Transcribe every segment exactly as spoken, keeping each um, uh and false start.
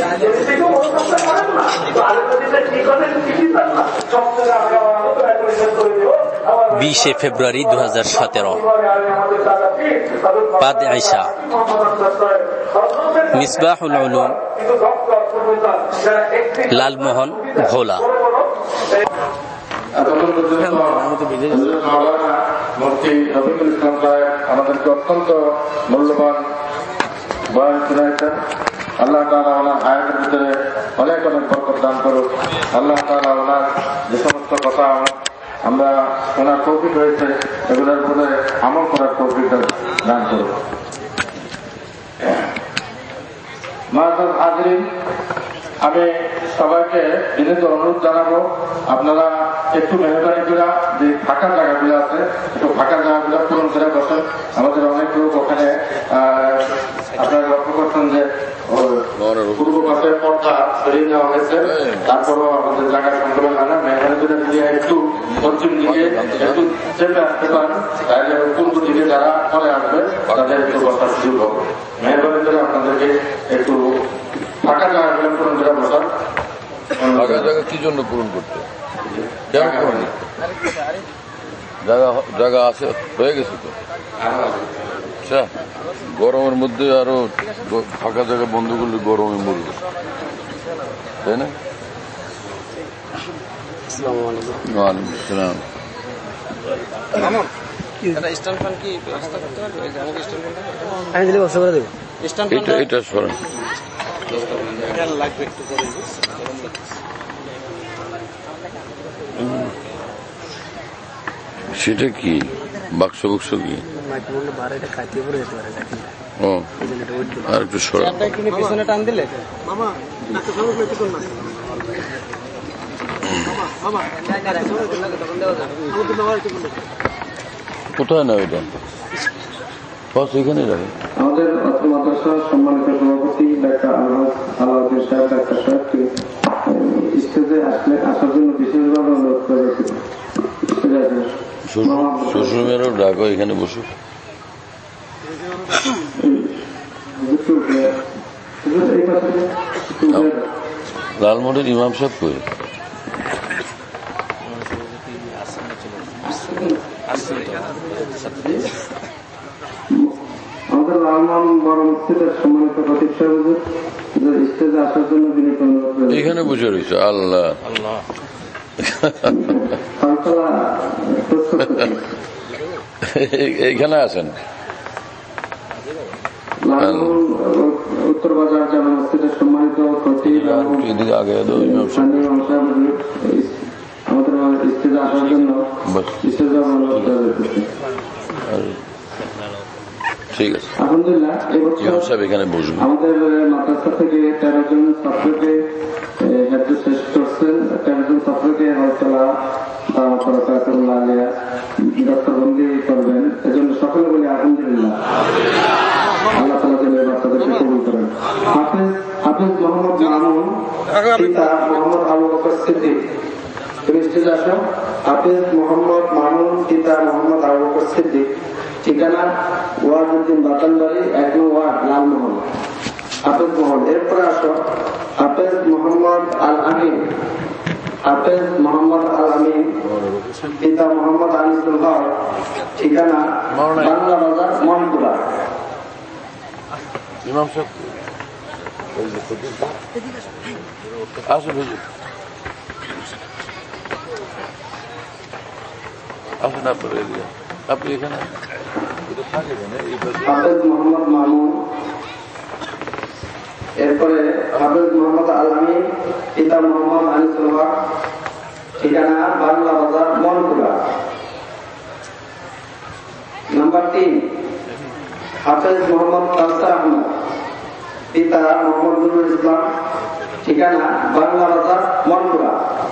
বিশে ফেব্রুয়ারি দু হাজার সতেরো বাদ আইসা মিসবাহুল উলুম লালমোহন ভোলা। আমাদেরকে অত্যন্ত মূল্যবান বয়ান শুনাইছেন। আল্লাহ তাআলা ওনার হায়াতের ভিতরে অনেক অনেক বরকত দান করুক। আল্লাহ তাআলা ওনার যে সমস্ত কথা আমরা ওনার তৌফিক হয়েছে এগুলোর উপরে আমল করার তৌফিক দান করুক। মাআজাল হাজিরিন, আমি সবাইকে বিনীত অনুরোধ জানাবো আপনারা একটু মেহরবানি করে যে ফাঁকা জায়গাগুলো আছে একটু ফাঁকা জায়গাগুলো পূরণ করে বসেন। আমাদের অনেক লোক ওখানে আপনারা লক্ষ্য করছেন যে পূর্ব পাশে পর্দা সরিয়ে নেওয়া হয়েছে, তারপরও আমাদের জায়গা সংকলন হয় না। মেহরবানি করে যদি একটু পশ্চিম দিকে একটু চেপে আসতে পারেন তাহলে পূর্ব দিকে যারা পরে আসবে তাদের একটু বসার সুযোগ হবে। মেহরবানি করে আপনাদেরকে একটু ফাঁকা জায়গাগুলো পূরণ করে বসার। ফাঁকা জায়গা কি জন্য পূরণ করতে? কেন পূরণ করতে? জায়গা জায়গা আছে, হয়ে গেছে তো। আচ্ছা, গরমের মধ্যে আরো ফাঁকা জায়গা বন্ধ করলে গরমে মরবে, তাই না? ওয়ালাইকুম আসসালাম। এটা সরেন, সেটা কি বাক্স বক্স কি? ও আর একটু সরেন। টান দিলে কোথায় না এটা বস এখানে রাখে। আমাদের অত্র মাদ্রাসার সম্মানিত সভাপতি ডাক্তার আলাউদ্দিন সাহেব ডাক্তার সাহেবকে স্টেজে আসলে আসার জন্য বিশেষভাবে অনুরোধ করে স্টেজে আসেন। শ্বশুর মেয়েরও ডাকো, এখানে বসো। লালমোহনের ইমাম সাহেব কই? আমাদের লালমোহন বড় মসজিদের সম্মানিত খতিব সাহেব স্টেজে আসার জন্য বিনীত অনুরোধ করে এখানে বসে রয়েছে। আল্লাহ এইখানে আছেন। উত্তর বাজার জামে মসজিদের সম্মানিত খতিব এদিকে আগে আমাদের স্টেজে আসার জন্য স্টেজে অনুরোধ করে। ঠিক আছে, আলহামদুলিল্লাহ। এবছর এখানে বসবেন। আমাদের মাদ্রাসা থেকে তেরো জন ছাত্রকে হেড শেষ করছেন, তেরো জন ছাত্রকে হয়তলা দত্তবন্দি করবেন। এজন্য সকলে বলি আলহামদুলিল্লাহ। আল্লাহ তাআলা যেন বাচ্চাদেরকে কবুল করেন। হাফেজ হাফেজ মোহাম্মদ মামুন পিতা মোহাম্মদ আবু বকর সিদ্দিক, তুমি স্টেজে আসো। হাফেজ মোহাম্মদ মামুন পিতা মোহাম্মদ আবু বকর সিদ্দিক, ঠিকানা ওয়াজউদ্দিন বাতানবাড়ি, এক নং ওয়ার্ড, লালমোহন। হাফেজ মোহন। এরপরে আসো হাফেজ মোহাম্মদ আল আমিন। হাফেজ মোহাম্মদ আল আমিন পিতা মোহাম্মদ আনিসুল হক, ঠিকানা বাংলা বাজার, মনপুরা। ইমাম সাহেব আসুন, আসুন আপনার এরিয়া, আপনি এখানে হাফেজ মোহাম্মদ মামুন। এরপরে হাফেজ মোহাম্মদ আল আমিন পিতা মোহাম্মদ আনিসুল হক, ঠিকানা বাংলা বাজার, মনপুরা। নাম্বার তিন হাফেজ মোহাম্মদ কাউসার আহমদ পিতা মোহাম্মদ নুরুল ইসলাম, ঠিকানা বাংলা বাজার, মনপুরা।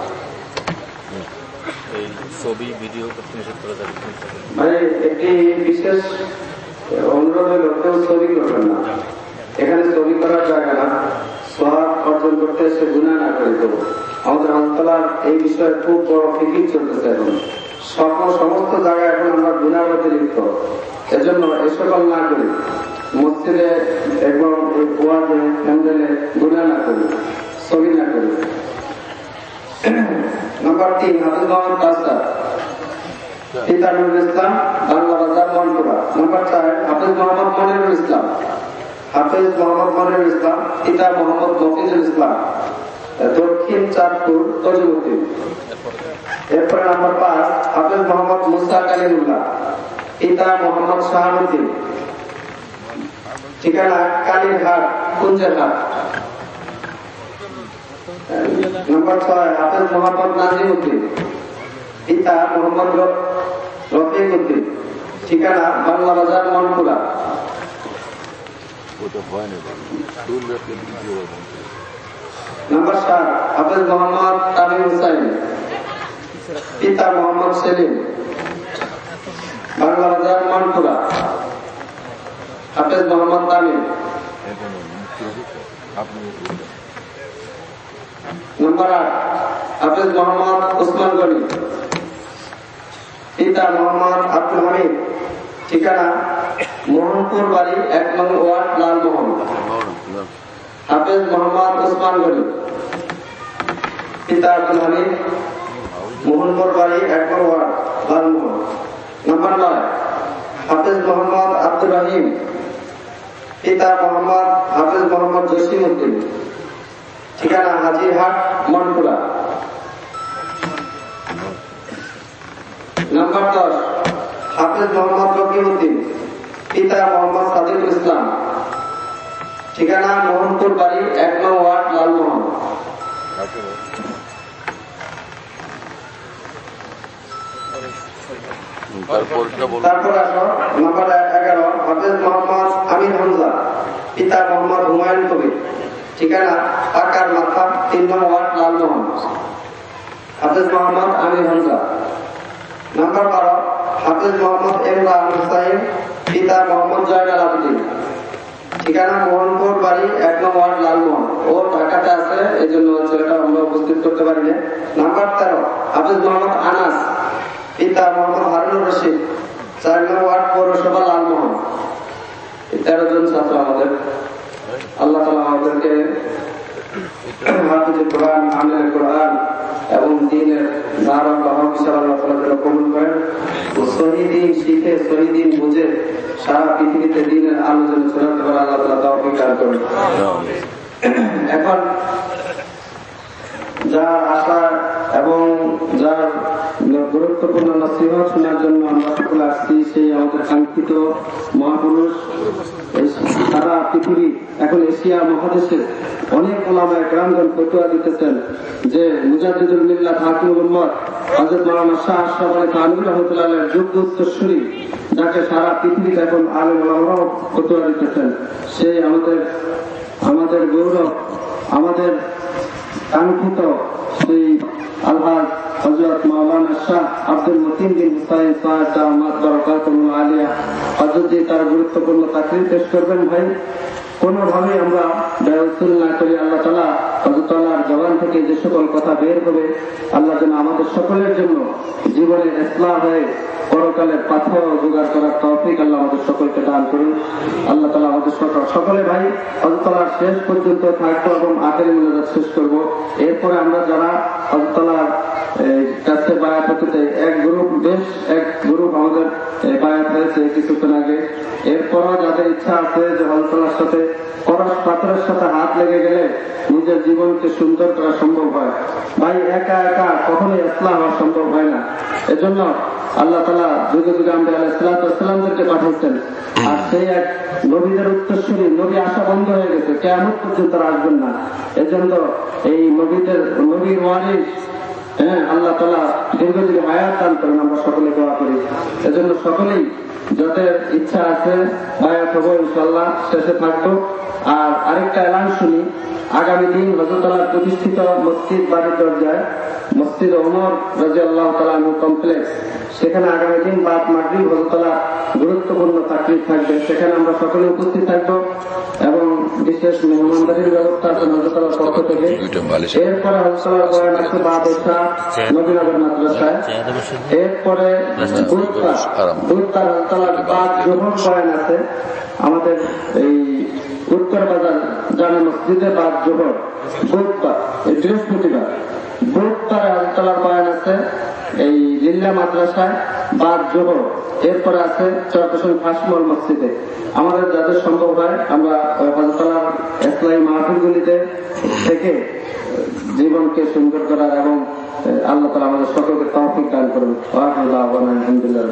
ছবি ভিডিও মানে একটি বিশেষ অনুরোধ হল কেউ ছবি করবেন না, এখানে ছবি করার জায়গা না। সওয়াব অর্জন করতে এসে গুনাহ না করে দেবো। আমাদের আল্লাহর এই বিষয়ে খুব বড় ফিকির চলতেছে এখন। সকল সমস্ত জায়গায় এখন আমরা গুনাহ অতিরিক্ত, এজন্য এ সকল না করি। মসজিদে এবং ওয়াজে প্যান্ডেলে গুনাহ না করি, ছবি না করি। নাম্বার তিন, হাফেজ মোহাম্মদ কাসা, পিতা নুরুল ইসলাম, বাংলা বাজার, মনপুরা। নাম্বার চার, হাফেজ মোহাম্মদ মনিরুল ইসলাম, হাফেজ মোহাম্মদ মনিরুল ইসলাম, পিতা মোহাম্মদ মফিজুল ইসলাম, দক্ষিণ চাঁদপুর, তজিমুদ্দিন। এরপরে নাম্বার পাঁচ, হাফেজ মোহাম্মদ মুসা কালিমুল্লাহ, পিতা মোহাম্মদ শাহাবুদ্দিন, ঠিকানা কালীরহাট, কুঞ্জেরহাট। নাম্বার ছয়, হাফেজ মোহাম্মদ নাজিমুদ্দিন, পিতা মোহাম্মদ রফিক উদ্দিন, ঠিকানা বাংলা বাজার, মনপুরা। নাম্বার সাত, হাফেজ মোহাম্মদ তামিম হুসাইন, পিতা মোহাম্মদ সেলিম, বাংলা বাজার, মনপুরা। হাফেজ মোহাম্মদ তামিম। নাম্বার আট, হাফেজ মোহাম্মদ ওসমান গনি, পিতা মোহাম্মদ আব্দুল হামিদ, ঠিকানা মোহনপুর বাড়ি, এক নং ওয়ার্ড, লালমোহন। হাফেজ মোহাম্মদ ওসমান গনি, পিতা আব্দুল হামিদ, মোহনপুর বাড়ি, এক নং ওয়ার্ড, লালমোহন। নাম্বার নয়, হাফেজ মোহাম্মদ আব্দুর রহিম, পিতা মোহাম্মদ হাফেজ মোহাম্মদ জসিম উদ্দিন, ঠিকানা হাজিরহাট, মনপুরা। নাম্বার দশ, হাফেজ মোহাম্মদ রকিবউদ্দিন, পিতা মোহাম্মদ সাদিকুল ইসলাম, ঠিকানা মোহনপুর বাড়ি, এক নং ওয়ার্ড, লালমোহন। তারপর আসো নাম্বার এগারো, হাফেজ মোহাম্মদ আমির হামজা, পিতা মোহাম্মদ হুমায়ুন কবির, ঠিকানা পাকার মাথা, তিন নং ওয়ার্ড, লালমোহন। হাফেজ মোহাম্মদ আমির হামজা। নাম্বার বারো, হাফেজ মোহাম্মদ ইমরান হুসাইন, পিতা মোহাম্মদ জয়নাল আবেদিন, ঠিকানা মোহনপুর বাড়ি, এক নং ওয়ার্ড, লালমোহন। ও ঢাকাতে আছে, এই জন্য ছেলেটা আমরা উপস্থিত করতে পারি না। নাম্বার তেরো, হাফেজ মোহাম্মদ আনাস, পিতা মোহাম্মদ হারুনুর রশিদ, চার নং ওয়ার্ড, পৌরসভা, লালমোহন। তেরো জন ছাত্র আমাদের। আল্লাহ তাআলা আমাদেরকে হাফেজে কোরআন, আমিলে কোরআন এবং দ্বীনের ধারণ বাহক হিসেবে আল্লাহ তাআলা কবুল করেন। সহি দ্বীন শিখে, সহি দ্বীন বুঝে সারা পৃথিবীতে দ্বীনের আলো যেন ছড়াতে পারে, আল্লাহ তাআলা তৌফিক দান করেন। এখন যার আশা এবং যার গুরুত্বপূর্ণ নসিহত শোনার জন্য আমরা সকলে আসছি, সেই আমাদের কাঙ্ক্ষিত মহাপুরুষ, সারা পৃথিবী, এখন এশিয়া মহাদেশের অনেক ওলামায়ে কেরামগণ ফতোয়া দিতেছেন যে মুজাদ্দিদুল মিল্লাত হাকিমুল উম্মত হযরত মাওলানা শাহ আশরাফ আলী থানভী রাহমাতুল্লাহ যোগ্য উত্তরসূরি, যাকে সারা পৃথিবীতে এখন আলেম ওলামারাও ফতোয়া দিতেছেন, সেই আমাদের আমাদের গৌরব, আমাদের কাঙ্ক্ষিত সেই আলহাজ হযরত মাওলানা শাহ আব্দুল মতিন বিন হুসাইন সাহেব দামাত বরকাতুহুল আলিয়া হযরত তার গুরুত্বপূর্ণ তাকরীর পেশ করবেন। ভাই, কোনোভাবে আমরা ব্যয়সুল না করি, আল্লাহ তাআলা হযরত তাআলার জবান থেকে যে সকল কথা বের হবে, আল্লাহ যেন আমাদের সকলের জন্য জীবনে ইসলাহ হয়ে পরকালের পাথর জোগাড় করার তৌফিক আল্লাহ আমাদের সকলকে দান করুন। আল্লাহ তাআলা আমাদের সকলে ভাই হযরত তাআলার শেষ পর্যন্ত থাকবো এবং আখেরি মুনাজাত শেষ করব। এরপরে আমরা যারা হযরত তাআলার কাছে বায়াত হতে, এক গ্রুপ বেশ এক গ্রুপ আমাদের বায়াত হয়েছে কিছুক্ষণ আগে, এরপরও যাদের ইচ্ছা আছে যে হযরত তাআলার সাথে করস পাথরের সাথে হাত লেগে গেলে নিজের জীবনকে সুন্দর করা সম্ভব হয়। ভাই, একা একা কখনোই ইসলাম হওয়া সম্ভব হয় না। এজন্য আল্লাহ তাআলা যুগে যুগে আম্বিয়া আলাইহিস সালাতু ওয়াস সালামদেরকে পাঠাচ্ছেন, আর সেই এক নবীদের উত্তরসূরি, নবী আসা বন্ধ হয়ে গেছে, কিয়ামত পর্যন্ত আসবেন না। এজন্য এই নবীদের নবীর ওয়ারিস, হ্যাঁ, আল্লাহ তাআলা দীর্ঘদিন হায়াত দান করেন, আমরা সকলে দোয়া করি। এজন্য সকলেই যাদের ইচ্ছা আছে বায়াত হবো ইনশাআল্লাহ, শেষে থাকবো। আর আরেকটা এলান শুনি, আগামী দিন হযরত তাআলার প্রতিষ্ঠিত মসজিদ বাড়ির দরজায় মসজিদ ওমর রাদিয়াল্লাহু তাআলা আনহু কমপ্লেক্স, সেখানে আগামী দিন বাদ মাগরিব হযরত তাআলার গুরুত্বপূর্ণ তাকরীর থাকবে, সেখানে আমরা সকলে উপস্থিত থাকবো এবং বিশেষ মেহমানদারির ব্যবস্থা আছে নজরতলার পক্ষ থেকে। এরপরে হজতলার বয়ান আছে বাদেশা নবীনগর মাদ্রাসায়। এরপরে উত্তর হজতলার বাদ জোহর বয়ান আছে আমাদের এই উত্তর বাজার জামে মসজিদে বাদ জোহর বুধবার এই বৃহস্পতিবার। বুধবারে হজতলার বয়ান আছে এই লিল্লা মাদ্রাসায় বাদ জোহর। এরপরে আছে চরপেশন ফাঁসমল মসজিদে। আমাদের যাদের সম্ভব হয় আমরা হজতলার ইসলামী মাহফিলগুলিতে থেকে জীবনকে সুন্দর করার এবং আল্লাহ তাআলা আমাদের সকলকে তৌফিক দান করুন। আলহামদুলিল্লাহ।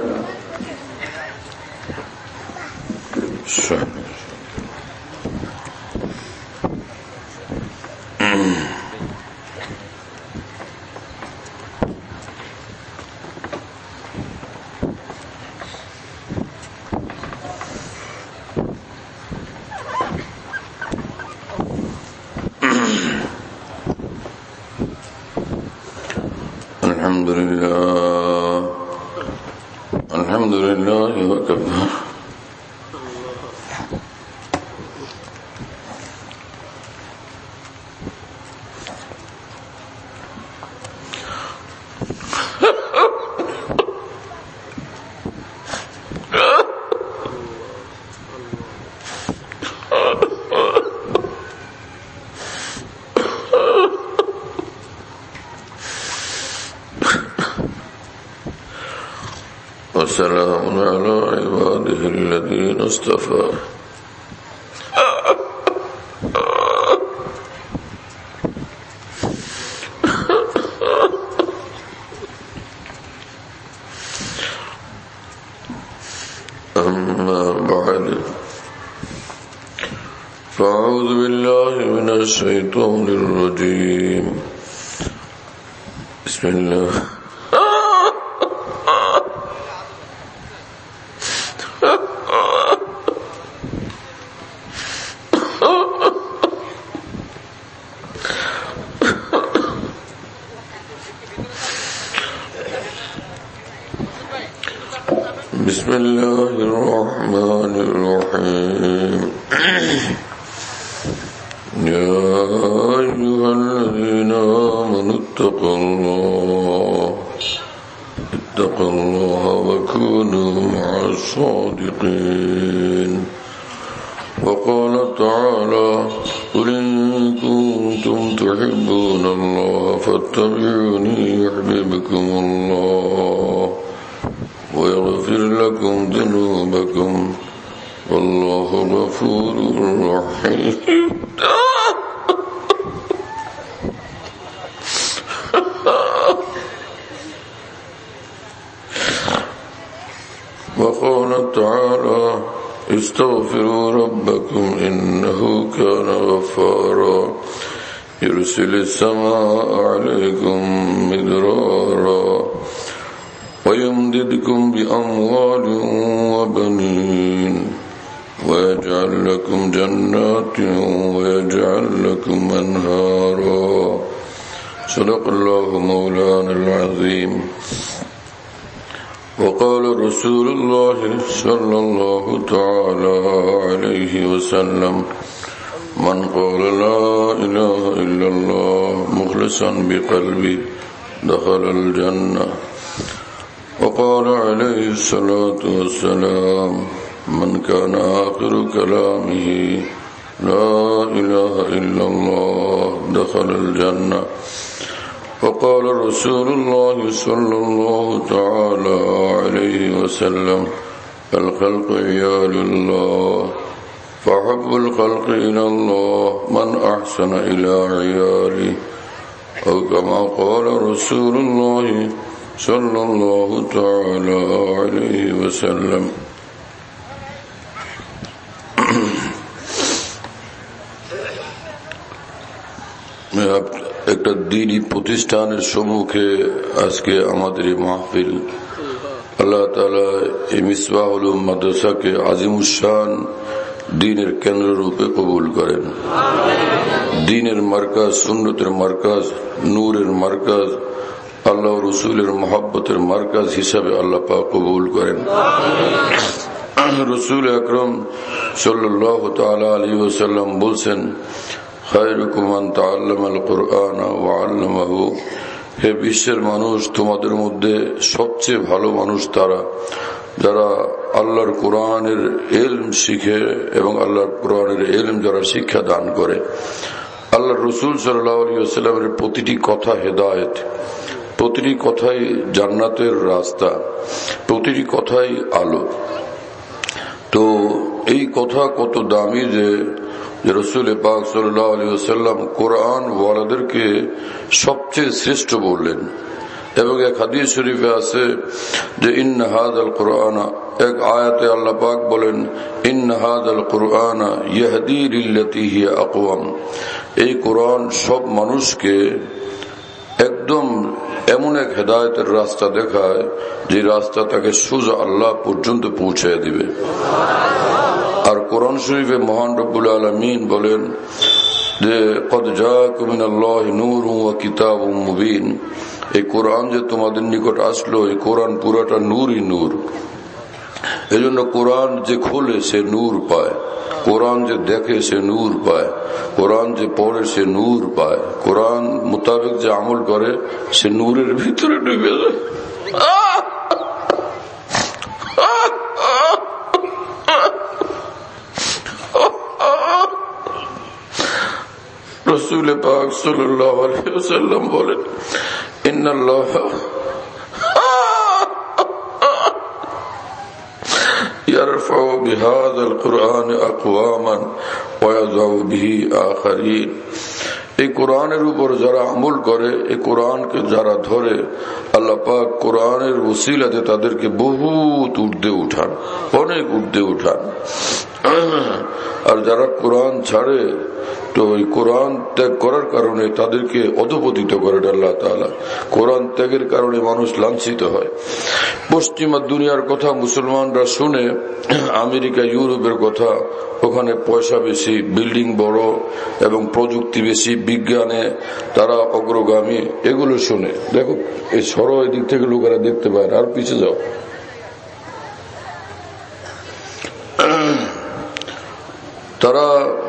الحمد لله الحمد لله وكفى وسلام على عباده الذين اصطفى أما بعد فأعوذ بالله من الشيطان الرجيم بسم الله بسم الله الرحمن الرحيم يا أيها الذين آمنوا اتقوا الله اتقوا الله وكونوا مع الصادقين وقال تعالى قل إن كنتم تحبون الله فاتبعوني يحببكم الله ويغفر لكم ذنوبكم والله غفور رحيم وقال تعالى استغفروا ربكم إنه كان غفارا يرسل السماء عليكم مدرارا ويمددكم بأموال وبنين ويجعل لكم جنات ويجعل لكم أنهارا صدق الله مولانا العظيم وقال رسول الله صلى الله تعالى عليه وسلم من قال لا إله إلا الله مخلصا بقلبه دخل الجنة وقال عليه الصلاة والسلام من كان آخر كلامه لا إله إلا الله دخل الجنة وقال رسول الله صلى الله تعالى عليه وسلم الخلق عيال الله فحب الخلق إلى الله من أحسن إلى عياله أو كما قال رسول الله صلى الله تعالى عليه وسلم একটা দ্বীনী প্রতিষ্ঠানের সম্মুখে আজকে আমাদের এই মাহফিল আল্লাহ তাআলা এই মিসবাহুল উম্মাহ মাদ্রাসাকে আজিমুশান দ্বীনের কেন্দ্র রূপে কবুল করেন। দ্বীনের মার্কাজ, সুন্নতের মার্কাজ, নূরের মার্কাজ, আল্লাহ রসুলের মহব্বতের মার্কাজ হিসাবে আল্লাহ পাক কবুল করেন। রসুল আকরম সাল্লাল্লাহু তাআলা আলাইহি ওয়াসাল্লাম বলছেন, খায়রুকুম মান তাআল্লামাল কুরআন ওয়া আল্লামাহু, হে বিশ্বের মানুষ, তোমাদের মধ্যে সবচেয়ে ভালো মানুষ তারা যারা আল্লাহর কোরআনের ইলম শিখে এবং আল্লাহর কোরআনের ইলম যারা শিক্ষা দান করে। আল্লাহর রসুল সাল্লাল্লাহু আলাইহি ওয়াসাল্লামের প্রতিটি কথা হেদায়েত, প্রতিটি কথাই জান্নাতের রাস্তা, প্রতিটি কথাই আলো। তো এই কথা কত দামি যে রসুল পাক সাল্লাল্লাহু আলাইহি ওয়াসাল্লাম কোরআন ওয়ালাদেরকে সবচেয়ে শ্রেষ্ঠ বললেন। এবং এক হাদিস শরীফে আছে যে ইন্না হাযাল কুরআন, এক আয়াতে আল্লাহ পাক বলেন ইন্না হাযাল কুরআন ইয়াহদি লিল্লাতী হিয়া আকওয়াম, এই কোরআন সব মানুষকে একদম এমন এক হেদায়েতের রাস্তা দেখায় যে রাস্তা তাকে সোজা আল্লাহ পর্যন্ত পৌঁছায় দিবে। আর কোরআন শরীফে মহান রব্বুল আলামিন বলেন যে কদ জাআকুম মিনাল্লাহি নূরুন ওয়া কিতাবুম মুবিন, এই কোরআন যে তোমাদের নিকট আসলো, এই কোরআন পুরাটা নূরই নূর। এই জন্য কোরআন যে খোলে সে নূর পায়, কোরআন যে দেখে সে নূর পায়, কোরআন যে পড়ে সে নূর পায়, কোরআন মোতাবেক যে আমল করে সে নূরের ভিতরে ডুবে যায়। রাসূল পাক সাল্লাল্লাহু আলাইহি ওয়াসাল্লাম বলেন ইন্নাল্লাহ ইয়ারফাউ বিহাযাল কুরআন আকওয়ামান ওয়া ইয়াযউ বিহি আখারিন, এই কোরআনের উপর যারা আমল করে, এই কোরআনকে যারা ধরে, আল্লাহ পাক কোরআনের ওসিলাতে তাদেরকে বহুত ঊর্ধ্বে উঠান, অনেক ঊর্ধ্বে উঠান। আর যারা কোরআন ছাড়ে তো ওই কোরআন ত্যাগ করার কারণে তাদেরকে অধপতিত করেন আল্লাহ তাআলা। কোরআন ত্যাগের কারণে মানুষ লাঞ্ছিত হয়। পশ্চিমা দুনিয়ার কথা মুসলমানরা শুনে, আমেরিকা ইউরোপের কথা, ওখানে পয়সা বেশি, বিল্ডিং বড় এবং প্রযুক্তি বেশি, বিজ্ঞানে তারা অগ্রগামী, এগুলো শুনে। দেখো এই সরো এদিক থেকে লোকেরা দেখতে পায়, আর পিছিয়ে যাও। তারা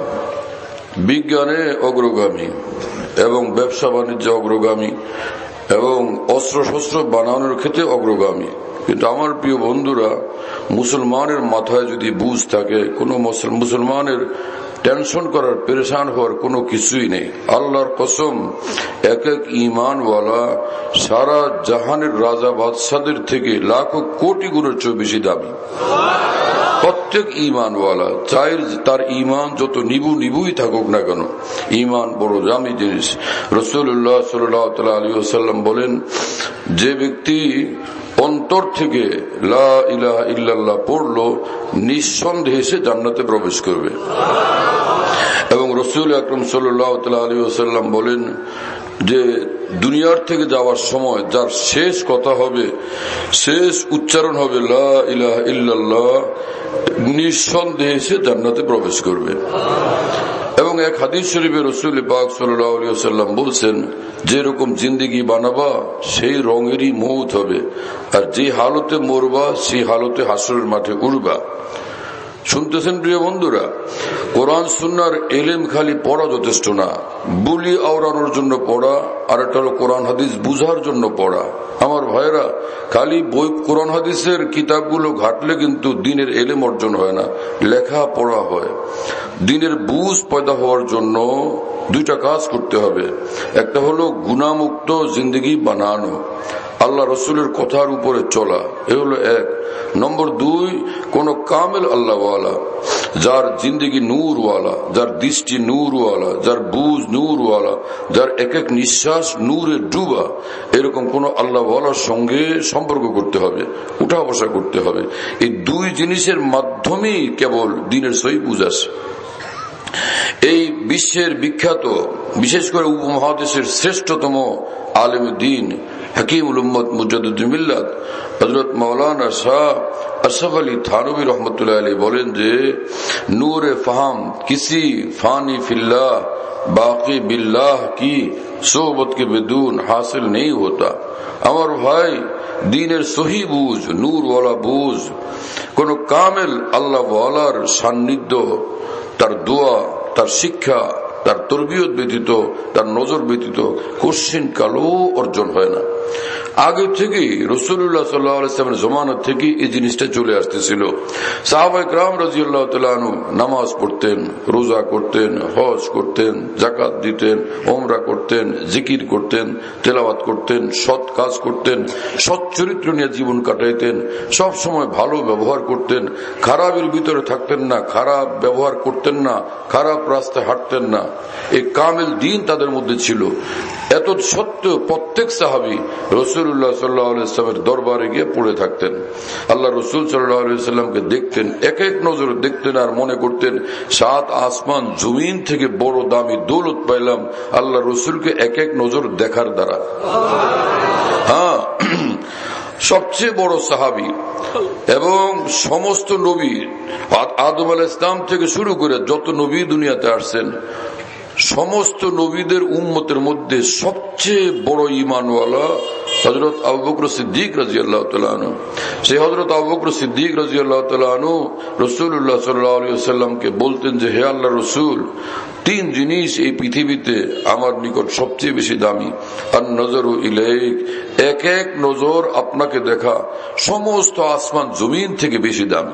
বিজ্ঞানে অগ্রগামী এবং ব্যবসা বাণিজ্যে অগ্রগামী এবং অস্ত্র শস্ত্র বানানোর ক্ষেত্রে অগ্রগামী। কিন্তু আমার প্রিয় বন্ধুরা, মুসলমানের মাথায় যদি বুঝ থাকে, কোন মুসলমানের টেনশন করার, পেরেশান হওয়ার কোনো কিছুই নেই। আল্লাহর কসম, এক এক ঈমানওয়ালা সারা জাহানের রাজা বাদশাদের থেকে লাখো কোটি গুণের চেয়ে বেশি দামি। প্রত্যেক ঈমানওয়ালা চাই তার ঈমান যত নিবু নিবুই থাকুক না কেন, ঈমান বড় দামি জিনিস। রাসূলুল্লাহ সাল্লাল্লাহু আলাইহি ওয়াসাল্লাম বলেন, যে ব্যক্তি অন্তর থেকে লা ইলাহা ইল্লাল্লাহ পড়লো, নিঃসন্দেহে সে জান্নাতে প্রবেশ করবে। এবং রাসূল আকরাম সাল্লাল্লাহু আলাইহি ওয়াসাল্লাম বলেন যে দুনিয়ার থেকে যাওয়ার সময় যার শেষ কথা হবে, শেষ উচ্চারণ হবে লা ইলাহা ইল্লাল্লাহ, নিঃসন্দেহে সে জান্নাতে প্রবেশ করবে। এবং এক হাদিস শরীফে রাসূল পাক সাল্লাল্লাহু আলাইহি ওয়াসাল্লাম বলছেন, যেরকম জিন্দেগি বানাবা সেই রঙেরই মৌত হবে, আর যে হালতে মরবা সেই হালতে হাসরের মাঠে উঠবা। শুনতেছেন প্রিয় বন্ধুরা, কোরআন সুন্নাহর ইলম খালি পড়া যথেষ্ট না, বুলি আওড়ানোর জন্য পড়া, আর একটা হলো কোরআন হাদিস বুঝার জন্য পড়া। আমার ভাইরা, খালি বই কোরআন হাদিসের কিতাবগুলো ঘাটলে কিন্তু দিনের ইলম অর্জন হয় না, লেখা পড়া হয়। দিনের বুঝ পয়দা হওয়ার জন্য দুইটা কাজ করতে হবে। একটা হলো গুনাহমুক্ত জিন্দগি বানানো, আল্লাহ রসুলের কথার উপরে চলা, এ হলো এক। নম্বর দুই, কোন কামেল আল্লাহওয়ালা, যার জিন্দগি নূরওয়ালা, যার দৃষ্টি নূরওয়ালা, যার বুঝ নূরওয়ালা, যার এক এক নিঃশ্বাস নূরে ডুবা, এরকম কোন আল্লাহওয়ালার সঙ্গে সম্পর্ক করতে হবে, উঠা বসা করতে হবে। এই দুই জিনিসের মাধ্যমেই কেবল দ্বীনের সহি বুঝ আসে। এই বিশ্বের বিখ্যাত, বিশেষ করে উপমহাদেশের শ্রেষ্ঠতম আলেম দ্বীন, হাকিমুল উম্মত, মুজাদ্দিদুল মিল্লাত হযরত মাওলানা শাহ আশরাফ আলী থানভী রাহমাতুল্লাহ আলাইহি বলেন যে নূরে ফাহাম কিসি ফানি ফিল্লাহ बाकी बिल्लाह की सोहबत के बेदून हासिल नहीं होता। আমার ভাই, দ্বীনের সহি বুঝ, নূর ওয়ালা বুঝ, কোন কামেল আল্লাহ ওয়ালার সান্নিধ্য, তার দোয়া, তার শিক্ষা, তার তরবিয়ত ব্যতীত, তার নজর ব্যতীত কোশ্চিন কালো অর্জন হয় না। আগে থেকে রাসূলুল্লাহ সাল্লাল্লাহু আলাইহি ওয়াসাল্লামের জমানা থেকে এই জিনিসটা চলে আসতেছিল। সাহাবায়ে কেরাম রাদিয়াল্লাহু তাআলা আনহু নামাজ পড়তেন, রোজা করতেন, হজ করতেন, যাকাত দিতেন, উমরা করতেন, জিকির করতেন, তেলাওয়াত করতেন, সৎ কাজ করতেন, সৎ চরিত্র নিয়ে জীবন কাটাইতেন, সব সময় ভালো ব্যবহার করতেন, খারাপের ভিতরে থাকতেন না, খারাপ ব্যবহার করতেন না, খারাপ রাস্তায় হাঁটতেন না। এই কামেল দ্বীন তাদের মধ্যে ছিল। এত সত্ত্বেও প্রত্যেক সাহাবী রাসূলুল্লাহ সাল্লাল্লাহু আলাইহি ওয়াসাল্লামের দরবারে গিয়ে পড়ে থাকতেন। আল্লাহ রাসূল সাল্লাল্লাহু আলাইহি ওয়াসাল্লামকে দেখতেন, এক এক নজরে দেখতেন আর মনে করতেন সাত আসমান জমিন থেকে বড় দামি দৌলত পাইলাম আল্লাহ রাসূলকে এক এক নজর দেখার দ্বারা। হ্যাঁ, সবচেয়ে বড় সাহাবী এবং সমস্ত নবী, আদম আলাইহিস সালাম থেকে শুরু করে যত নবী দুনিয়াতে আসছেন, সমস্ত নবীদের উম্মতের মধ্যে সবচেয়ে বড় ঈমানওয়ালা হযরত আবু বকর সিদ্দিক রাদিয়াল্লাহু তাআলা আনহু। সেই হযরত আবু বকর সিদ্দিক রাদিয়াল্লাহু তাআলা আনহু রাসূলুল্লাহ সাল্লাল্লাহু আলাইহি ওয়াসাল্লামকে বলতেন যে, হে আল্লাহর রাসূল, তিন জিনিস এই পৃথিবীতে আমার নিকট সবচেয়ে বেশি দামি। আর নজরু ইলাইক, এক এক নজর আপনাকে দেখা সমস্ত আসমান জমিন থেকে বেশি দামি।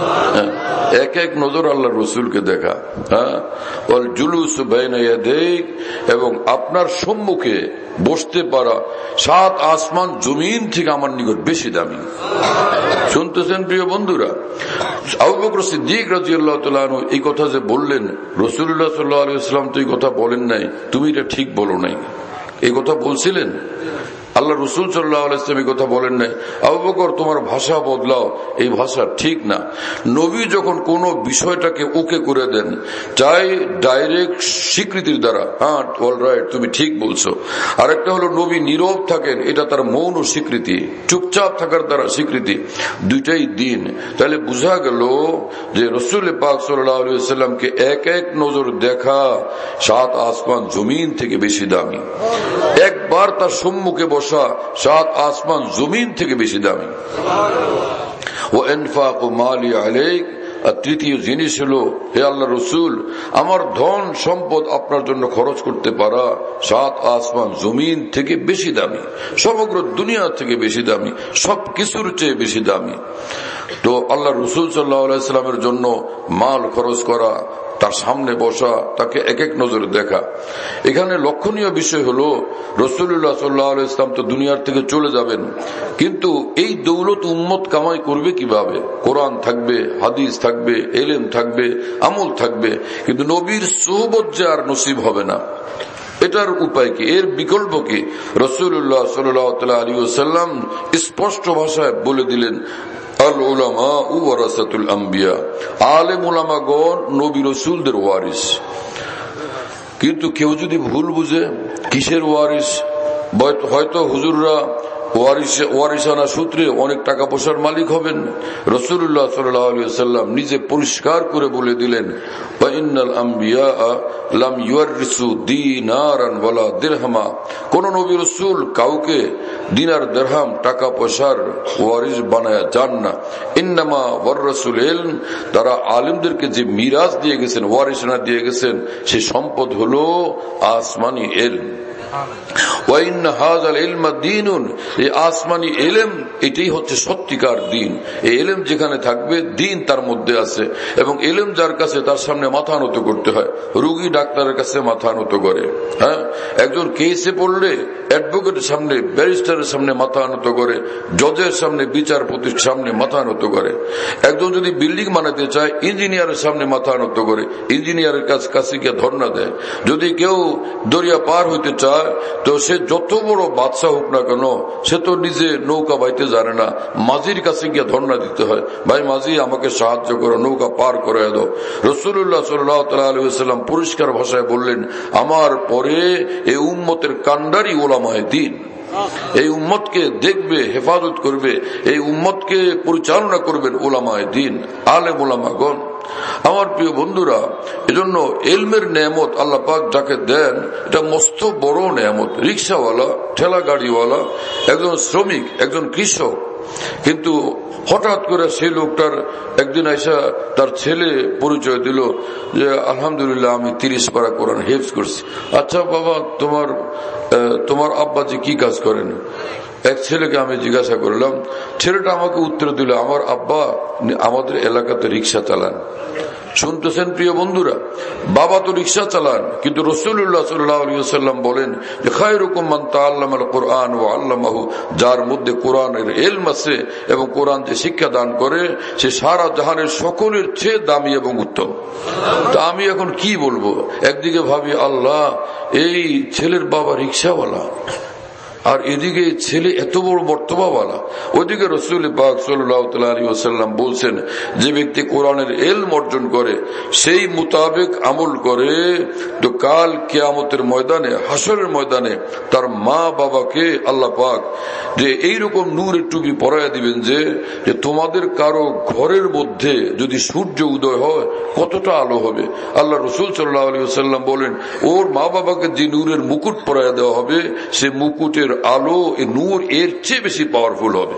এক এক নজর আল্লাহর রাসূলকে দেখা। হ্যাঁ, ওয়াল জুলুস বাইনা ইয়াদাইক, এবং আপনার সম্মুখে বসতে পারা সাত আসমান জমিন থেকে আমার নিকট বেশি দামি। শুনতেছেন প্রিয় বন্ধুরা? আবু বকর সিদ্দিক রাদিয়াল্লাহু তাআলা আনহু এই কথা যে বললেন, রাসূলুল্লাহ সাল্লাল্লাহু আলাইহি ওয়াসাল্লাম তো এই কথা বলেন নাই, তুমি এটা ঠিক বলো নাই, এই কথা বলছিলেন। আল্লাহ রাসূল সাল্লাল্লাহু আলাইহি ওয়াসাল্লাম এই কথা বলেন নাই, আবু বকর তোমার ভাষা বদলাও, এই ভাষা ঠিক না। নবী যখন কোন বিষয়টাকে ওকে করে দেন, চাই ডাইরেক্ট স্বীকৃতির দ্বারা, হ্যাঁ অলরাইট তুমি ঠিক বলছো, আরেকটা হলো নবী নীরব থাকেন, এটা তার মৌন স্বীকৃতি, চুপচাপ থাকার দ্বারা স্বীকৃতি, দুইটাই দিন। তাহলে বোঝা গেল যে রাসূল পাক সাল্লাল্লাহু আলাইহি ওয়াসাল্লামকে এক এক নজর দেখা সাত আসমান জমিন থেকে বেশি দামি। একবার তার সম্মুখে বসা সাত আসমান জমিন থেকে বেশি দামি। ও ইনফাকু মালি আলাইক, আর তৃতীয় জিনিস হলো, হে আল্লাহ রাসূল, আমার ধন সম্পদ আপনার জন্য খরচ করতে পারা সাত আসমান জমিন থেকে বেশি দামি, সমগ্র দুনিয়া থেকে বেশি দামি, সব কিছুর চেয়ে বেশি দামি। তো আল্লাহ রাসূল সাল্লাল্লাহু আলাইহি ওয়াসাল্লামের জন্য মাল খরচ করা, তার সামনে বসা, তাকে এক এক নজরে দেখা। এখানে লক্ষণীয় বিষয় হলো রাসূলুল্লাহ সাল্লাল্লাহু আলাইহি ওয়াসাল্লাম তো দুনিয়ার থেকে চলে যাবেন, কিন্তু এই দৌলত উম্মত কামাই করবে কিভাবে? কোরআন থাকবে, হাদিস থাকবে, ইলম থাকবে, আমল থাকবে, কিন্তু নবীর সুহবত যে আর নসিব হবে না, এটার উপায় কি? এর বিকল্প কি? রাসূলুল্লাহ সাল্লাল্লাহু আলাইহি ওয়াসাল্লাম স্পষ্ট ভাষায় বলে দিলেন, আল উলামা ওয়ারাসাতুল আম্বিয়া, আলেম উলামাগণ নবী রাসূলদের ওয়ারিস। কিন্তু কেউ যদি ভুল বুঝে কিসের ওয়ারিস, হয়তো হুজুররা ওয়ারিসানা সূত্রে অনেক টাকা পয়সার মালিক হবেন। রাসূলুল্লাহ সাল্লাল্লাহু আলাইহি ওয়াসাল্লাম নিজে পরিষ্কার করে বলে দিলেন, ওয়া ইন্নাল আম্বিয়া লাম ইউরিসু দিনারান ওয়ালা দিরহামা, কোন নবী রাসূল কাউকে দিনার দিরহাম টাকা পয়সার ওয়ারিস বানায়া যান না। ইন্নামা ওয়ারাসুল ইলম, তারা আলেমদেরকে যে মিরাজ দিয়ে গেছেন, ওয়ারিসানা দিয়ে গেছেন, সেই সম্পদ হলো আসমানি ইলম। এই আসমানি এলেম, এটাই হচ্ছে সত্যিকার দিন। এই এলেম যেখানে থাকবে, দিন তার মধ্যে আছে। এবং এলেম যার কাছে, তার সামনে মাথা নত করতে হয়। রুগী ডাক্তারের কাছে মাথা নত করে, হ্যাঁ, একজন কেসে পড়লে অ্যাডভোকেটের সামনে, ব্যারিস্টারের সামনে মাথা নত করে, জজের সামনে, বিচারপতির সামনে মাথা নত করে। একজন যদি বিল্ডিং বানাতে চায়, ইঞ্জিনিয়ারের সামনে মাথা নত করে, ইঞ্জিনিয়ারের কাছে গিয়ে ধর্ণা দেয়। যদি কেউ দরিয়া পার হইতে চায়, তো সে যত বড় বাদশাহ হোক না কেন, সে তো নিজে নৌকা বাইতে জানে না, মাঝির কাছে গিয়ে ধর্ণা দিতে হয়, ভাই মাঝি আমাকে সাহায্য করো, নৌকা পার করে দাও। রাসূলুল্লাহ সাল্লাল্লাহু আলাইহি ওয়াসাল্লাম পরিষ্কার ভাষায় বললেন, আমার পরে এই উম্মতের কান্ডারি উলামায়ে দ্বীন, এই উম্মতকে দেখবে, হেফাজত করবে, এই উম্মতকে পরিচালনা করবেন উলামায়ে দ্বীন, আলেম উলামাগণ। আমার প্রিয় বন্ধুরা, এজন্য এলমের নেয়ামত আল্লাহ পাক যাকে দেন এটা মস্ত বড় নেয়ামত। রিক্সাওয়ালা, ঠেলা গাড়িওয়ালা, একজন শ্রমিক, একজন কৃষক, কিন্তু হঠাৎ করে সেই লোকটার একদিন আইসা তার ছেলে পরিচয় দিল যে আলহামদুলিল্লাহ আমি তিরিশ পারা কোরআন হেফজ করছি। আচ্ছা বাবা, তোমার তোমার আব্বাজি কি কাজ করেন? এক ছেলেকে আমি জিজ্ঞাসা করলাম, ছেলেটা আমাকে উত্তর দিল, আমার আব্বা আমাদের এলাকাতে রিক্সা চালান। শুনতেছেন প্রিয় বন্ধুরা, বাবা তো রিক্সা চালান, কিন্তু রাসূলুল্লাহ সাল্লাল্লাহু আলাইহি ওয়াসাল্লাম বলেন যে খায়রুকুম মান তাআল্লামাল কুরআন ওয়া আল্লামাহু, যার মধ্যে কোরআনের ইলম আছে এবং কোরআন যে শিক্ষা দান করে সে সারা জাহানের সকলের চেয়ে দামি এবং উত্তম। তা আমি এখন কি বলবো? একদিকে ভাবি আল্লাহ, এই ছেলের বাবা রিক্সাওয়ালা, আর এদিকে ছেলে এত বড় মর্তবাওয়ালা। ওইদিকে রাসূল পাক সাল্লাল্লাহু আলাইহি ওয়াসাল্লাম বলছেন, যে ব্যক্তি কোরআনের ইলম অর্জন করে সেই মোতাবেক আমল করে, তো কাল কিয়ামতের ময়দানে, হাসরের ময়দানে তার মা বাবাকে আল্লাহ পাক যে এইরকম নূরের টুপি পরাইয়া দিবেন যে যে তোমাদের কারো ঘরের মধ্যে যদি সূর্য উদয় হয় কতটা আলো হবে। আল্লাহ রাসূল সাল্লাল্লাহু আলাইহি ওয়াসাল্লাম বলেন, ওর মা বাবাকে যে নূরের মুকুট পরাইয়া দেওয়া হবে, সে মুকুটের আলো, এ নূর এর চেয়ে বেশি পাওয়ারফুল হবে।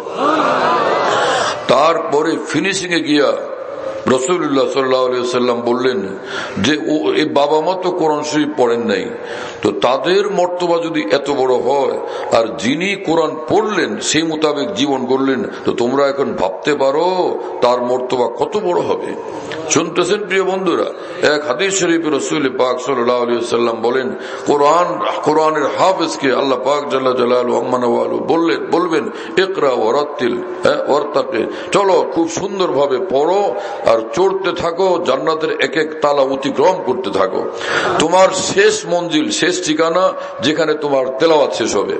তারপরে ফিনিশিং এ গিয়া রাসূলুল্লাহ সাল্লাল্লাহু আলাইহি ওয়াসাল্লাম বললেন যে ও এই বাবা মা তো কোরআন শরীফ পড়েন নাই, তো তাদের মর্তবা যদি এত বড় হয়, আর যিনি কোরআন পড়লেন সেই মোতাবেক জীবন করলেন, তো তোমরা এখন ভাবতে পারো তার মর্তবা কত বড় হবে। শুনতেছেন প্রিয় বন্ধুরা, এক হাদিস শরীফে রাসূল পাক সাল্লাল্লাহু আলাইহি ওয়াসাল্লাম বলেন, কোরআন কোরআনের হাফেজকে আল্লাহ পাক জাল্লা জালালুহু আম্মা নওয়ালু বললেন বলবেন ইকরা ওয়ারাতিল, হ্যাঁ ওয়ারতাকে, চলো খুব সুন্দরভাবে পড়ো আর চড়তে থাকো, জান্নাতের এক এক তালা অতিক্রম করতে থাকো। তোমার শেষ মঞ্জিল, শেষ ঠিকানা যেখানে তোমার তেলাওয়াত শেষ হবে।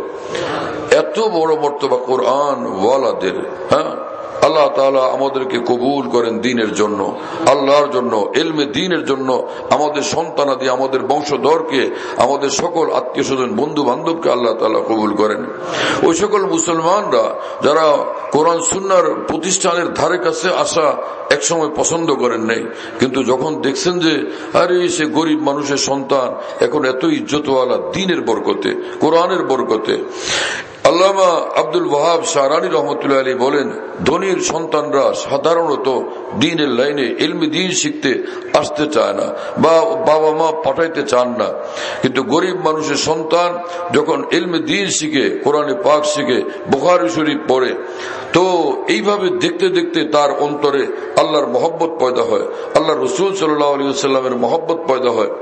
এত বড় মর্তবা কোরআন ওয়ালাদের। হ্যাঁ, আল্লাহ তাআলা আমাদেরকে কবুল করেন দিনের জন্য, আল্লাহর জন্য, ইলমে দ্বীনের জন্য। আমাদের সন্তানাদি, আমাদের বংশধরকে, আমাদের সকল আত্মীয় স্বজন, বন্ধু বান্ধবকে আল্লাহ তাআলা কবুল করেন। ওই সকল মুসলমানরা যারা কোরআন সুন্নাহর প্রতিষ্ঠানের ধারে কাছে আসা একসময় পছন্দ করেন নাই, কিন্তু যখন দেখছেন যে আরে সে গরিব মানুষের সন্তান এখন এত ইজ্জতওয়ালা, দ্বীনের বরকতে, কোরআনের বরকতে। আল্লামা আব্দুল ওয়াহাব শাহরানী রহমতুল্লাহ আলাইহি বলেন, ধনীর সন্তানরা সাধারণত দ্বীনের লাইনে ইলমি দ্বীন শিখতে আসতে চায় না বা বাবা মা পাঠাইতে চান না, কিন্তু গরিব মানুষের সন্তান যখন ইলমি দ্বীন শিখে, কোরআনে পাক শিখে, বুখারী শরীফ পড়ে, তো এইভাবে দেখতে দেখতে তার অন্তরে আল্লাহর মহব্বত পয়দা হয়, আল্লাহ রাসূল সাল্লাল্লাহু আলাইহি ওয়াসাল্লামের মহব্বত পয়দা হয়,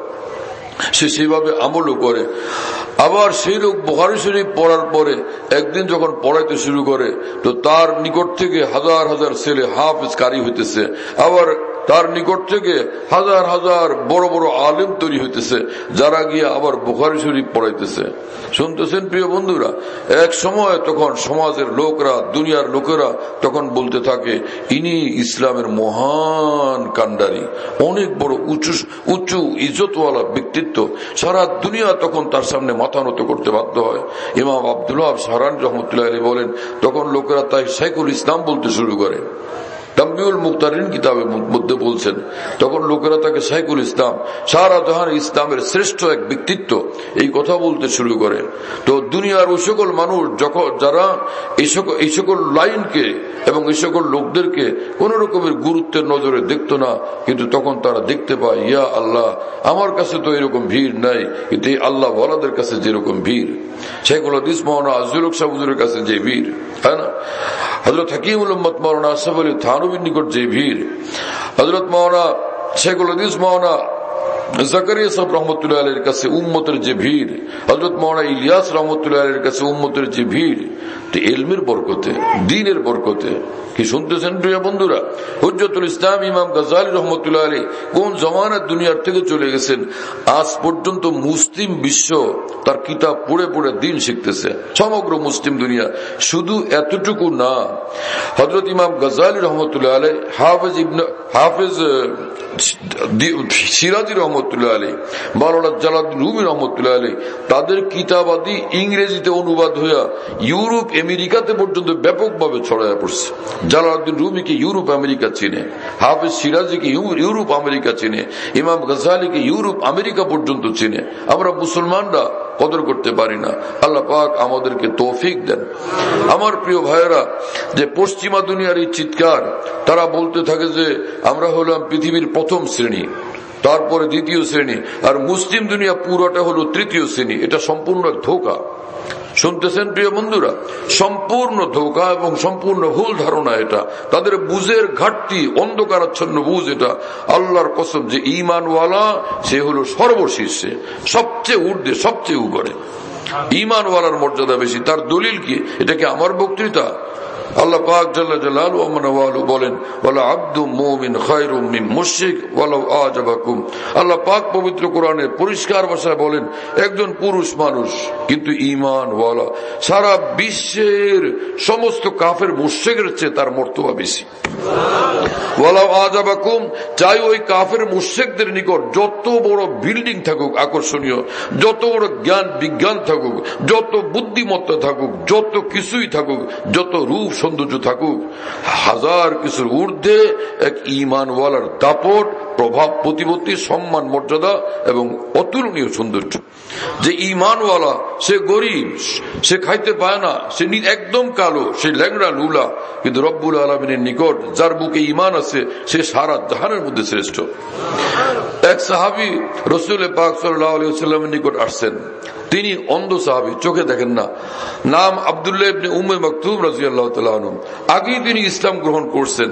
সে সেইভাবে আমলও করে। আবার সেই লোক বুখারী শরীফ পড়ার পরে একদিন যখন পড়াইতে শুরু করে, তো তার নিকট থেকে হাজার হাজার ছেলে হাফেজ কারি হইতেছে, আবার তার নিকট থেকে হাজার হাজার বড় বড় আলেম তৈরি হইতেছে, যারা গিয়ে আবার বুখারী শরীফ পড়াইতেছে। শুনতেছেন প্রিয় বন্ধুরা, এক সময় তখন সমাজের লোকরা, দুনিয়ার লোকেরা তখন বলতে থাকে, ইনি ইসলামের মহান কান্ডারি, অনেক বড় উঁচু উঁচু ইজ্জতওয়ালা ব্যক্তিত্ব। সারা দুনিয়া তখন তার সামনে মাথা নত করতে বাধ্য হয়। ইমাম আব্দুল ওয়াহাব শাহরানী রহমতুল্লাহ আলাইহি বলেন, তখন লোকেরা তাই শাইখুল ইসলাম বলতে শুরু করে। তামবিউল মুক্তারিন কিতাবের মধ্যে বলছেন, তখন লোকেরা তাকে শাইখুল ইসলাম, সারা জাহান ইসলামের শ্রেষ্ঠ এক ব্যক্তিত্ব, এই কথা বলতে শুরু করে। তো দুনিয়ার ওই সকল মানুষ যখন যারা এই সকল এই সকল লাইনকে এবং এই সকল লোকদেরকে কোন রকমের গুরুত্বের নজরে দেখতো না, কিন্তু তখন তারা দেখতে পায়, ইয়া আল্লাহ, আমার কাছে তো এরকম ভিড় নাই, কিন্তু এই আল্লাহ ওয়ালাদের কাছে যেরকম ভিড়, শাইখুল হাদিস মাওলানা আজহুল হক সাহেব হুজুরের কাছে যে ভিড়, হ্যাঁ না, হযরত হাকিমুল উম্মত মাওলানা আশরাফ আলী থানভীর নিকট যে ভিড়, হযরত মাওলানা শাইখুল হাদিস মাওলানা জাকারিয়া সাহেব রহমতুল্লাহ আলাইহির কাছে উম্মতের যে ভিড়, হযরত মাওলানা ইলিয়াস রহমতুল্লাহ আলাইহির কাছে উম্মতের যে ভিড়, তো ইলমের বরকতে, দ্বীনের বরকতে। কি শুনতেছেন প্রিয় বন্ধুরা? হুজ্জতুল ইসলাম ইমাম গাজ্জালী রহমতুল্লাহ আলাইহি কোন জমানার দুনিয়ার থেকে চলে গেছেন, আজ পর্যন্ত মুসলিম বিশ্ব তার কিতাব পড়ে পড়ে দ্বীন শিখতেছে, সমগ্র মুসলিম দুনিয়া। শুধু এতটুকু না, হযরত ইমাম গাজ্জালী রহমতুল্লাহ আলাইহি, হাফেজ ইবনে হাফেজ সিরাজি রহমতুল্লাহ আলাইহি, মাওলানা জালালউদ্দিন রুমি রহমতুল্লাহ আলাইহি, তাদের কিতাব আদি ইংরেজিতে অনুবাদ হইয়া ইউরোপ আমেরিকাতে পর্যন্ত ব্যাপকভাবে ছড়ায় পড়ছে। জালালউদ্দিন রুমিকে ইউরোপ আমেরিকা চিনে, হাফেজ সিরাজিকে ইউরোপ আমেরিকা চিনে, ইমাম গজালিকে ইউরোপ আমেরিকা পর্যন্ত চিনে। আমরা মুসলমানরা কদর করতে পারি না। আল্লাহ পাক আমাদেরকে তৌফিক দেন। আমার প্রিয় ভাইয়েরা, যে পশ্চিমা দুনিয়ার এই চিৎকার, তারা বলতে থাকে যে আমরা হলাম পৃথিবীর প্রথম শ্রেণী, তারপরে দ্বিতীয় শ্রেণী, আর মুসলিম দুনিয়া পুরোটা হলো তৃতীয় শ্রেণী। এটা সম্পূর্ণ ধোঁকা। শুনতেছেন প্রিয় বন্ধুরা, সম্পূর্ণ ধোঁকা এবং সম্পূর্ণ ভুল ধারণা। এটা তাদের বুঝের ঘাটতি, অন্ধকারাচ্ছন্ন বুঝ। এটা আল্লাহর কসম যে ঈমানওয়ালা সে হলো সর্বশীর্ষে, সবচেয়ে ঊর্ধ্বে, সবচেয়ে উপরে। ঈমানওয়ালার মর্যাদা বেশি। তার দলিল কি? এটা কি আমার বক্তৃতা? আল্লাহ পাক জাল্লা জালালুহু বলেন, ওয়ালা আবদু মুমিন খায়রুম মিন মুশরিক ওয়ালাউ আজাবাকুম। আল্লাহ পাক পবিত্র কোরআনে পরিষ্কার ভাষায় বলেন, একজন পুরুষ মানুষ কিন্তু ঈমানওয়ালা সারা বিশ্বের সমস্ত কাফের মুশরিকের চেয়ে তার মর্তবা বেশি। ওয়ালাউ আজাবাকুম, চাই ওই কাফের মুশরিকদের নিকট যত বড় বিল্ডিং থাকুক আকর্ষণীয়, যত বড় জ্ঞান বিজ্ঞান থাকুক, যত বুদ্ধিমত্তা থাকুক, যত কিছুই থাকুক, যত রূপ সৌন্দর্য থাকুক, হাজার কিছুর ঊর্ধ্বে এক ঈমানওয়ালার দাপট, প্রভাব, প্রতিপত্তি, সম্মান, মর্যাদা এবং অতুলনীয় সৌন্দর্য। যে ঈমানওয়ালা সে গরিব, সে খাইতে পায় না, সে একদম কালো, সে ল্যাংড়া লুলা, কিন্তু রব্বুল আলামিনের নিকট যার বুকে ঈমান আছে সে সারা জাহানের মধ্যে শ্রেষ্ঠ। এক সাহাবী রাসূল পাক সাল্লাল্লাহু আলাইহি ওয়াসাল্লামের নিকট আসছেন। তিনি অন্ধ সাহাবী, চোখে দেখেন না। নাম আব্দুল্লাহ ইবনে উম্মে মাকতুম রাদিয়াল্লাহু তাআলা আনহু। আগেই তিনি ইসলাম গ্রহণ করছেন।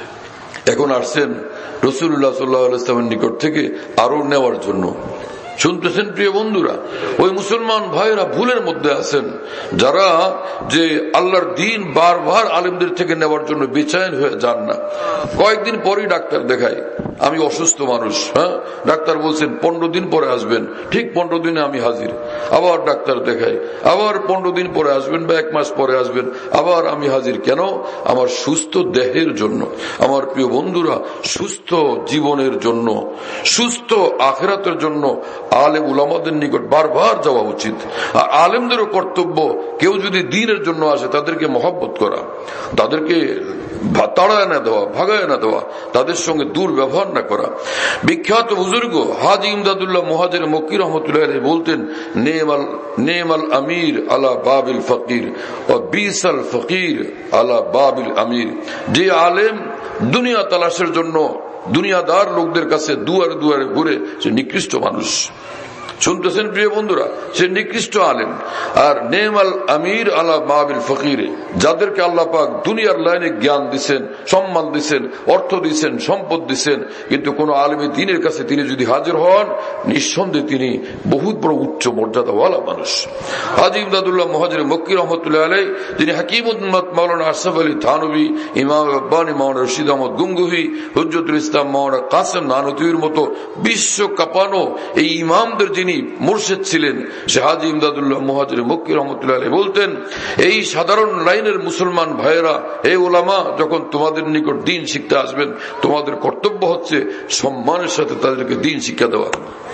এখন আসছেন রাসূলুল্লাহ সাল্লাল্লাহু আলাইহি ওয়াসাল্লামের নিকট থেকে আরো নেওয়ার জন্য। শুনতেছেন প্রিয় বন্ধুরা, ওই মুসলমান ভাইরা ভুলের মধ্যে আছেন, যারা যে আল্লাহর দিন বারবার আলেমদের থেকে নেওয়ার জন্য বেচেন হয়ে যান না। কয়েকদিন পরেই ডাক্তার দেখায়, আমি অসুস্থ মানুষ, হ্যাঁ ডাক্তার বলছেন পনেরো দিন পরে আসবেন, ঠিক পনেরো দিনে আমি হাজির। আবার ডাক্তার দেখাই, আবার পনেরো দিন পরে আসবেন বা এক মাস পরে আসবেন, আবার আমি হাজির। কেন? আমার সুস্থ দেহের জন্য। আমার প্রিয় বন্ধুরা, সুস্থ জীবনের জন্য, সুস্থ আখিরাতের জন্য আলেম উলামাদের নিকট বারবার যাওয়া উচিত। আর আলেমদেরও কর্তব্য, কেউ যদি দ্বীনের জন্য আসে তাদেরকে মহব্বত করা, তাদেরকে তাড়ায় না দেওয়া, ভাগায় না দেওয়া, তাদের সঙ্গে দুর্ব্যবহার না করা। বিখ্যাত বুজুর্গ হাজী ইমদাদুল্লাহ মুহাজির মক্কি রহমতুল্লাহ আলাইহি বলতেন, নেমাল নেমাল আমির আলা বাবিল ফকির ও বিসাল ফকির আলা বাবিল আমির। যে আলেম দুনিয়া তালাশের জন্য দুনিয়াদার লোকদের কাছে দুয়ারে দুয়ারে ঘুরে, সে নিকৃষ্ট মানুষ। শুনতেছেন প্রিয় বন্ধুরা, সে নিকৃষ্ট আলেম। আর নেমাল আমির আলা বাবিল ফকির, যাদেরকে আল্লাহ পাক দুনিয়ার লাইনে জ্ঞান দিচ্ছেন, সম্মান দিচ্ছেন, অর্থ দিচ্ছেন, সম্পদ দিচ্ছেন, কিন্তু কোন আলেমী দ্বীনের কাছে তিনি যদি হাজির হন, নিঃসন্দেহে তিনি বহুত বড় উচ্চ মর্যাদাওয়ালা মানুষ। হাজী ইমদাদুল্লাহ মুহাজির মক্কি রহমতুল্লাহ আলাইহি, যিনি হাকিম উম্মত মাওলানা আশরাফ আলী থানভী, ইমাম রাব্বানী মাওলানা রশিদ আহমদ গঙ্গুহি, হুজ্জতুল ইসলাম মাওলানা কাসেম নানুতুবির মতো বিশ্ব কাঁপানো এই ইমামদের যিনি মুর্শিদ ছিলেন, সে হাজী ইমদাদুল্লাহ মুহাজির মক্কি রহমতুল্লাহ আলাইহি বলতেন, এই সাধারণ লাইনের মুসলমান ভাইয়েরা, এই ওলামা যখন তোমাদের নিকট দ্বীন শিখতে আসবেন, তোমাদের কর্তব্য হচ্ছে সম্মানের সাথে তাদেরকে দ্বীন শিক্ষা দেওয়া।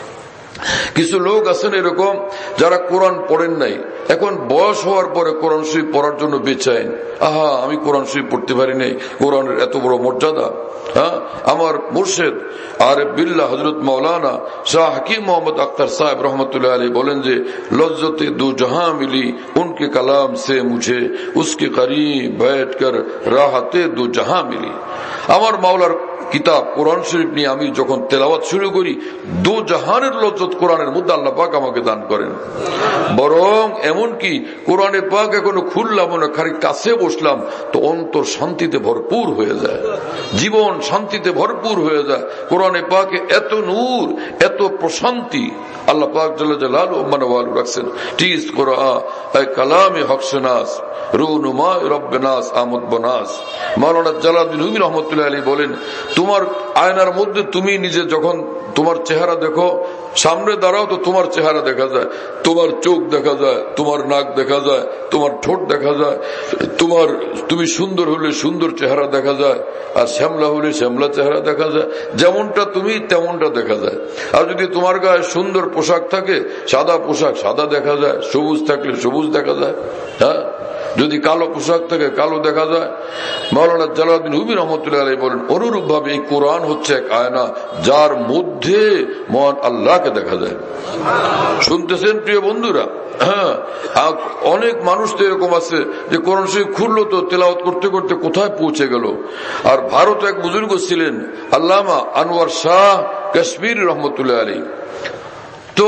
কিছু লোক আছেন এরকম, যারা কোরআন পড়েন নাই, এখন বয়স হওয়ার পরে কোরআন শরীফ পড়ার জন্য বেচাইন। আহা, আমি কোরআন শরীফ পড়তে পারি নাই, কোরআনের এত বড় মর্যাদা। হ্যাঁ, আমার মুর্শিদ আরিফ বিল্লাহ হযরত মাওলানা শাহ হাকিম মোহাম্মদ আখতার সাহেব রহমতুল্লাহ আলাইহি বলেন যে, লজ্জতে দু জাহাं মিলি উনকে কালাম সে মুঝে, উসকে করিব बैठकर রাহতে দু জাহাं মিলি। আমার মাওলার কিতাব কোরআন শরীফ নিয়ে আমি যখন তেলাওয়াত শুরু করি, দু জাহানের লজ্জত কোরআনের মধ্যে আল্লাহ পাক আমাকে দান করেন। বরং এমনকি কোরআনে পাক এখনো খুললাম না, খালি কাছে বসলাম তো অন্তর শান্তিতে ভরপুর হয়ে যায়, জীবন শান্তিতে ভরপুর হয়ে যায়। কোরআনে পাকে এত নূর, এত প্রশান্তি আল্লাহ পাক জাল্লা জালালুহু মানওয়ালু রাখছেন। টিস কোরআন এ কালামে হকশনাস রুনুমা রব্বানাস আমদ বনাস। মাওলানা জালালউদ্দিন রুমি রহমতুল্লাহ আলাইহি বলেন, তোমার আয়নার মধ্যে তুমি নিজে যখন তোমার চেহারা দেখো, সামনে দাঁড়াও তো তোমার চেহারা দেখা যায়, তোমার চোখ দেখা যায়, তোমার নাক দেখা যায়, তোমার ঠোঁট দেখা যায়, তোমার তুমি সুন্দর হলে সুন্দর চেহারা দেখা যায়, আর শ্যামলা হলে শ্যামলা চেহারা দেখা যায়। যেমনটা তুমি তেমনটা দেখা যায়। আর যদি তোমার গায়ে সুন্দর পোশাক থাকে, সাদা পোশাক সাদা দেখা যায়, সবুজ থাকলে সবুজ দেখা যায়। হ্যাঁ, যদি কালো পোশাক থেকে কালো দেখা যায়। মাওলানা জালালউদ্দিন রুমি রহমতুল্লাহ আলাইহি বলেন অনুরূপ ভাবে এই কোরআন হচ্ছে এক আয়না যার মধ্যে মহান আল্লাহকে দেখা যায়। শুনতেছেন প্রিয় বন্ধুরা? হ্যাঁ, অনেক মানুষ তো এরকম আছে যে কোরআন শরীফ খুললো তো তেলাওয়াত করতে করতে কোথায় পৌঁছে গেল। আর ভারতে এক বুজুর্গ ছিলেন আল্লামা আনোয়ার শাহ কাশ্মীর রহমতুল্লাহ আলাইহি, তো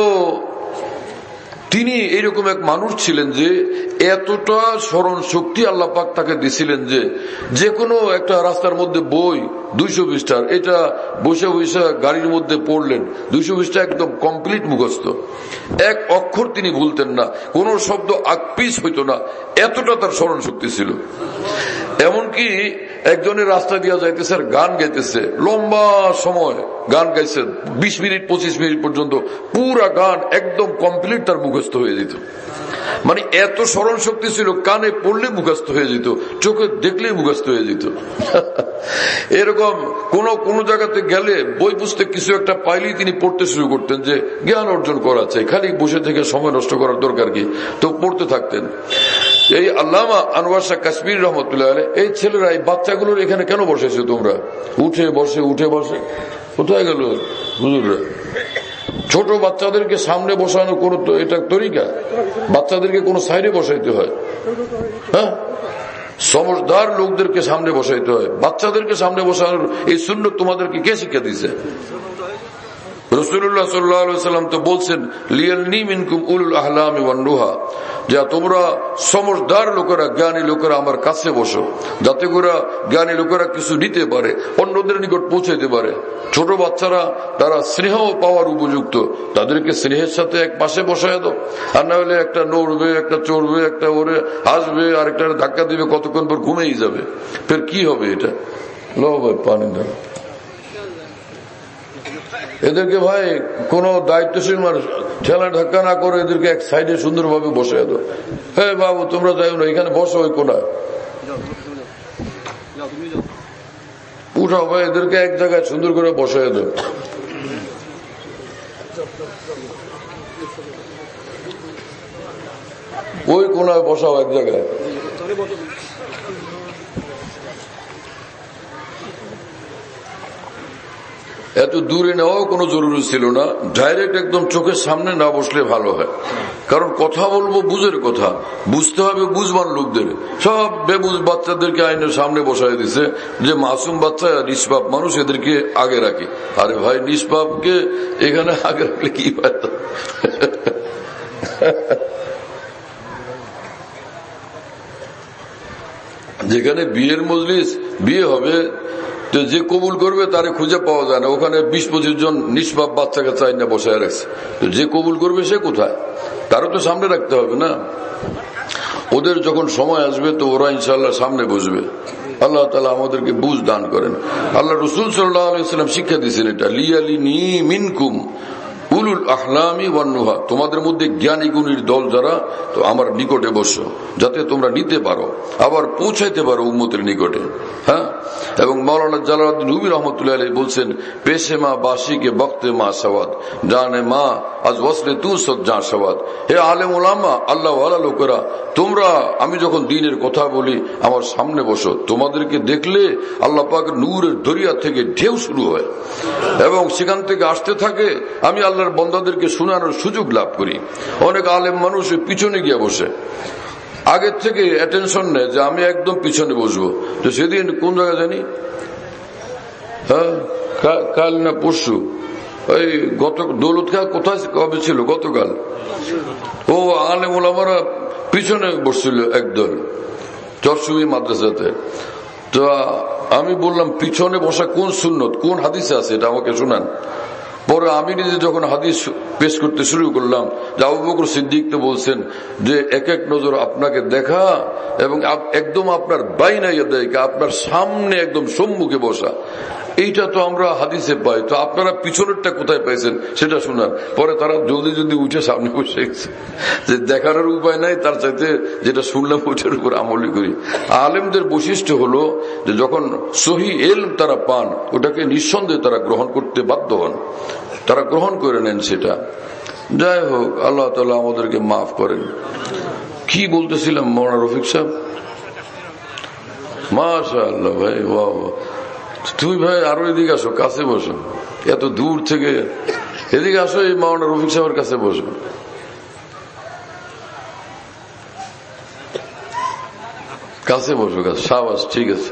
তিনি এইরকম এক মানুষ ছিলেন যে এতটা স্মরণ শক্তি আল্লাহ পাক তাকে দিছিলেন যে যে কোনো একটা রাস্তার মধ্যে বই দুইশো পৃষ্ঠার, এটা বসে বসে গাড়ির মধ্যে পড়লেন, দুইশো পৃষ্ঠা একদম কমপ্লিট মুখস্থ, এক অক্ষর তিনি ভুলতেন না, কোন শব্দ আকপিস হইত না, এতটা তার স্মরণ শক্তি ছিল। এমনকি একজনের রাস্তা দিয়া যাইতেছে আর গান গাইতেছে, লম্বা সময় গান গাইছে, বিশ মিনিট পঁচিশ মিনিট পর্যন্ত পুরা গান একদম কমপ্লিট তার মুখস্থ হয়ে যেত। মানে এত স্মরণ শক্তি ছিল, কানে পড়লে মুখস্থ হয়ে যেত, চোখে দেখলে মুখস্থ হয়ে যেত। এরকম কোন কোন জায়গাতে গেলে বই পুস্তক কিছু একটা পাইলেই তিনি পড়তে শুরু করতেন যে জ্ঞান অর্জন করা চাই, খালি বসে থেকে সময় নষ্ট করার দরকার কি, তো পড়তে থাকতেন। এই আল্লামা আনোয়ার শাহ কাশ্মীর রহমতুল্লাহ আলাইহি এই ছেলেরা এই বাচ্চাগুলোর এখানে কেন বসেছো তোমরা? উঠে বসে উঠে বসে কোথায় গেল হুজুররা? ছোট বাচ্চাদেরকে সামনে বসানো কোন এটা তরিকা? বাচ্চাদেরকে কোন সাইডে বসাইতে হয়? হ্যাঁ, সমঝদার লোকদেরকে সামনে বসাইতে হয়, বাচ্চাদেরকে সামনে বসানোর এই সুন্নত তোমাদেরকে কে শিক্ষা দিছে? রাসূলুল্লাহ সাল্লাল্লাহু আলাইহি ওয়াসাল্লাম তো বলছেন লিয়ালনি মিনকুম উলুল আহলামি ওয়ান নুহা, যে তোমরা সমঝদার লোকেরা জ্ঞানী লোকেরা আমার কাছে বসো, যাতে করে জ্ঞানী লোকেরা কিছু নিতে পারে, অন্যদের নিকট পৌঁছাইতে পারে। ছোট বাচ্চারা তারা স্নেহ পাওয়ার উপযুক্ত, তাদেরকে স্নেহের সাথে এক পাশে বসায় দাও, আর না হলে একটা নড়বে, একটা চড়বে, একটা ওরে হাসবে, আর একটা ধাক্কা দিবে, কতক্ষণ পর ঘুমেই যাবে, ফের কি হবে এটা? লো ভাই পানি দাও এদেরকে, ভাই কোন দায়িত্বশীল মানুষ ঠেলা ধাক্কা না করে এদেরকে এক সাইডে সুন্দরভাবে বসে দাও। হ্যাঁ বাবু তোমরা যাও না, এখানে বসো ওই কোনায়, উঠাও ভাই, এদেরকে এক জায়গায় সুন্দর করে বসে দাও। ওই কোনায় বসাও এক জায়গায়। এত দূরে নেওয়াও কোনো জরুরি ছিল না, ডাইরেক্ট একদম চোখের সামনে না বসলে ভালো হয়, কারণ কথা বলবো বুঝের কথা, বুঝতে হবে বুঝবান লোকদের। সব বেবুঝ বাচ্চাদেরকে আইনের সামনে বসাই দিছে যে মাসুম বাচ্চা নিষ্পাপ মানুষ, এদেরকে আগে রাখে। আরে ভাই নিষ্পাপকে এখানে আগে রাখলে কি পায়? যেখানে বিয়ের মজলিস, বিয়ে হবে, তো যে কবুল করবে তারে খুঁজে পাওয়া যায় না, ওখানে বিশ পঁচিশ জন নিষ্পাপ বাচ্চাকে চাই না বসায় রাখছে, তো যে কবুল করবে সে কোথায়? তারও তো সামনে রাখতে হবে না। ওদের যখন সময় আসবে তো ওরা ইনশাআল্লাহ সামনে বসবে। আল্লাহ তাআলা আমাদেরকে বুঝ দান করেন। আল্লাহ রাসূল সাল্লাল্লাহু আলাইহি ওয়াসাল্লাম শিক্ষা দিয়েছেন এটা, লিয়ালিনি মিনকুম উলুল আহলামি ওয়ান নুহা, তোমাদের মধ্যে জ্ঞানী গুণীর দল যারা, তো আমার নিকটে বসো, যাতে তোমরা নিতে পারো, আবার পৌঁছাইতে পারো উম্মতের নিকটে। হ্যাঁ, এবং মাওলানা জালালউদ্দিন রুমি রহমতুল্লাহ আলাইহি বলছেন পেশে মা বাসি কে বক্তে মা সওয়াদ, জানে মা আজ ওয়াসলে তু সদ জা সওয়াদ। হে আলেম ওলামা, আল্লাহ ওয়ালা লোকেরা, তোমরা আমি যখন দ্বীনের কথা বলি আমার সামনে বসো, তোমাদেরকে দেখলে আল্লাহ পাকের নূরের দরিয়া থেকে ঢেউ শুরু হয় এবং সেখান থেকে আসতে থাকে, আমি আল্লাহর বন্দাদেরকে শোনানোর সুযোগ লাভ করি। অনেক আলেম মানুষ পিছনে গিয়ে বসে, আগের থেকে অ্যাটেনশন নেয় যে আমি একদম পিছনে বসবো। তো সেদিন কোন জায়গায় জানি, হ্যাঁ কাল না পরশু, ওই গত দৌলত খা কোথায় কবে ছিল, গতকাল, ও আলেম ওলামারা পিছনে বসছিল একদল চরসুবি মাদ্রাসাতে। তো আমি বললাম পিছনে বসা কোন সুন্নত, কোন হাদিসে আছে, এটা আমাকে শোনান। পরে আমি নিজে যখন হাদিস পেশ করতে শুরু করলাম, যে আবু বকর সিদ্দিক তো বলছেন যে এক এক নজর আপনাকে দেখা এবং একদম আপনার বাইনাইয়া দেখা, আপনার সামনে একদম সম্মুখে বসা, এইটা তো আমরা হাদিসে পাই, তো আপনারা পিছনেরটা কোথায় পাইছেন সেটা শোনান। পরে তারা জলদি জলদি উঠে সামনে বসে গেছে, যে দেখার উপায় নাই, তার চাইতে যেটা শুনলাম ওইটার উপর আমলি করি। আলেমদের বৈশিষ্ট্য হলো যে যখন সহি এলম তারা পান, ওটাকে নিঃসন্দেহে তারা গ্রহণ করতে বাধ্য হন, তারা গ্রহণ করে নেন সেটা। যাই হোক, আল্লাহ তাআলা আমাদেরকে মাফ করেন। কি বলতেছিলাম মৌলানা রফিক সাহেব? মাশাআল্লাহ ভাই, বাহ বাহ। তুমি ভাই আরো এদিকে আসো, কাছে বসো, এত দূর থেকে এদিকে আসো, এই মৌলানা রফিক সাহেবের কাছে বসো। কাছে বসো, কাছে, সাবাস, ঠিক আছে।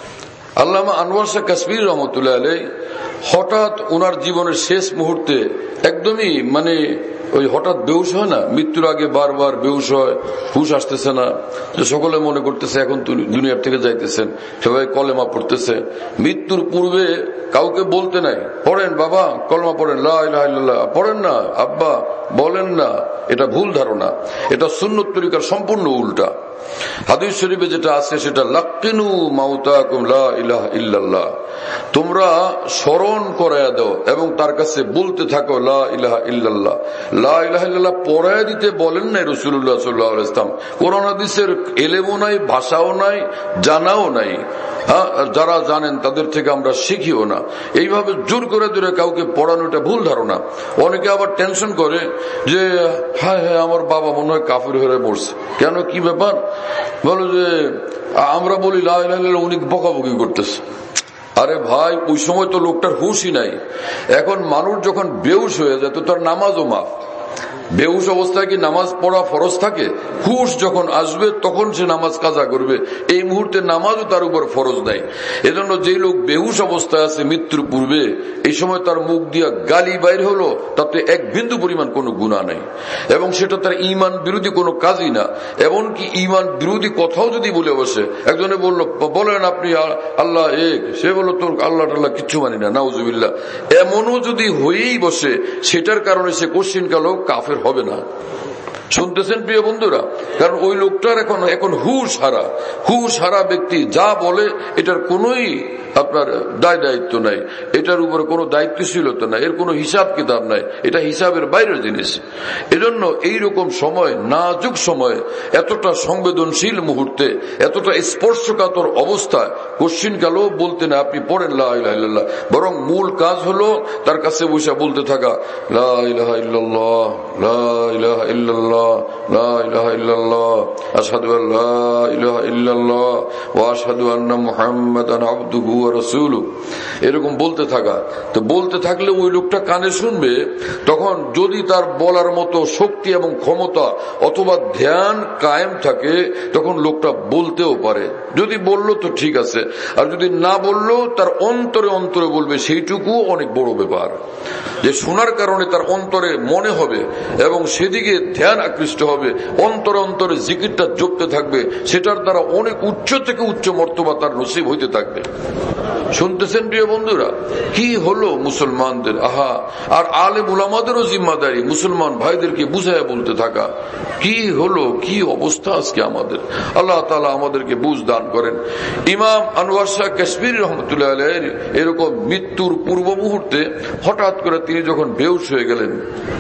আল্লামা আনোয়ার শাহ কাশ্মীর রহমতুল্লাহ আলাইহি হঠাৎ ওনার জীবনের শেষ মুহূর্তে একদমই মানে ওই হঠাৎ বেহুশ হয় না, মৃত্যুর আগে বারবার বেহুশ হয়, হুশ আসতেছে না, যে সকলে মনে করতেছে এখন দুনিয়ার থেকে যাইতেছেন, সবাই কলেমা পড়তেছে। মৃত্যুর পূর্বে কাউকে বলতে নাই, পড়েন বাবা কলেমা পড়েন, লা ইলাহা ইল্লাল্লাহ পড়েন না আব্বা, বলেন না, এটা ভুল ধারণা, এটা সুন্নত তরিকার সম্পূর্ণ উল্টা। হাদিস শরীফে যেটা আছে সেটা লাক্কিনু মাউতাকুম লা ইলাহা ইল্লাল্লাহ, তোমরা স্মরণ করায়া দাও এবং তার কাছে বলতে থাকো লা ইলাহা ইল্লাল্লাহ। লা ইলাহা ইল্লাল্লাহ পড়ায়া দিতে বলেন নাই রাসূলুল্লাহ সাল্লাল্লাহু আলাইহি ওয়াসাল্লাম, কোরআন হাদিসের এলেমও নাই, ভাষাও নাই, জানাও নাই। হ্যাঁ, যারা জানেন তাদের থেকে আমরা শিখিও না। এইভাবে জোর করে ধরে কাউকে পড়ানোটা ভুল ধারণা। অনেকে আবার টেনশন করে যে হ্যাঁ হ্যাঁ আমার বাবা মনে হয় কাফির হয়ে মরছে, কেন, কি ব্যাপার? বলো যে আমরা বলি লা ইলাহা ইল্লাল্লাহ, উনি বকাবকি করতেছে। আরে ভাই, ওই সময় তো লোকটার হুশই নাই। এখন মানুষ যখন বেহুশ হয়ে যায় তো তার নামাজও মাফ। বেহুশ অবস্থায় কি নামাজ পড়া ফরজ থাকে? হুশ যখন আসবে তখন সে নামাজ কাজা করবে, এই মুহূর্তে নামাজও তার উপর ফরজ নাই। এজন্য যে লোক বেহুশ অবস্থায় আছে মৃত্যুর পূর্বে, এই সময় তার মুখ দিয়া গালি বাইর হলো, তাতে এক বিন্দু পরিমাণ কোনো গুনাহ নাই এবং সেটা তার ঈমান বিরোধী কোনো কাজই না। এমনকি ঈমান বিরোধী কথাও যদি বলে বসে, একজনে বললো বলেন আপনি আল্লাহ এক, সে বললো তোর আল্লাহ টাল্লাহ কিচ্ছু মানি না, নাউজুবিল্লাহ, এমনও যদি হয়েই বসে, সেটার কারণে সে কোশ্চিন কালেও কাফের হবে না। শুনতেছেন প্রিয় বন্ধুরা? কারণ ওই লোকটার এখন এখন হুশ হারা, হুশ হারা ব্যক্তি যা বলে এটার কোনোই আপনার দায় দায়িত্ব নাই, এটার উপরে কোনো দায়িত্বশীলতা নাই, এর কোনো হিসাব কিতাব নাই, এটা হিসাবের বাইরের জিনিস। এজন্য এইরকম সময়, নাজুক সময়ে, এতটা সংবেদনশীল মুহূর্তে, এতটা স্পর্শকাতর অবস্থায় কোশ্চিন কালেও বলতে না আপনি পড়েন লা ইলাহা ইল্লাল্লাহ, বরং মূল কাজ হলো তার কাছে বসে বলতে থাকা লা ইলাহা ইল্লাল্লাহ, লা ইলাহা ইল্লাল্লাহ, লা ইলাহা ইল্লাল্লাহ, আশহাদু আল্লা ইলাহা ইল্লাল্লাহ ওয়া আশহাদু আন্না মুহাম্মাদান আবদুহু ওয়া রাসূলুহু, এরকম বলতে থাকা। তো বলতে থাকলে ওই লোকটা কানে শুনবে, তখন যদি তার বলার মতো শক্তি এবং ক্ষমতা অথবা ধ্যান কায়েম থাকে তখন লোকটা বলতেও পারে। যদি বললো তো ঠিক আছে, আর যদি না বললো তার অন্তরে অন্তরে বলবে, সেইটুকু অনেক বড় ব্যাপার। যে শোনার কারণে তার অন্তরে মনে হবে এবং সেদিকে ধ্যান আকৃষ্ট হবে, অন্তরে অন্তরে জিকিরটা জপতে থাকবে, সেটার দ্বারা অনেক উচ্চ থেকে উচ্চ মর্তবা তার নসিব হইতে থাকবে। শুনতেছেন প্রিয় বন্ধুরা? কি হলো মুসলমানদের, আহা, আর আলেম উলামাদেরও জিম্মাদারি মুসলমান ভাইদেরকে বুঝাইয়া বলতে থাকা। কি হলো, কি অবস্থা আজকে আমাদের। আল্লাহ তাআলা আমাদেরকে বুঝ দান করেন। ইমাম আনোয়ার শাহ কাশ্মীরি রহমতুল্লাহ আলাইহি এরকম মৃত্যুর পূর্ব মুহূর্তে হঠাৎ করে তিনি যখন বেহুশ হয়ে গেলেন,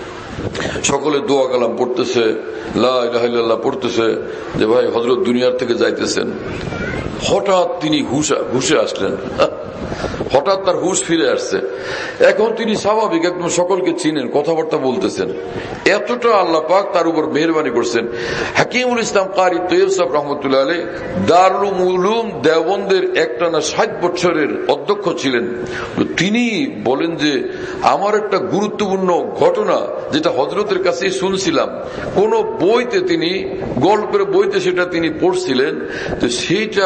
সকলে দোয়া কালাম পড়তেছে, লা ইলাহা ইল্লাল্লাহ পড়তেছে, যে ভাই হযরত দুনিয়ার থেকে যাইতেছেন। হঠাৎ তিনি হুশে আসলেন, হঠাৎ তার হুশ ফিরে আসছে। এখন তিনি স্বাভাবিক একদম সকলকে চিনেন, কথাবার্তা বলতেছেন। এতটা আল্লাহ পাক তার উপর মেহেরবানি করছেন। হাকিমুল ইসলাম কারি তৈয়ব সাহেব রহমতুল্লাহ আলাইহি দারুল উলুম দেওবন্দের একটানা ষাট বছরের অধ্যক্ষ ছিলেন। তিনি বলেন যে আমার একটা গুরুত্বপূর্ণ ঘটনা যেটা হযরতের কাছে শুনছিলাম, কোন বইতে তিনি গল্পের বইতে সেটা তিনি পড়ছিলেন, তো সেইটা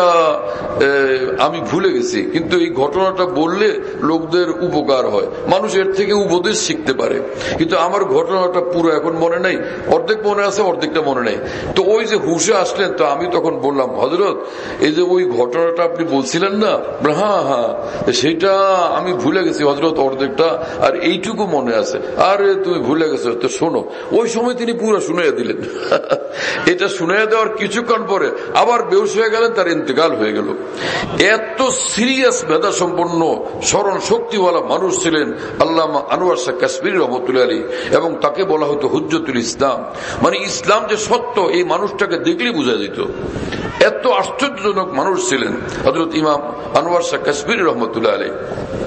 আমি ভুলে গেছি, কিন্তু এই ঘটনাটা বললে লোকদের উপকার হয়, মানুষ এর থেকে উপদেশ শিখতে পারে। কিন্তু আমার ঘটনাটা পুরো এখন মনে নাই, অর্ধেক মনে আছে, অর্ধেকটা মনে নাই। তো ওই যে হুশে আসলেন, তো আমি তখন বললাম, হযরত এই যে ওই ঘটনাটা আপনি বলছিলেন না, হ্যাঁ হ্যাঁ সেইটা আমি ভুলে গেছি হযরত, অর্ধেকটা, আর এইটুকু মনে আছে। আরে তুমি ভুলে গেছো, তো শোনো। ওই সময় তিনি পুরো শুনাইয়া দিলেন। এটা শুনাইয়া দেওয়ার কিছুক্ষণ পরে আবার বেহুশ হয়ে গেলেন, তার ইন্তেকাল হয়ে গেল। এত সিরিয়াস মেধা সম্পন্ন স্মরণ শক্তিওয়ালা মানুষ ছিলেন আল্লামা আনোয়ার শাহ কাশ্মীরি রহমতুল্লাহ আলাইহি, এবং তাকে বলা হতো হুজ্জতুল ইসলাম, মানে ইসলাম যে সত্য এই মানুষটাকে দেখলে বোঝা যেত। এত আশ্চর্যজনক মানুষ ছিলেন হযরত ইমাম আনোয়ার শাহ কাশ্মীরি রহমতুল্লাহ আলাইহি।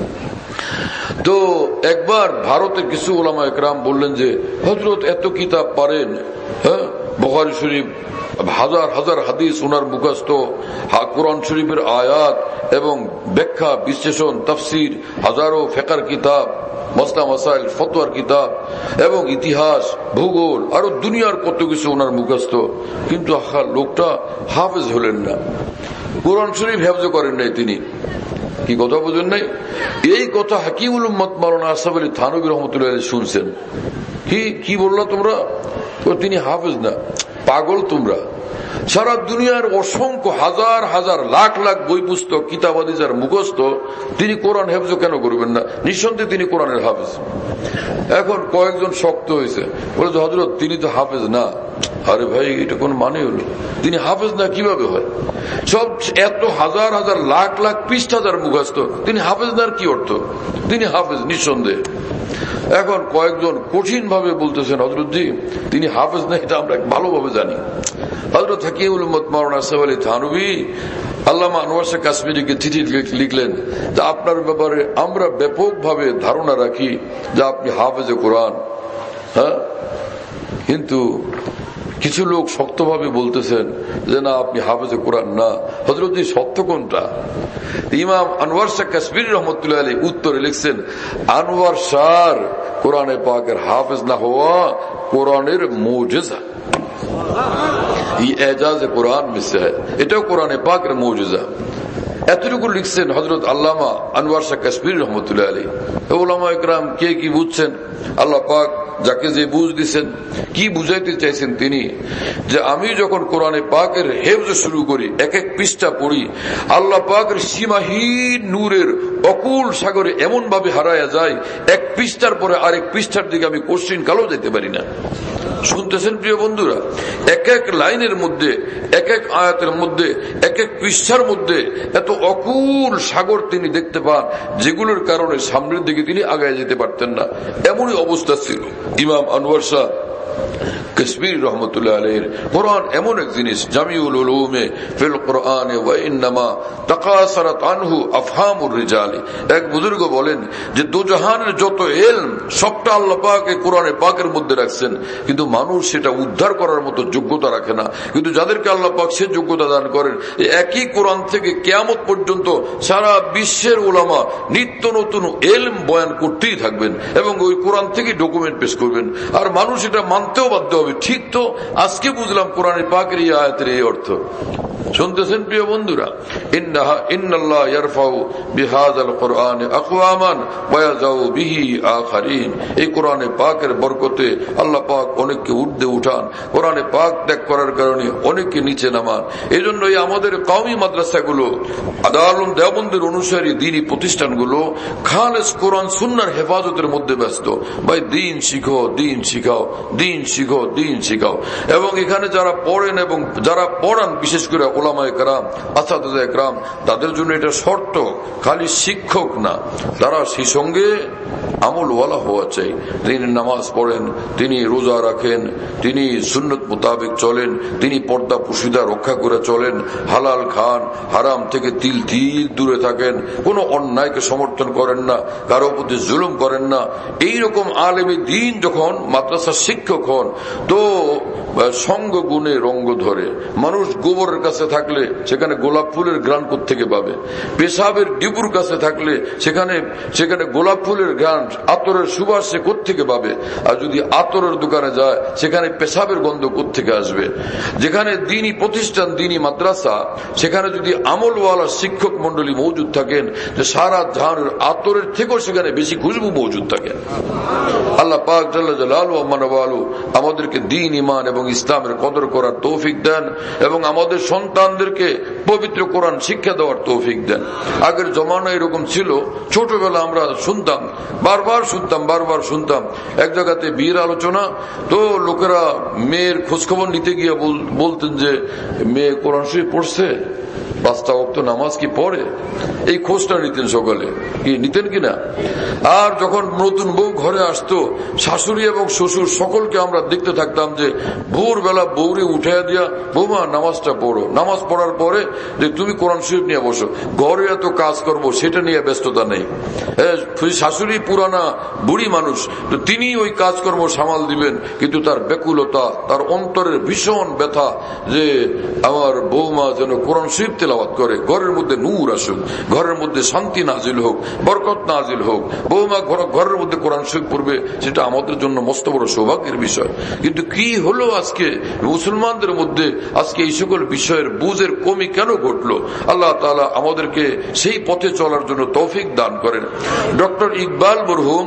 তো একবার ভারতের কিছু উলামা একরাম বললেন যে হযরত এত কিতাব পারেন, হ্যাঁ বুখারী শরীফ হাজার হাজার হাদিস ওনার মুখস্থ, কোরআন শরীফের আয়াত এবং ব্যাখ্যা বিশ্লেষণ তাফসীর, হাজারো ফিকহের কিতাব, মাসলা মাসাইল, ফতোয়ার কিতাব এবং ইতিহাস, ভূগোল, আরো দুনিয়ার কত কিছু ওনার মুখস্থ। কিন্তু আহা, লোকটা হাফেজ হলেন না, কোরআন শরীফ হেফজ করেন নাই তিনি। কি কথা বুঝেন নাই? এই কথা হাকিমুল উম্মত মাওলানা আশরাফ আলী থানভী রহমাতুল্লাহ আলাইহি শুনছেন। কি কি বললা তোমরা? তিনি হাফেজ না, পাগল তোমরা। সারা দুনিয়ার অসংখ্য হাজার হাজার লাখ লাখ বই পুস্তক কিতাবাদি যার মুখস্থ, তিনি কোরআন হেফজ কেন করবেন না? নিঃসন্দেহে তিনি কোরআনের হাফেজ। এখন কয়েকজন শক্ত হয়েছে, বলে যে হযরত তিনি তো হাফেজ না। আরে ভাই, এটা কোন মানে হলো? তিনি হাফেজ না কিভাবে হয়? সব এত হাজার হাজার লাখ লাখ পৃষ্ঠা যার মুখস্থ, তিনি হাফেজ না? কি অর্থ? তিনি হাফেজ নিঃসন্দেহে। এখন কয়েকজন কঠিন ভাবে বলতেছেন হযরত জি তিনি হাফেজ না, এটা আমরা ভালোভাবে জানি। হযরত হাকিমুল উম্মত মাওলানা আশরাফ আলী থানভী আল্লামা আনোয়ার শাহ কাশ্মীরিকে চিঠি লিখলেন যে আপনার ব্যাপারে আমরা ব্যাপকভাবে ধারণা রাখি যে আপনি হাফেজে কোরআন। হ্যাঁ, কিন্তু কিছু লোক শক্তভাবে বলতেছেন যে না, আপনি হাফেজে কোরআন না। হযরত জি সত্য কোনটা? ইমাম আনোয়ার শাহ কাশ্মীরি রহমতুল্লাহ আলাইহি উত্তরে লিখছেন, আনোয়ার শাহ কোরআনে পাকের হাফেজ না হওয়া কোরআনের মুজিজা, এই এজাজ কোরআন মিসে হয়, এটাও কোরআনে পাকের মুজিজা। এতটুকু লিখছেন হযরত আল্লামা আনোয়ার শাহ কাশ্মীরি রহমতুল্লাহ আলাইহি। উলামা ইকরাম কে কি বুঝছেন, আল্লাহ পাক যাকে যে বুঝ দিচ্ছেন, কি বুঝাইতে চাইছেন তিনি, যে আমি যখন কোরআনে পাকের হেফজ শুরু করি, এক এক পৃষ্ঠা পড়ি, আল্লাহ পাকের সীমাহীন নূরের অকুল সাগরে এমন ভাবে হারায়া যায়, এক পৃষ্ঠার পরে আরেক পৃষ্ঠার দিকে আমি কোশ্চিন কালো যেতে পারি না। শুনতেছেন প্রিয় বন্ধুরা? এক এক লাইনের মধ্যে, এক এক আয়াতের মধ্যে, এক এক পৃষ্ঠার মধ্যে এত অকুল সাগর তিনি দেখতে পান, যেগুলোর কারণে সামনের দিকে তিনি আগায় যেতে পারতেন না। এমনই অবস্থা ছিল ইমাম আনোয়ার শাহ কাশ্মীরি রহমতুল্লাহ আলাইহির। কোরআন এমন এক জিনিস, জামিউল উলুমে ফিল কোরআনে ওয়া ইন্নামা তাকাসারাত আনহু আফহামুর রিজাল। এক বুজুর্গ বলেন যে দুজাহানের যত ইলম সবটা আল্লাহ পাক কোরআনে পাকের মধ্যে রাখছেন, কিন্তু মানুষ সেটা উদ্ধার করার মতো যোগ্যতা রাখে না। কিন্তু যাদেরকে আল্লাহ পাক সে যোগ্যতা দান করেন, একই কোরআন থেকে কিয়ামত পর্যন্ত সারা বিশ্বের উলামা নিত্য নতুন ইলম বয়ান করতেই থাকবেন এবং ওই কোরআন থেকে ডকুমেন্ট পেশ করবেন, আর মানুষ এটা মানতেও বাধ্য হবে। ঠিক তো আজকে বুঝলাম কোরআনের পাকের এই আয়াতের এই অর্থ। শুনতেছেন প্রিয় বন্ধুরা? ইন্নাহা ইন্নাল্লাহ ইয়ারফাউ বিহাযাল কুরআনি আকওয়ামান ওয়া ইয়াযাউ বিহি আখারিন। এই কোরআনে পাকের বরকতে আল্লাহ পাক অনেককে ঊর্ধ্বে উঠান, কোরআনে পাক ত্যাগ করার কারণে অনেককে নিচে নামান। এই জন্যই আমাদের কওমি মাদ্রাসাগুলো, আদালুম দেওবন্দের অনুসারী দ্বীনি প্রতিষ্ঠানগুলো খালেস কোরআন সুন্নাহর হেফাজতের মধ্যে ব্যস্ত। ভাই দিন শিখো, দিন শিখাও, দিন শিখো, দিন শিখাও। এবং এখানে যারা পড়েন এবং যারা পড়ান, বিশেষ করে উলামায়ে কেরাম, আসাতিজা কেরাম, তাদের জন্য এটা শর্ত, খালি শিক্ষক না, তারা সেই সঙ্গে আমলওয়ালা হওয়া চাই। তিনি নামাজ পড়েন, তিনি রোজা রাখেন, তিনি সুন্নত মোতাবেক চলেন, তিনি পর্দা পুশিদা রক্ষা করে চলেন, হালাল খান, হারাম থেকে তিল তিল দূরে থাকেন, কোনো অন্যায়কে সমর্থন করেন না, কারো প্রতি জুলুম করেন না। এইরকম আলেমে দ্বীন যখন মাদ্রাসার শিক্ষক হন, তো সঙ্গ গুণে রঙ্গ ধরে। মানুষ গোবরের কাছে থাকলে সেখানে গোলাপ ফুলের ঘ্রাণ থেকে পাবে, পেশাবের ডিপুর কাছে থাকলে সেখানে সেখানে গোলাপ ফুলের ঘ্রাণ, আতরের সুবাস সে কোত্থেকে পাবে? আর যদি আতরের দোকানে যায়, সেখানে পেশাবের গন্ধ কোত্থেকে আসবে? যেখানে দ্বীনি প্রতিষ্ঠান, দ্বীনি মাদ্রাসা, সেখানে যদি আমলওয়ালা শিক্ষক মন্ডলী মজুদ থাকেন, যে সারা জাহানের আতরের থেকেও সেখানে বেশি খুশবু মজুদ থাকে। আল্লাহ পাক জাল্লা জালালু ওয়া মানওয়ালু আমাদেরকে দ্বীন, ঈমান এবং ইসলামের কদর করার তৌফিক দেন এবং আমাদের সন্তানদেরকে পবিত্র কোরআন শিক্ষা দেওয়ার তৌফিক দেন। আগের জমানা এরকম ছিল, ছোটবেলা আমরা শুনতাম, বারবার শুনতাম বারবার শুনতাম এক জায়গাতে বিয়ের আলোচনা, তো লোকেরা মেয়ের খোঁজখবর নিতে গিয়ে বলতেন যে মেয়ে কোরআন শরীফ পড়ছে, পাঁচটা ওয়াক্ত নামাজ কি পড়ে, এই খোঁজটা নিতেন সকালে, কি নিতেন কিনা। আর যখন নতুন বউ ঘরে আসতো, শাশুড়ি এবং শ্বশুর সকলকে আমরা দেখতে থাকতাম যে ভোরবেলা বউরে উঠাইয়া দিয়া, বৌমা নামাজটা পড়ো, নামাজ পড়ার পরে যে তুমি কোরআন শরীফ নিয়ে বসো, ঘরে এত কাজ করবো সেটা নিয়ে ব্যস্ততা নেই। শাশুড়ি পুরানা বুড়ি মানুষ, তো তিনি ওই কাজকর্ম সামাল দিবেন, কিন্তু তার ব্যাকুলতা, তার অন্তরের ভীষণ ব্যথা যে আমার বৌমা যেন কোরআন শরীফ তেলাওয়াত করে, ঘরের মধ্যে নূর আসুক, ঘরের মধ্যে শান্তি নাজিল হোক, বরকত নাজিল হোক, বৌমা ঘরের মধ্যে কোরআন শরীফ পড়বে, সেটা আমাদের জন্য মস্ত বড় সৌভাগ্যের বিষয়। কিন্তু কি হলো আজকে মুসলমানদের মধ্যে, আজকে এই সকল বিষয়ের বুঝের কমি কেন ঘটলো? আল্লাহ তাআলা আমাদেরকে সেই পথে চলার জন্য তৌফিক দান করেন। ডক্টর ইকবাল মরহুম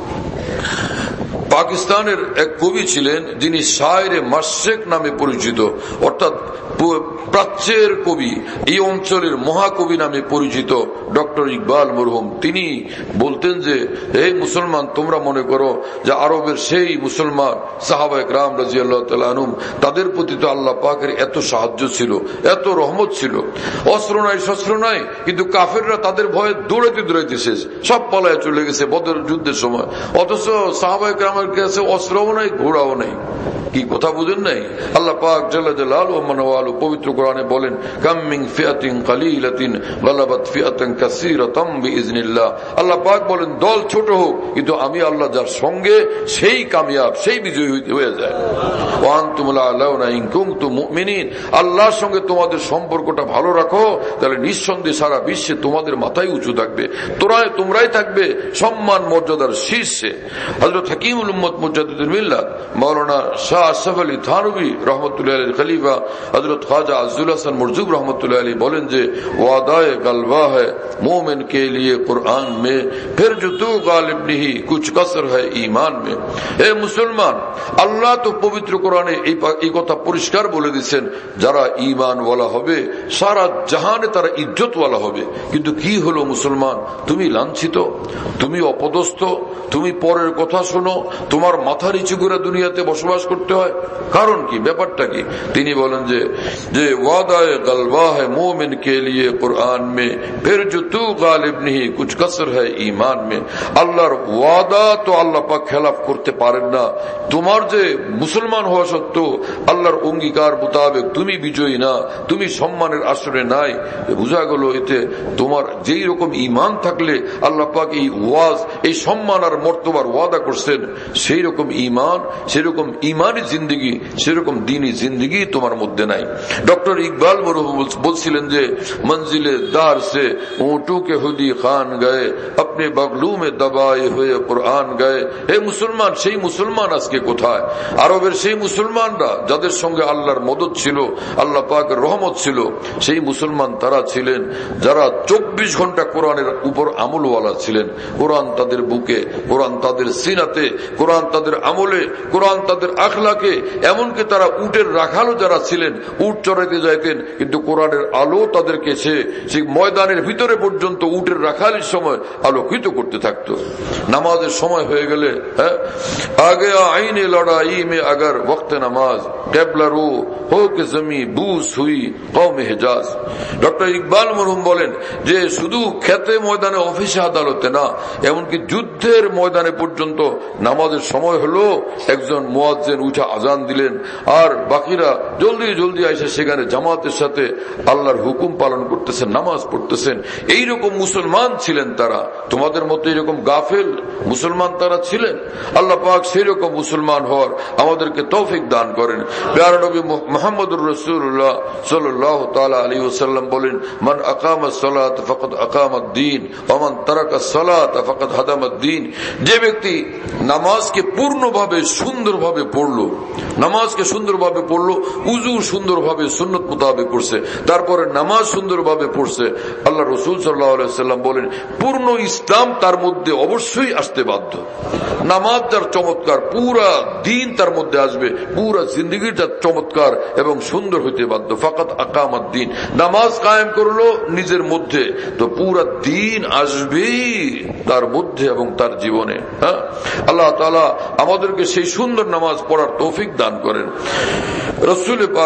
পাকিস্তানের এক কবি ছিলেন, যিনি শায়রে মাশরিক নামে পরিচিত, অর্থাৎ প্রাচ্যের কবি, এই অঞ্চলের মহাকবি নামে পরিচিত ডক্টর ইকবাল মরহুম। তিনি বলতেন যে, হে মুসলমান, তোমরা মনে করো যে আরবের সেই মুসলমান সাহাবায়ে কেরাম রাদিয়াল্লাহু তাআলা আনহুম, তাদের প্রতি তো আল্লাহ পাকের এত সাহায্য ছিল, এত রহমত ছিল, অস্ত্র নাই শস্ত্র নাই, কিন্তু কাফেররা তাদের ভয়ে দৌড়াইতে দৌড়াইতে শেষ, সব পালায় চলে গেছে বদর যুদ্ধের সময়। অথচ সাহাবায়ে কেরামের কাছে অস্ত্রও নাই, ঘোড়াও নাই। কি কথা বুঝেন নাই? আল্লাহ পাক জাল্লা জালালুহু ওয়া মানওয়ালু পবিত্র কোরআনে বলেন, কাম মিন ফিআতিন কালিলাতিন গালাবাত ফিআতান কাসীরাতাম বিইজনিল্লাহ। আল্লাহ পাক বলেন, দল ছোট হোক, কিন্তু আমি আল্লাহ যার সঙ্গে, সেই কামিয়াব, সেই বিজয়ী হয়ে যায়। ওয়া আনতুম লা'লাউনা ইন কুনতুম মুমিনিন। আল্লাহর সঙ্গে তোমাদের সম্পর্কটা ভালো রাখো, তাহলে নিঃসন্দেহে সারা বিশ্বে তোমাদের মাথায় উঁচু থাকবে, তোরাই তোমরাই থাকবে সম্মান মর্যাদার শীর্ষে। হযরত হাকিমুল উম্মত মুজাদ্দিদুল মিল্লাত মাওলানা শাহ আশরাফ আলী থানভী রহমতুল্লাহ আলাইহির খলিফা হযরত ख्वाजा अज़्ज़ुल हसन मरज़ूक रहमतुल्लाह अलैह बोलें जे वादाए गलबा है मोमिन के लिए कुरान में, फिर जो तू गालिब नहीं कुछ कसर है ईमान में। हे मुसलमान, আল্লাহ তো পবিত্র কোরআনে এই কথা পরিষ্কার বলে দিয়েছেন, যারা ঈমান ওয়ালা হবে সারা জাহানে তারা ইজ্জত ওয়ালা হবে। কিন্তু কি হলো মুসলমান, তুমি লাঞ্ছিত, তুমি অপদস্থ, তুমি পরের কথা শোনো, তোমার মাথা নিচু করে দুনিয়াতে বসবাস করতে হয়। কারণ কি, ব্যাপারটা কি? তিনি বলেন যে যে ওয়াদায়ে গলবা है मोमिन के लिए कुरान में, फिर जो तू गालिब नहीं कुछ कसर है ईमान में। আল্লাহর ওয়াদা তো আল্লাহ পাক খেলাফ করতে পারেন না। তোমার যে মুসলমান হওয়া সত্ত্বেও আল্লাহর অঙ্গীকার মোতাবেক তুমি বিজয়ী না, তুমি সম্মানের আসরে নাই, বোঝা গেল এতে তোমার যেই রকম ঈমান থাকলে আল্লাহ পাক এই ওয়াজ, এই সম্মান আর মর্তবার ওয়াদা করছেন, সেই রকম ঈমান, সেরকম ঈমানি জিন্দেগি, সেরকম দ্বীনি জিন্দেগি তোমার মধ্যে নাই। ডক্টর ইকবাল মরহুম বলছিলেন যে মঞ্জিলে দার সে ऊंटों के हुदी खान गए अपने बगलू में दबाए हुए कुरान गए। হে মুসলমান, সেই মুসলমান আজকে কোথায়? আরবের সেই মুসলমানরা যাদের সঙ্গে আল্লাহর মদদ ছিল, আল্লাহ পাকের রহমত ছিল, সেই মুসলমান তারা ছিলেন যারা চব্বিশ ঘন্টা কোরআনের উপর আমলওয়ালা ছিলেন। কোরআন তাদের বুকে, কোরআন তাদের সিনাতে, কোরআন তাদের আমলে, কোরআন তাদের আখলাকে, এমনকি তারা উটের রাখালও যারা ছিলেন, উট চড়াইতে যাইতেন, কিন্তু কোরআনের আলো তাদেরকে সে সেই ময়দানের ভিতরে পর্যন্ত উটের রাখালির সময় আলোকিত করতে থাকত। নামাজের সময় হয়ে গেলে, হ্যাঁ, আগে আইনে লড়াই মে আগার ওয়াক্ত নামাজ কেবলা রো হো কে জমি বুস হুই কওমে হেজাজ। ডক্টর ইকবাল মরহুম বলেন যে শুধু খেতে ময়দানে, অফিসে, আদালতে না, এমনকি যুদ্ধের ময়দানে পর্যন্ত নামাজের সময় হলো, একজন মুয়াজ্জিন উঠে আজান দিলেন, আর বাকিরা জলদি জলদি আইসা সেখানে জামাতের সাথে আল্লাহর হুকুম পালন করতেছেন, নামাজ পড়তেছেন। এইরকম মুসলমান ছিলেন তারা। তোমাদের মতো এরকম গাফেল মুসলমান তারা ছিলেন। আল্লাহ পাক সেই রকম মুসলমান হওয়ার আমাদেরকে তৌফিক দান করেন। প্যারা নবী মুহাম্মদুর রাসূলুল্লাহ সাল্লাল্লাহু তাআলা আলাইহি ওয়াসাল্লাম বলেন, মান আকামাস সালাত ফাকাদ আকামাদ দ্বীন ওয়া মান তারাকাস সালাত ফাকাদ হাদামাদ দ্বীন। যে ব্যক্তি নামাজকে পূর্ণভাবে সুন্দরভাবে পড়লো, নামাজকে সুন্দরভাবে পড়লো, উযু সুন্দরভাবে সুন্নত মোতাবেক করছে, তারপরে নামাজ সুন্দরভাবে পড়ছে, আল্লাহ রাসূল সাল্লাল্লাহু আলাইহি ওয়াসাল্লাম বলেন পূর্ণ ইসলাম তার মধ্যে অবশ্যই আসতে বাধ্য। নামাজ যার চমৎকার, পুরা দিন তার মধ্যে আসবে, পুরা জিন্দেগিটা চমৎকার এবং সুন্দর হইতে বাধ্য। ফাকাত আকামাদ দ্বীন, নামাজ কায়েম করলো নিজের মধ্যে, তো পুরা দিন আসবেই তার মধ্যে এবং তার জীবনে। হ্যাঁ, আল্লাহ তাআলা আমাদেরকে সেই সুন্দর নামাজ পড়ার তৌফিক দান করেন। রাসূল পাক সাল্লাল্লাহু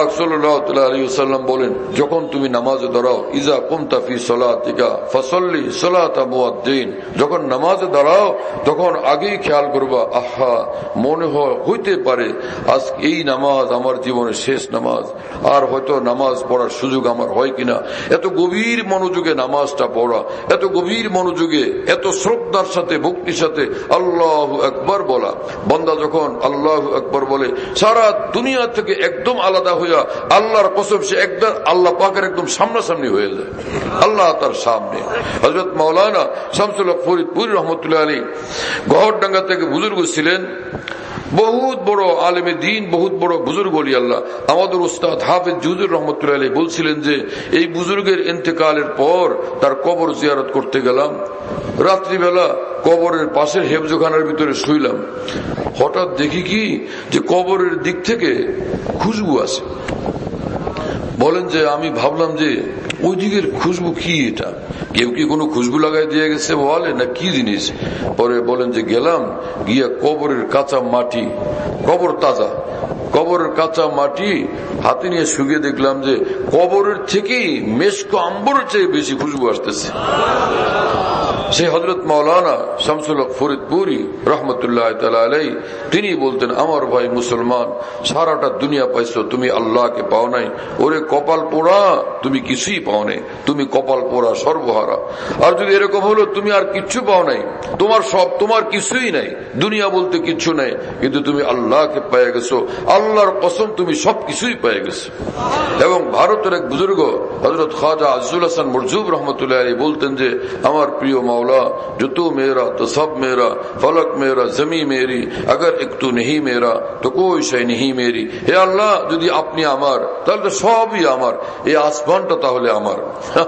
সাল্লাল্লাহু আলাইহি ওয়াসাল্লাম বলেন, যখন তুমি নামাজে দাঁড়াও, ইজা কুমতা ফি সলাতিকা ফাসাল্লি সালাতা মুয়াদ্দিন, যখন নামাজে দাঁড়াও তখন আগেই খেয়াল করবা, আহা মনে হয় হইতে পারে আজ এই নামাজ আমার জীবনের শেষ নামাজ, আর হয়তো নামাজ পড়ার সুযোগ আমার হয় কিনা। এত গভীর মনোযোগে নামাজটা পড়া, এত গভীর মনোযোগে, এত শ্রদ্ধার সাথে, ভক্তির সাথে আল্লাহু আকবার বলা। বান্দা যখন আল্লাহু আকবার বলে, সারা দুনিয়া থেকে একদম আলাদা হইয়া আল্লাহর কসম সে একদম আল্লাহ পাকের একদম সামনাসামনি হয়ে যায়, আল্লাহ তার সামনে। হযরত মাওলানা শামসুল হক ফরিদপুরি রহমতুল্লাহ আলাইহি গহরডাঙ্গা থেকে বুজুর্গ ছিলেন, বহুত বড় আলেমে দিন, বহুত বড় বুজুর্গ ওলি আল্লাহ। আমাদের উস্তাদ হাফেজ হুজুর রহমতুল্লাহ আলাইহি বলছিলেন যে এই বুজুর্গের ইন্তেকালের পর তার কবর জিয়ারত করতে গেলাম, রাত্রিবেলা কবরের পাশের হেফজখানার ভিতরে শুইলাম, হঠাৎ দেখি কি যে কবরের দিক থেকে খুশবু আসে। বলেন যে আমি ভাবলাম যে ওই দিকের খুশবু কি, এটা কেউ কি কোনো খুশবু লাগাই দিয়ে গেছে বলে না কি জিনিস। পরে বলেন যে গেলাম, গিয়া কবরের কাঁচা মাটি, কবর তাজা, কবরের কাঁচা মাটি হাতে নিয়ে শুকিয়ে দেখলাম যে কবরের থেকেই মেশক আম্বরের চেয়ে বেশি খুশবু আসতেছে। সে হযরত মাওলানা শামসুল হক ফরিদপুরি রহমতুল্লাহ তাআলা আলাইহি তিনি বলতেন, আমার ভাই মুসলমান, সারাটা দুনিয়া পাইছো, তুমি আল্লাহকে পাও নাই। ওরে কপাল পোড়া, তুমি কিছুই পাও নাই, তুমি কপাল পোড়া সর্বহারা। আর যদি এরকম হলো তুমি আর কিচ্ছু পাও নাই, তোমার সব, তোমার কিছুই নাই, দুনিয়া বলতে কিচ্ছু নাই, কিন্তু তুমি আল্লাহকে পেয়ে গেছো, আল্লাহর কসম তুমি সব কিছুই পেয়ে গেছো। এবং ভারতের এক বুজুর্গ হযরত খাজা আজিজুল হাসান মরজুব রহমতুল্লাহ আলাইহি বলতেন যে আমার প্রিয় मौला जो तू मेरा तो सब मेरा, फलक मेरा जमी मेरी, अगर एक तू नहीं मेरा तो कोई शय नहीं मेरी। हे আল্লাহ, যদি আপনি আমার তাহলে তো সবই আমার, এই আসমানটা তাহলে আমার,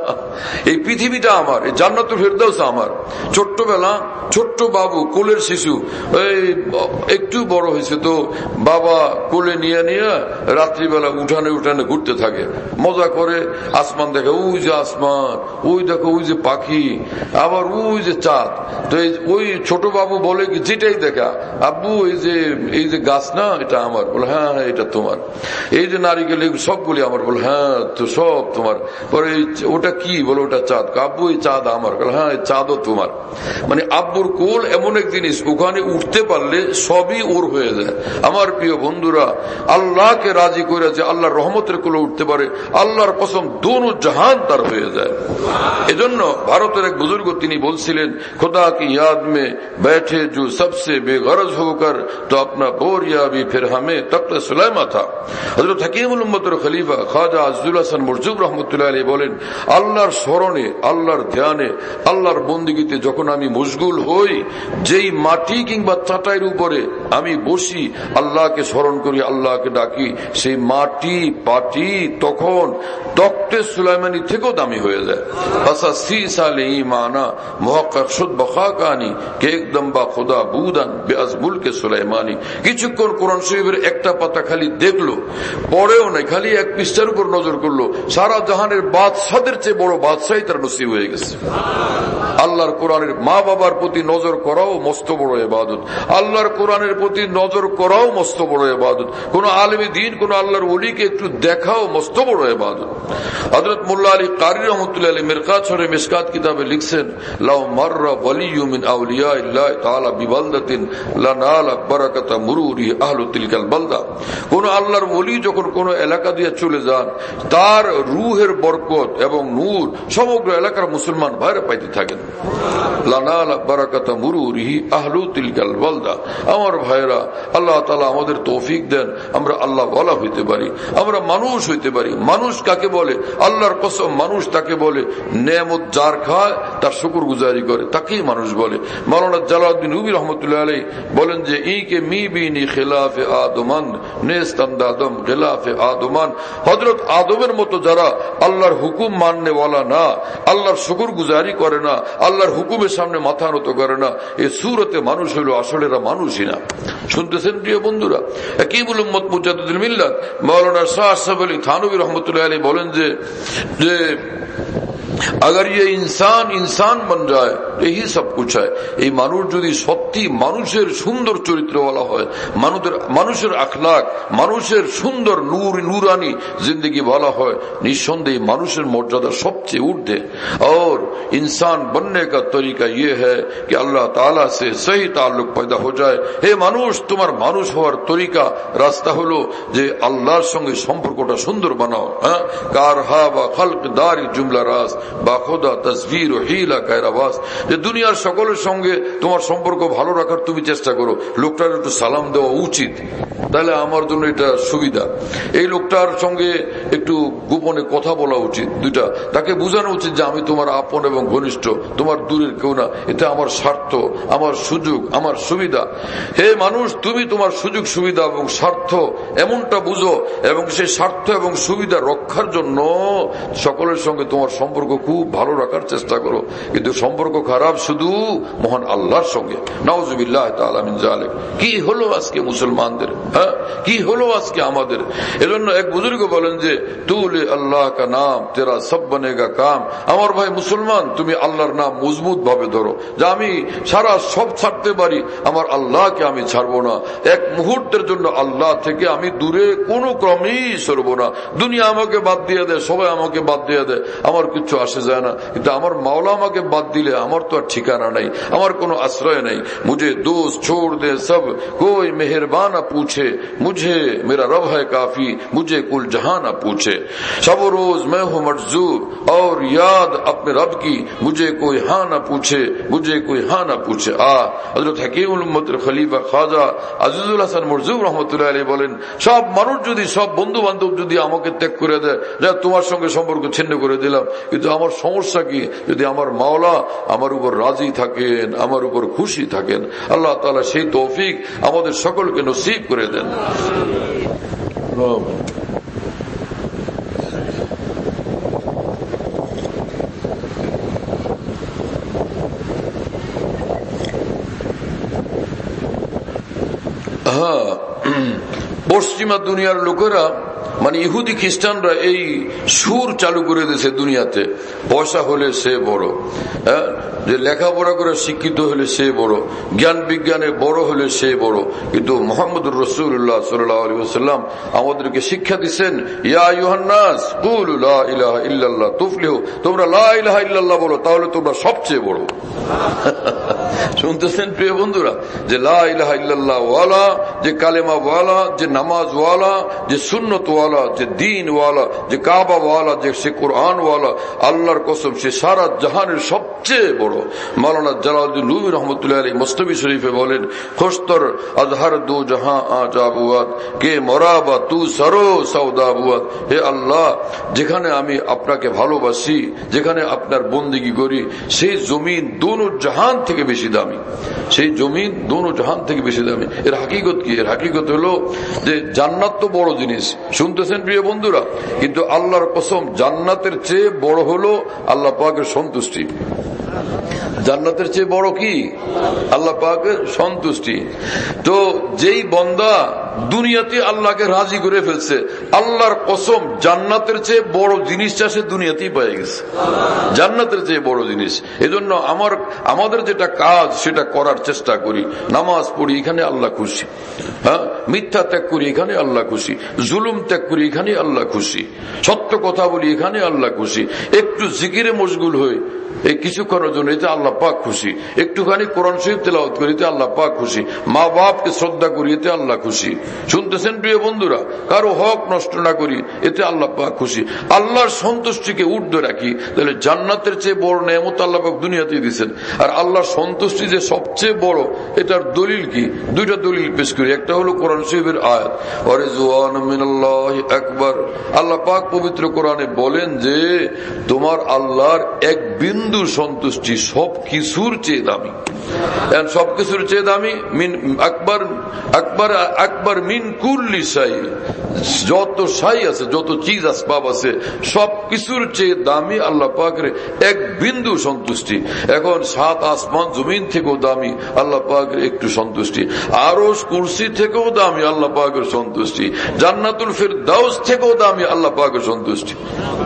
এই পৃথিবীটা আমার, এই জান্নাতুল ফেরদাউস আমার। ছোট্টবেলা ছোট্ট বাবু, কোলের শিশু, এই একটু বড় হয়েছে তো বাবা কোলে নিয়ে নিয়ে রাত্রিবেলা উঠানে উঠানে ঘুরতে থাকে, মজা করে, আসমান দেখে, ওই যে আসমান, ওই দেখো ওই যে পাখি, আবার ওই যে চাঁদ। তো ওই ছোট বাবু বলে কি, যেটাই দেখা, আব্বু এই যে এই যে গাছ না এটা আমার, বলে হ্যাঁ হ্যাঁ এটা তোমার, এই যে নারিকেল সবগুলি আমার, বলে হ্যাঁ তো সব তোমার। পরে ওটা কি, বলে ওটা চাঁদ, আব্বু এই চাঁদ আমার, বলে হ্যাঁ এই চাঁদও তোমার। মানে আব্বুর কোল এমন এক জিনিস, ওখানে উঠতে পারলে সবই ওর হয়ে যায়। আমার প্রিয় বন্ধুরা, আল্লাহকে রাজি করে যে আল্লাহর রহমতের কোলে উঠতে পারে, আল্লাহর কসম দোনো জাহান তার হয়ে যায়। এজন্য ভারতের এক বুজুর্গ তিনি বলছিলেন, खुदा की याद में बैठे जो सबसे बेगरज होकर तो अपना बोरिया भी फिर हमें तख्त सुलाइमा था। हजरत हकीमुल उम्मतर खलीफा ख्वाजा আজিজুল হাসান মরজুব রহমতুল্লাহ আলাইহি বলেন, আল্লাহর স্মরণে, আল্লাহর ধ্যানে, আল্লাহর বন্দেগীতে যখন আমি মশগুল হই, যেই মাটি কিংবা চাটাইয়ের উপরে আমি বসি, আল্লাহকে স্মরণ করি, আল্লাহকে ডাকি, সেই মাটি পাটি তখন তख्ते সুলাইমানি থেকেও দামি হয়ে যায়। আসা সি সালে ইমানা মুহাক্কাক শুদ বখাকানি কে একদম বা খুদা বুদান বেআজ মুলকে সুলাইমানি। কিছুক্ষণ কোরআন শরীফের একটা পাতা খালি দেখলো, পড়েও নাই, খালি এক পৃষ্ঠার উপর নজর করলো, সারা জাহানের বাদশাদের চেয়ে বড় বাদশাহী তার নসিব হয়ে গেছে। আল্লাহর কোরআনের মা বাবার প্রতি নজর করাও মস্ত বড় ইবাদত, আল্লাহর কোরআনের প্রতি নজর করাও মস্ত বড় ইবাদত, কোন আলেমে দ্বীন, কোন আল্লাহর ওলিকে একটু দেখাও মস্ত বড় ইবাদত। হযরত মোল্লা আলী কারি রহমতুল্লাহ আলাইহি মিরকাত শরহে মিশকাত কিতাবে লিখছেন, লাউ মাররা ওয়ালিয়্যুম মিন আউলিয়াইল্লাহি তাআলা বিবালদাতিন লানালা বারাকাতা মুরুরি আহলু তিলকাল বালদা। কোন আল্লাহর ওলি যখন কোন এলাকা দিয়ে চলে যান, তার রূহের বরকত এবং নূর সমগ্র এলাকার মুসলমান ভাইরা পাইতে থাকেন। লানালা বারাকাতা মুরুরি আহলু তিলকাল বালদা। আমার ভাইরা, আল্লাহ তাআলা আমাদের তৌফিক দেন, আমরা আল্লাহ ওয়ালা হইতে পারি, আমরা মানুষ হইতে পারি। মানুষ কাকে বলে? আল্লাহর কসম, মানুষ তাকে বলে নেয়ামত যার খায় তার শুকরগুজারি করে, তাকেই মানুষ বলে। মাওলানা জালালউদ্দিন রুমি রহমতুল্লাহ আলাইহি বলেন যে ইকে মি বিনি খিলাফে আদমান নেস্তান্দ আদম খিলাফে আদমান। হযরত আদমের মতো যারা আল্লাহর হুকুম মাননে ওয়ালা না, আল্লাহর শুকরগুজারি করে না, আল্লাহর হুকুমের সামনে মাথা নত করে না, এই সুরতে মানুষ হইল, আসলে এরা মানুষই না। শুনতেছেন প্রিয় বন্ধুরা? হাকিমুল উম্মত মুজাদ্দিদুল মিল্লাত মাওলানা শাহ আশরাফ আলী থানভী রহমতুল্লাহ আলাইহি বলেন যে अगर ये इंसान इंसान बन जाए यही सब कुछ है। এই মানুষ যদি সত্যি মানুষের সুন্দর চরিত্রওয়ালা হয়, মানুষের মানুষের আখলাক, মানুষের সুন্দর নূর নূরানি जिंदगी वाला হয়, निस्संदेह মানুষের মর্যাদা সবচেয়ে ঊর্ধ্বে। और इंसान बनने का तरीका ये है कि अल्लाह ताला से सही ताल्लुक पैदा हो जाए। हे মানুষ, তোমার মানুষ হওয়ার তরিকা রাস্তা হলো যে আল্লাহর সঙ্গে সম্পর্কটা সুন্দর বানাও। হ্যাঁ, কারহা বা খালকদারি জুমলা রাস বা খোদা তসবির ও হিলা কায়রাবাস, যে দুনিয়ার সকলের সঙ্গে তোমার সম্পর্ক ভালো রাখার তুমি চেষ্টা করো। লোকটার একটু সালাম দেওয়া উচিত, তাহলে আমার জন্য এটা সুবিধা। এই লোকটার সঙ্গে একটু গোপনে কথা বলা উচিত, দুইটা তাকে বোঝানো উচিত যে আমি তোমার আপন এবং ঘনিষ্ঠ, তোমার দূরের কেউ না, এটা আমার স্বার্থ, আমার সুযোগ, আমার সুবিধা। হে মানুষ, তুমি তোমার সুযোগ সুবিধা এবং স্বার্থ এমনটা বুঝো এবং সেই স্বার্থ এবং সুবিধা রক্ষার জন্য সকলের সঙ্গে তোমার সম্পর্ক খুব ভালো রাখার চেষ্টা করো। কিন্তু সম্পর্ক খারাপ শুধু মহান আল্লাহর সঙ্গে। নাউজুবিল্লাহ তাআলা মিন যালিক। কি হলো আজকে মুসলমানদের, হ্যাঁ কি হলো আজকে আমাদের? এজন্য এক বুজুর্গ বলেন যে তুলে আল্লাহ কা নাম তেরা সব বনেগা কাম। আমার ভাই মুসলমান, তুমি আল্লাহর নাম মজবুত ভাবে ধরো, যে আমি সারা সব ছাড়তে পারি, আমার আল্লাহকে আমি ছাড়বো না। এক মুহূর্তের জন্য আল্লাহ থেকে আমি দূরে কোনো ক্রমেই সরবো না। দুনিয়া আমাকে বাদ দিয়ে দেয়, সবাই আমাকে বাদ দিয়ে দেয়, আমার কিছু আসে যায় না, কিন্তু আমার মাওলা আমাকে বাদ দিলে আমার তো আর ঠিকানা নাই, আমার কোনো আশ্রয় নেই। মুঝে দোস্ত ছোড় দে সব, কোই মেহরবান না पूछे, मुझे मेरा रब है काफी, मुझे कुल जहां ना पूछे। सब रोज मैं हूँ मजबूर और याद अपने रब की, मुझे कोई हाँ ना पूछे, मुझे कोई हाँ ना पूछे। आ हजरत हकीमुल उम्मत खलीफा খাজা আজিজুল হাসান মরজুব রহমতুল্লাহ আলাইহি বলেন, সব মানুষ যদি, সব বন্ধু বান্ধব যদি আমাকে ত্যাগ করে দেয়, যা তোমার সঙ্গে সম্পর্ক ছিন্ন করে দিলাম, কিন্তু আমার সমস্যা কি? যদি আমার মাওলা আমার উপর রাজি থাকেন, আমার উপর খুশি থাকেন। আল্লাহ তাআলা সেই তৌফিক আমাদের সকলকে নসিব করে দেন। হ্যাঁ, পশ্চিমা দুনিয়ার লোকেরা মানে ইহুদি খ্রিস্টানরা এই সুর চালু করে দিয়েছে দুনিয়াতে, পয়সা হলে সে বড়, হ্যাঁ, যে লেখাপড়া করে শিক্ষিত হলে সে বড়, জ্ঞান বিজ্ঞানে বড় হলে সে বড়। কিন্তু মুহাম্মদুর রাসূলুল্লাহ সাল্লাল্লাহু আলাইহি ওয়াসাল্লাম আমাদেরকে শিক্ষা দিচ্ছেন, ইয়া আইয়ুহান নাস কুলু লা ইলাহা ইল্লাল্লাহ তুফলিহু, তোমরা লা ইলাহা ইল্লাল্লাহ বলো, তাহলে তোমরা সবচেয়ে বড়। শুনতেছেন প্রিয় বন্ধুরা, যে লা ইলাহা ইল্লাল্লাহ ওয়ালা, যে কালেমা ওয়ালা, যে নামাজ ওয়ালা, যে সুন্নত ওয়ালা, যে দিন ওয়ালা, যে কাবা ওয়ালা, যে সে কোরআন ওয়ালা, আল্লাহর কসম সে সারা জাহানের সবচেয়ে বড়। মাওলানা জালালউদ্দিন রুমি রহমতুল্লাহ আলাইহি মস্তবি শরীফে বলেন, খুশতর আজহার দু জাহাঁ আজাবুয়াত কে মরাবা তু সরো সৌদাবুয়াত। হে আল্লাহ, যেখানে আমি আপনাকে ভালোবাসি, যেখানে আপনার বন্দেগী করি, সেই জমিন দোনো জাহান থেকে বেশি দামি, সেই জমিন দোনো জাহান থেকে বেশি দামি। এর হাকিকত কি? এর হাকিকত হলো যে জান্নাত তো বড় জিনিস, শুনতেছেন প্রিয় বন্ধুরা, কিন্তু আল্লাহর কসম জান্নাতের চেয়ে বড় হলো আল্লাহ পাকের সন্তুষ্টি। জান্নাতের চেয়ে বড় কি? আল্লাহ পাকের সন্তুষ্টি। তো যেই বান্দা দুনিয়াতে আল্লাহকে রাজি করে ফেলছে, আল্লাহর কসম জান্নাতের চেয়ে বড় জিনিসটা সে দুনিয়াতেই পেয়ে গেছে, জান্নাতের চেয়ে বড় জিনিস। এজন্য আমার আমাদের যেটা কাজ সেটা করার চেষ্টা করি। নামাজ পড়ি, এখানে আল্লাহ খুশি। হ্যাঁ, মিথ্যা ত্যাগ করি, এখানে আল্লাহ খুশি। জুলুম ত্যাগ করি, এখানে আল্লাহ খুশি। সত্য কথা বলি, এখানে আল্লাহ খুশি। একটু জিকিরে মশগুল হই এই কিছুক্ষণের জন্য, এতে আল্লাহ পাক খুশি। একটুখানি কোরআন শরীফ তেলাওয়াত করি, এতে আল্লাহ পাক খুশি। মা বাপকে শ্রদ্ধা করি, এতে আল্লাহ খুশি। শুনতেছেন প্রিয় বন্ধুরা, কারো হক নষ্ট না করি, এতে আল্লাহ পাক খুশি। আল্লাহর সন্তুষ্টিকে ঊর্ধ্বে রাখি, তাহলে জান্নাতের চেয়ে বড় নেয়ামত আল্লাহ পাক দুনিয়াতে দিয়েছেন। আর আল্লাহর সন্তুষ্টি যে সবচেয়ে বড়, এটার দলিল কি? দুইটা দলিল পেশ করি। একটা হলো কোরআন শরীফের আয়াত, ওয়ারিজওয়ান মিনাল্লাহি আকবার। আল্লাহ পাক পবিত্র কোরআনে বলেন যে তোমার আল্লাহর এক বিন্দু সন্তুষ্টি সব কিছুর চেয়ে দামি। সব কিছুর চেয়ে দামি মিন আকবর আকবর আকবর মিন কুল্লি শাই, যত শাই আছে, যত চিজ আসবাব আছে, সব কিছুর চেয়ে দামি আল্লাহ পাকের এক বিন্দু সন্তুষ্টি। এখন সাত আসমান জমিন থেকেও দামি আল্লাহ পাকের একটু সন্তুষ্টি, আরশ কুরসি থেকেও দামি আল্লাহ পাকের সন্তুষ্টি, জান্নাতুল ফিরদাউস থেকেও দামি আল্লাহ পাকের সন্তুষ্টি।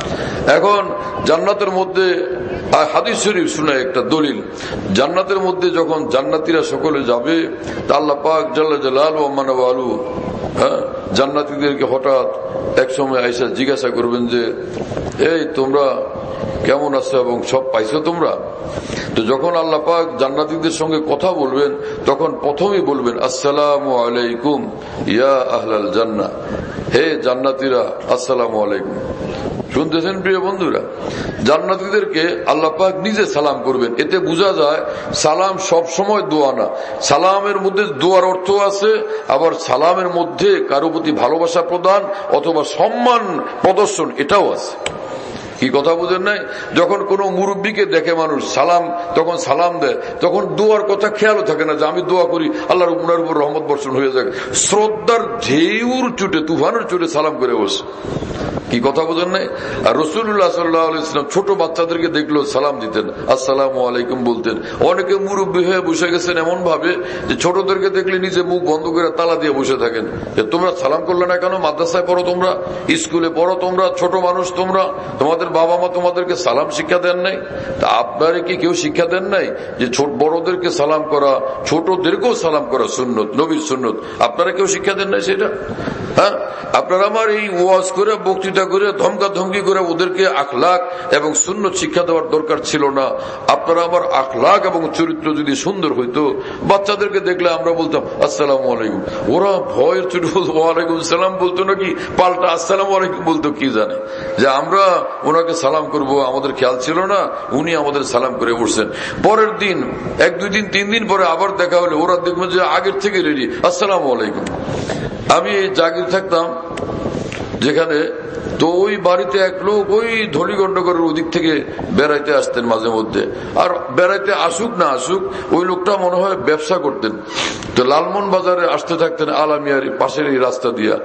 এখন জান্নাতের মধ্যে হাদিস শরীফ শুনে একটা দলিল, জান্নাতের মধ্যে যখন জান্নাতীরা সকলে যাবে তা আল্লাহ পাক জাল্লা জালালু ওয়া মানওয়ালু হ্যাঁ জান্নাতীদেরকে হঠাৎ এক সময় আয়েশা জিজ্ঞাসা করবেন যে এই তোমরা কেমন আছো এবং সব পাইছো তোমরা? তো যখন আল্লাহ পাক জান্নাতীদের সঙ্গে কথা বলবেন তখন প্রথমেই বলবেন আসসালামু আলাইকুম ইয়া আহলাল জান্নাহ, হে জান্নাতীরা আসসালামু আলাইকুম। শুনতেছেন প্রিয় বন্ধুরা, জান্নাতীদেরকে আল্লাহ পাক নিজে সালাম করবেন। এতে বোঝা যায় সালাম সব সময় দোয়া না, সালামের মধ্যে দোয়ার অর্থ আছে, আবার সালামের মধ্যে কারো প্রতি ভালোবাসা প্রদান অথবা সম্মান প্রদর্শন এটাও আছে। কি কথা বুঝেন নাই? যখন কোন মুরব্বীকে দেখে মানুষ সালাম, তখন সালাম দেয়, তখন দোয়ার কথা খেয়ালও থাকে না যে আমি দোয়া করি আল্লাহর উনার উপর রহমত বর্ষণ হয়ে যাক। শ্রদ্ধার ঢেউর চুটে তুফানের চুটে সালাম করে বসে। কি কথা বুঝেন নাই? আর রাসূলুল্লাহ সাল্লাল্লাহু আলাইহি ওয়াসাল্লাম ছোট বাচ্চাদেরকে দেখলো সালাম দিতেন, আসসালামু আলাইকুম বলতেন। অনেকে মুরব্বী হয়ে বসে গেছেন এমন ভাবে যে ছোটদেরকে দেখলে নিজে মুখ বন্ধ করে তালা দিয়ে বসে থাকেন যে তোমরা সালাম করলে না কেন? মাদ্রাসায় পড়ো তোমরা, স্কুলে পড়ো তোমরা, ছোট মানুষ তোমরা, তোমাদের বাবা মা তোমাদেরকে সালাম শিক্ষা দেন নাই? তা আপনারা কি কেউ শিক্ষা দেন নাই যে ছোট বড়দেরকে সালাম করা, ছোটদেরকেও সালাম করা সুন্নত, নবীর সুন্নত? আপনারা কেউ শিক্ষা দেন নাই সেটা? হ্যাঁ, আপনারা আমার এই ওয়াজ করে বক্তৃতা করে ধমকা ধমকি করে ওদেরকে আখলাক এবং সুন্নত শিক্ষা দেওয়ার দরকার ছিল না। আপনারা আমার আখলাক এবং চরিত্র যদি সুন্দর হইতো, বাচ্চাদেরকে দেখলে আমরা বলতাম আসসালামু আলাইকুম, ওরা ভয়ের চুট বলতো ওয়ালাইকুম সালাম বলতো নাকি পাল্টা আসসালামু আলাইকুম বলতো, কি জানে যে আমরা ওনাকে সালাম করব, আমাদের খেয়াল ছিল না, উনি আমাদের সালাম করে উঠছেন। পরের দিন এক দুই দিন তিন দিন পরে আবার দেখা হলে ওরা দেখবেন যে আগের থেকে রেডি আসসালামু আলাইকুম। আমি জাগির থাকতাম যেখানে, তো ওই বাড়িতে এক লোক ওই ধলিগণ্ডগরের ওদিক থেকে বেড়াইতে আসতেন মাঝে মধ্যে। আর বেড়াইতে আসুক না আসুক ওই লোকটা মনে হয় ব্যবসা করতেন। তো লালমন বাজারে আসতে থাকতেন আলামিয়ার পাশের এই রাস্তা দিয়া।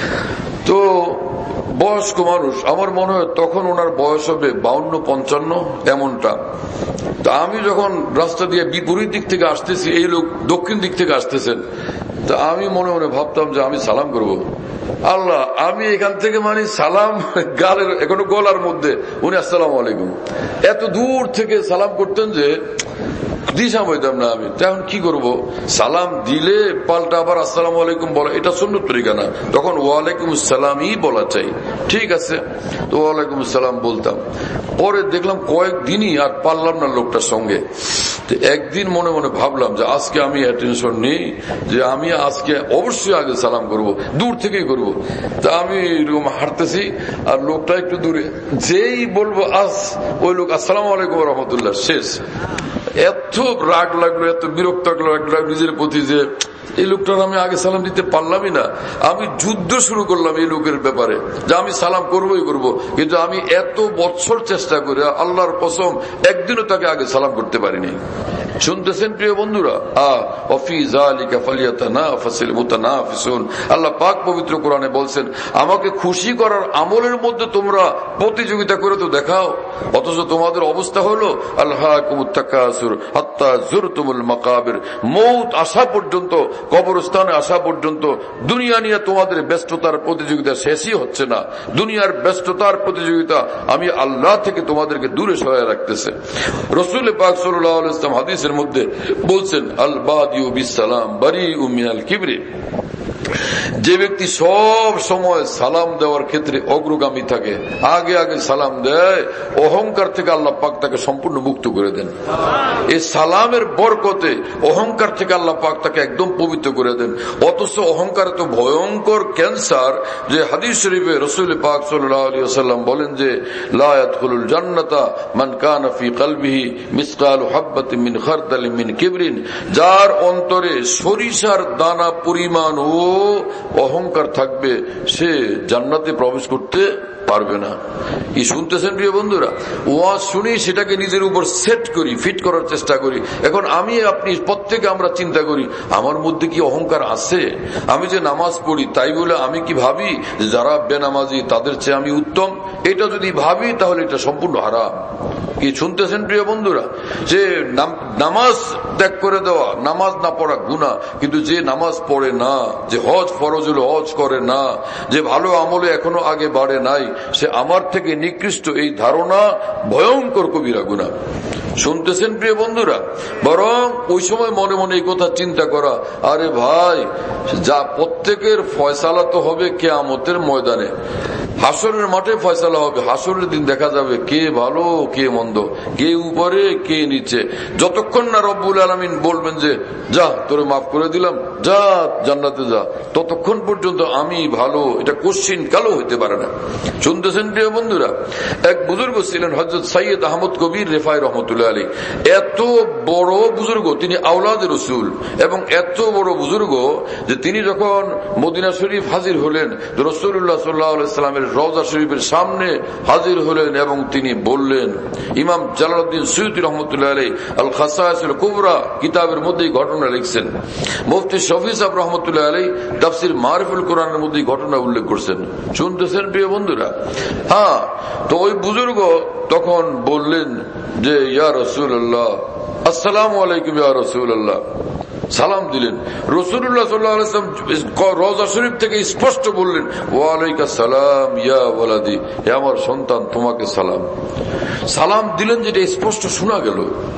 তো বয়স্ক মানুষ, আমার মনে হয় তখন ওনার বয়স হবে বাউন্ন পঞ্চান্ন এমনটা। তা আমি যখন রাস্তা দিয়ে বিপরীত দিক থেকে আসতেছি, এই লোক দক্ষিণ দিক থেকে আসতেছেন, তা আমি মনে মনে ভাবতাম যে আমি সালাম করব। আল্লাহ, আমি এখান থেকে মানে সালাম গালের এখনো গলার মধ্যে, উনি আসসালামু আলাইকুম। এত দূর থেকে সালাম করতেন যে দিশা বইতাম না আমি। এখন কি করব? সালাম দিলে পাল্টা আবার আসসালামু আলাইকুম বলা এটা সুন্নত তরিকা না, তখন ওয়ালাইকুম আসসালামই বলা চাই। ঠিক আছে, তো ওয়ালাইকুম আসসালাম বলতাম। পরে দেখলাম কয়েকদিনই আর পারলাম না লোকটার সঙ্গে। একদিন মনে মনে ভাবলাম যে আজকে আমি অ্যাটেনশন নেই, যে আমি আজকে অবশ্যই আগে সালাম করব, দূর থেকেই করব। তা আমি এরকম হাঁটতেছি আর লোকটা একটু দূরে, যেই বলবো আস, ওই লোক আসসালামু আলাইকুম রহমতুল্লাহ, শেষ। এত রাগ লাগলো, এত বিরক্ত লাগলো নিজের প্রতি যে এই লোকটার আমি আগে সালাম দিতে পারলামই না। আমি যুদ্ধ শুরু করলাম এই লোকের ব্যাপারে যে আমি সালাম করবোই করব, কিন্তু আমি এত বছর চেষ্টা করে আল্লাহর কসম একদিনও তাকে আগে সালাম করতে পারিনি। শুনতেছেন প্রিয় বন্ধুরা? আল্লাহ পাক পবিত্র কোরআনে বলছেন, আমাকে খুশি করার আমলের মধ্যে তোমরা প্রতিযোগিতা করে তো দেখাও, অথচ তোমাদের অবস্থা হলো আল্লাহকুমুত তাকাসুর হাত্তা যুরতুমুল মাকাবির, মৌত আসা পর্যন্ত, কবরস্থানে আসা পর্যন্ত দুনিয়া নিয়ে তোমাদের ব্যস্ততার প্রতিযোগিতা শেষই হচ্ছে না। দুনিয়ার ব্যস্ততার প্রতিযোগিতা আমি আল্লাহ থেকে তোমাদেরকে দূরে সরায় রাখতেছে। রাসূল পাক সাল্লাল্লাহু আলাইহি ওয়াসাল্লাম হাদিসের মধ্যে বলছেন, আল বাদিউ বিসসালাম বারিউ মিনাল কিবরি, যে ব্যক্তি সব সময় সালাম দেওয়ার ক্ষেত্রে অগ্রগামী থাকে, আগে আগে সালাম দেয়, অহংকার থেকে আল্লাহ পাক তাকে সম্পূর্ণ মুক্ত করে দেন। এই সালামের বরকতে অহংকার থেকে আল্লাহ পাক তাকে একদম পবিত্র করে দেন। অথচ অহংকার তো ভয়ঙ্কর ক্যান্সার যে হাদিস শরীফে রাসূল পাক সাল্লাল্লাহু আলাইহি ওয়াসাল্লাম বলেন যে লা ইয়াদখুলুল জান্নাতা মান কানা ফি কলবিহি মিসকালু হাববাতিন মিন খারদালিন মিন কিবরিন, যার অন্তরে সরিষার দানা পরিমাণ ও অহংকার থাকবে সে জান্নাতে প্রবেশ করতে পারবে না। কি শুনতেছেন প্রিয় বন্ধুরা? ওয়াজ শুনি সেটাকে নিজের উপর সেট করি, ফিট করার চেষ্টা করি। এখন আমি আপনি প্রত্যেকে আমরা চিন্তা করি আমার মধ্যে কি অহংকার আছে? আমি যে নামাজ পড়ি তাই বলে আমি কি ভাবি যারা বেনামাজি তাদের চেয়ে আমি উত্তম? এটা যদি ভাবি তাহলে এটা সম্পূর্ণ হারাম। কি শুনতেছেন প্রিয় বন্ধুরা? যে নামাজ ত্যাগ করে দেওয়া, নামাজ না পড়া গুনাহ, কিন্তু যে নামাজ পড়ে না, যে হজ ফরজ হলো হজ করে না, যে ভালো আমলে এখনো আগে বাড়ে নাই, সে আমার থেকে নিকৃষ্ট, এই ধারণা ভয়ঙ্কর কবিরা গুনাহ। শুনতেছেন প্রিয় বন্ধুরা? বরং ওই সময় মনে মনে এই কথা চিন্তা করা, আরে ভাই, যা প্রত্যেকের ফয়সালা তো হবে কিয়ামতের ময়দানে, হাসরের মাঠে ফয়সালা হবে। হাসরের দিন দেখা যাবে কে ভালো কে মন্দ, কে উপরে কে নিচে। যতক্ষণ না রব্বুল আলামিন বলবেন যে যা তোরে মাফ করে দিলাম, যা জান্নাতে যা, ততক্ষণ পর্যন্ত আমি ভালো, এটা কোশ্চিন কালো হইতে পারে না। শুনতেছেন প্রিয় বন্ধুরা? এক বুজুর্গ ছিলেন হযরত সৈয়দ আহমদ কবির রেফাই রহমতুল্লাহ আলাইহি। এত বড় বুজুর্গ, তিনি আওলাদে রাসূল, এবং এত বড় বুজুর্গ যে তিনি যখন মদিনা শরীফ হাজির হলেন, রাসূলুল্লাহ সাল্লাল্লাহু আলাইহি সাল্লামের রওজা শরীফের সামনে হাজির হলেন এবং তিনি বললেন, ইমাম জালালউদ্দিন সুয়ুতী রহমতুল্লাহ আলাইহি আল খাসায়েসুল কুবরা কিতাবের মধ্যে ঘটনা লিখছেন। মুফতি শফি সাহেব রহমতুল্লাহ আলাইহি তাফসীর মারিফুল কোরআনের মধ্যে ঘটনা উল্লেখ করছেন। শুনতেছেন প্রিয় বন্ধুরা? হ্যাঁ, তো ওই বুজুর্গ তখন বললেন যে ইয়া রাসূলুল্লাহ, আসসালামু আলাইকুম ইয়া রাসূলুল্লাহ, সালাম দিলেন। রাসূলুল্লাহ সাল্লাল্লাহু আলাইহি ওয়াসাল্লাম রওজা শরীফ থেকে স্পষ্ট বললেন, ওয়া আলাইকা সালাম ইয়া ওয়ালাদি, হে আমার সন্তান, তোমাকে সালাম। সালাম দিলেন, যেটা স্পষ্ট শোনা গেল।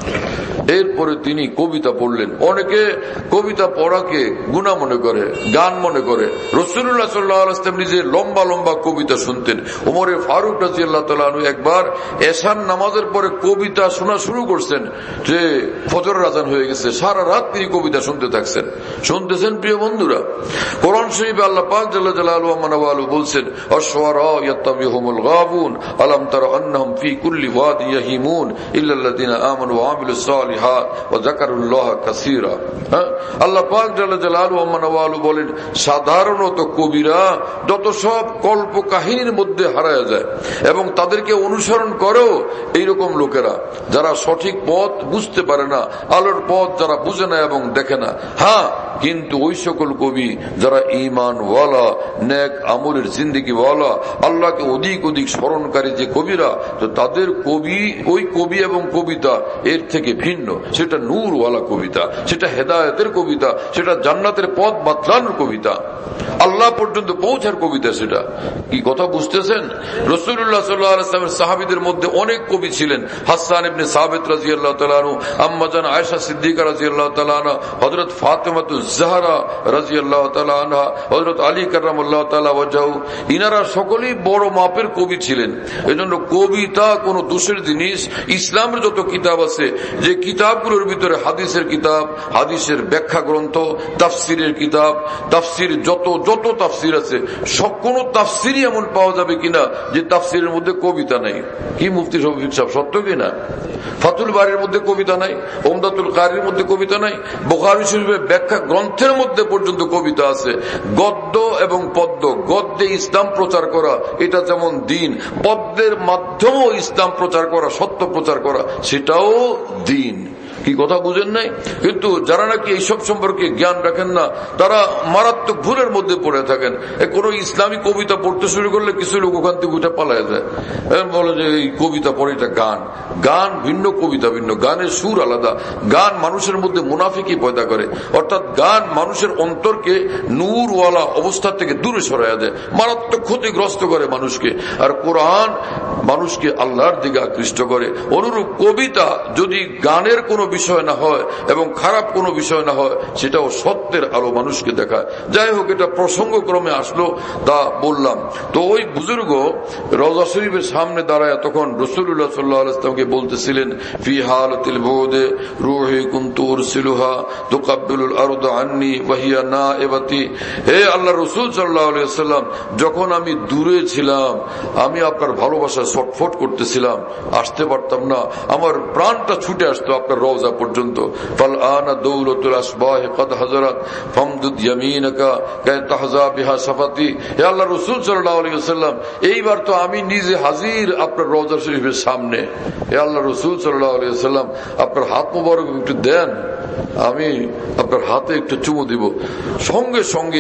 এরপরে তিনি কবিতা পড়লেন। অনেকে কবিতা পড়াকে গুনাহ মনে করে, গান মনে করে। রাসূলুল্লাহ সাল্লাল্লাহু আলাইহি ওয়াসাল্লাম নিজে লম্বা লম্বা কবিতা শুনতেন। ওমরে ফারুক রাদিয়াল্লাহু তাআলা আনহু একবার এশার নামাজের পরে কবিতা শোনা শুরু করছেন, যে ফজরের আযান হয়ে গেছে, সারা রাত তিনি কবিতা শুনতে থাকছেন। শুনতেছেন প্রিয় বন্ধুরা? কোরআন শরীফে আল্লাহ পাক জাল্লা জালালুহু ওয়া মানাওয়ালু বলছেন, আশ-শুআরা ইয়াত্তাবিহুমুল গাবুন আলাম তারা আন্নাহুম ফি কুল্লি ওয়াদিন ইয়াহিমুন ইল্লাল্লাযিনা আমানু ওয়া আমিলুস সালিহাত ওয়া যাকারুল্লাহ কাসীরা। আল্লাহ পাক জাল্লা জালালুহু ওয়া মানাওয়ালু বলেন, সাধারণত কবিরা যত সব কল্প কাহিনীর মধ্যে হারায় যায়, এবং তাদেরকে অনুসরণ করেও এইরকম লোকেরা যারা সঠিক পথ বুঝতে পারে না, আলোর পথ যারা বুঝে না এবং দেখে না। হ্যাঁ, কিন্তু ওই সকল কবি যারা ঈমান ওয়ালা, নেক আমলের জিন্দেগি ওয়ালা, আল্লাহকে অধিক অধিক স্মরণকারী যে কবিরা, তো তাদের কবি, ওই কবি এবং কবিতা এর থেকে ভিন্ন। সেটা নূর ওয়ালা কবিতা, সেটা হেদায়েতের কবিতা, সেটা জান্নাতের পথ বাতলানোর কবিতা, আল্লাহ পর্যন্ত পৌঁছার কবিতা। সেটা কি কথা বুঝতেছেন? রাসূলুল্লাহ সাল্লাল্লাহু আলাইহি ওয়াসাল্লামের সাহাবীদের মধ্যে অনেক কবি ছিলেন। হাসান ইবনে সাবিত রাদিয়াল্লাহু তাআলা আনহু, আম্মা জান আয়েশা সিদ্দিকা রাদিয়াল্লাহু তাআলা আনহা, হযরত ফাতেমাতুজ জাহরা রাদিয়াল্লাহু তাআলা আনহা, হযরত আলী কাররামাল্লাহু তাআলা ওয়াজহু, ইনারা সকলেই বড় মাপের কবি ছিলেন। এজন্য কবিতা কোনো দোষের জিনিস। ইসলামের যত কিতাব আছে, যে কিতাবগুলোর ভিতরে হাদিসের কিতাব, হাদিসের ব্যাখ্যা গ্রন্থ, তাফসিরের কিতাব, তাফসির যত যত তাফসির আছে, সব কোন তাফসিরই এমন পাওয়া যাবে কিনা যে তাফসিরের মধ্যে কবিতা নাই? কি মুফতি শফিক সাহেব, সত্য কিনা? ফাতুল বারির মধ্যে কবিতা নাই, উমদাতুল কারির মধ্যে কবিতা নাই, বুখারী শরীফের ব্যাখ্যা গ্রন্থের মধ্যে পর্যন্ত কবিতা আছে। গদ্য এবং পদ্য, গদ্যে ইসলাম প্রচার করা এটা যেমন দিন, পদ্যের মাধ্যমেও ইসলাম প্রচার করা, সত্য প্রচার করা, সেটাও দিন। কি কথা বুঝেন নাই? কিন্তু যারা নাকি এইসব সম্পর্কে জ্ঞান রাখেন না, তারা মারাত্মক ভুলের মধ্যে পড়ে থাকেন। কোন ইসলামী কবিতা পড়তে শুরু করলে কিছু লোক ওখান থেকে উঠে পালায় যায়, বলে যে এই কবিতা পড়ে, এটা গান। গান ভিন্ন, কবিতা ভিন্ন। গানের সুর আলাদা। গান মানুষের মধ্যে মুনাফিকি পয়দা করে, অর্থাৎ গান মানুষের অন্তরকে নূরওয়ালা অবস্থা থেকে দূরে সরাইয়া দেয়, মারাত্মক ক্ষতিগ্রস্ত করে মানুষকে। আর কোরআন মানুষকে আল্লাহর দিকে আকৃষ্ট করে। অনুরূপ কবিতা যদি গানের কোনো বিষয় না হয় এবং খারাপ কোনো বিষয় না হয়, সেটাও সত্যের আলো মানুষকে দেখায়। যাই হোক, এটা প্রসঙ্গক্রমে আসলো, তা বললাম। তো ওই বুজুর্গ রওজা শরীফের সামনে দাঁড়ায় তখন রাসূলুল্লাহ সাল্লাল্লাহু আলাইহি ওয়াসাল্লামকে বলতেছিলেন, ফি হালাতিল বুদে রূহি কুনতু উরসিলুহা তুকাব্বিলুল আরদ আন্নি ওয়া হিয়া নাইবাতি। হে আল্লাহর রাসূল সাল্লাল্লাহু আলাইহি ওয়াসাল্লাম, যখন আমি দূরে ছিলাম, আমি আপনার ভালোবাসায় ছটফট করতেছিলাম, আসতে পারতাম না, আমার প্রাণটা ছুটে আসতো আপনার রওজা পর্যন্ত। ফাল আনা দৌলতুল আসবাহ কদ হাজারাত ফামদুদ ইয়ামিনাকা কা তাহজা বিহা সাফাতি। হে আল্লাহর রাসূল সাল্লাল্লাহু আলাইহি ওয়াসাল্লাম, এইবার তো আমি নিজে হাজির আপনার রওজা শরীফের সামনে। হে আল্লাহর রাসূল সাল্লাল্লাহু আলাইহি ওয়াসাল্লাম, আপনার হাত মোবারক একটু দেন, আমি আপনার হাতে একটু চুমু দিব। সঙ্গে সঙ্গে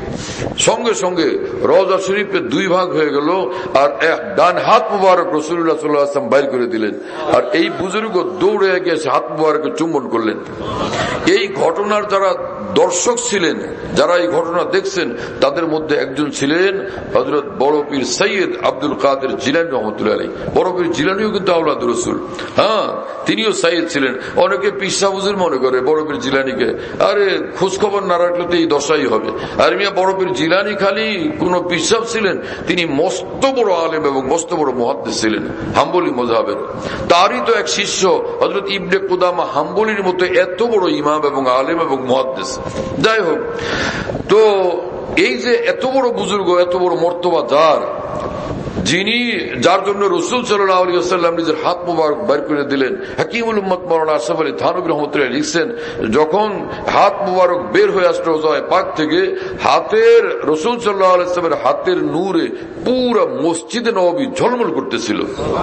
সঙ্গে সঙ্গে রওজা শরীফের দুই ভাগ হয়ে গেল, আর এক ডান হাত মুবারক রাসূলুল্লাহ সাল্লাল্লাহু আলাইহি ওয়াসাল্লাম বাইর করে দিলেন, আর এই বুজুর্গ দৌড়ে গিয়ে হাত মুবারকে চুম্বন করলেন। এই ঘটনার যারা দর্শক ছিলেন, যারা এই ঘটনা দেখছেন, তাদের মধ্যে একজন ছিলেন হযরত বড় পীর সৈয়দ আব্দুল কাদের জিলানী রহমাতুল্লাহ আলাইহি। বড় পীর জিলানীও কিন্তু আওলাদ রাসূল, হ্যাঁ তিনিও সৈয়দ ছিলেন। অনেকে পীর সাহেব হুজুর মনে করে বড় পীর জিলানীকে, আরে খোঁজ খবর না রাখলে তো এই দশাই হবে। আর মিয়া বড় পীর জিলানী খালি কোন পীর সাহেব ছিলেন, তিনি মস্ত বড় আলেম এবং মস্ত বড় মুহাদ্দিস ছিলেন হাম্বলি মাযহাবের। তারই তো এক শিষ্য হযরত ইবনে কুদামা হাম্বলির মতো এত বড় ইমাম এবং আলেম এবং মুহাদ্দিস। যাই হোক, তো এই যে এত বড় বুজুর্গ, এত বড় মর্তবা যার, যিনি যার জন্য রাসূল সাল্লাল্লাহু আলাইহি ওয়াসাল্লাম নিজের হাত মুবারক বের করে দিলেন। হাকিমুল উম্মত মাওলানা আশরাফ আলী থানভী রাহমাতুল্লাহ লিখছেন, যখন হাত মুবারক বের হয়ে আসলো রওজায়ে পাক থেকে, হাতের রাসূল সাল্লাল্লাহু আলাইহি ওয়াসাল্লামের হাতের নূরে পুরো মসজিদে নববী ঝলমল করতেছিল।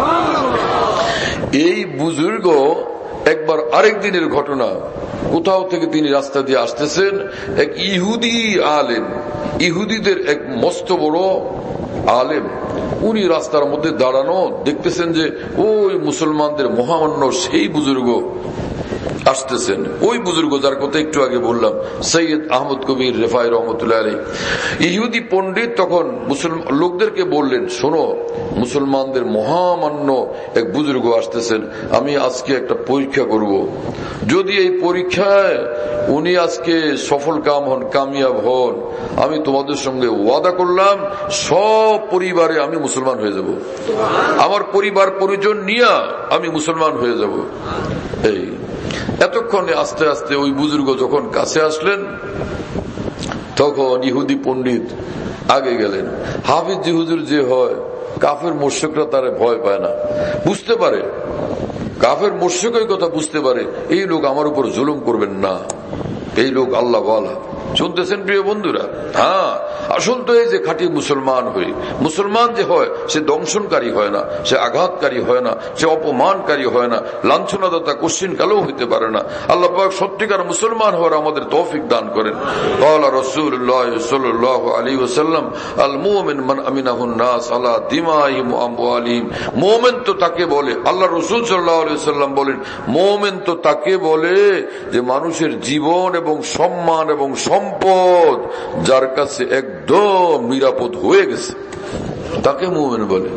এই বুজুর্গ একবার আরেক দিনের ঘটনা, কোথাও থেকে তিনি রাস্তা দিয়ে আসতেছেন, এক ইহুদি আলেম, ইহুদিদের এক মস্ত বড় আলেম, উনি রাস্তার মধ্যে দাঁড়ানো, দেখতেছেন যে ওই মুসলমানদের মহামান্য সেই বুজুর্গ আসতেছেন। ওই বুজুর্গ যার কথা একটু আগে বললাম, সৈয়দ আহমদ কবির রেফাই রহমতুল্লাহ আলাইহি। ইহুদি পণ্ডিত তখন মুসলমান লোকদেরকে বললেন, শোনো, মুসলমানদের মহামান্য এক বুজুর্গ আসতেছেন, আমি আজকে একটা পরীক্ষা করব। যদি এই পরীক্ষায় উনি আজকে সফল কাম হন, কামিয়াব হন, আমি তোমাদের সঙ্গে ওয়াদা করলাম সব পরিবারে আমি মুসলমান হয়ে যাব, আমার পরিবার পরিজন নিয়ে আমি মুসলমান হয়ে যাব। এই এতক্ষণে আস্তে আস্তে ওই বুজুর্গ যখন কাছে আসলেন, তখন ইহুদি পণ্ডিত আগে গেলেন। হাফিজ জি হুজুর যে হয়, কাফের মুশরিকরা তারে ভয় পায় না, বুঝতে পারে, কাফের মুশরিকের কথা বুঝতে পারে, এই লোক আমার উপর জুলুম করবেন না, এই লোক আল্লাহ ওয়ালা। শুনতেছেন প্রিয় বন্ধুরা? হ্যাঁ, আসল তো এই যে খাঁটি মুসলমান হই, মুসলমান যে হয় সে দংশনকারী হয় না, সে আঘাতকারী হয় না, সে অপমানকারী হয় না, লাঞ্ছনাদাতা কোশ্চিন কালেও হইতে পারে না। আল্লাহ পাক সত্যিকার মুসলমান হওয়ার আমাদের তৌফিক দান করেন। ক্বালা রাসূলুল্লাহ সাল্লাল্লাহু আলাইহি ওয়াসাল্লাম, আল মুমিন মান আমিনাহুন নাস আলা দিমাইহিম ওয়া আমওয়ালিহিম। মুমিন তো তাকে বলে, আল্লাহ রাসূল সাল্লাল্লাহু আলাইহি ওয়াসাল্লাম বলেন, মুমিন তো তাকে বলে যে মানুষের জীবন এবং সম্মান এবং সম্পদ যার কাছে একদম নিরাপদ হয়ে গেছে, তাকে মুমিন বলে।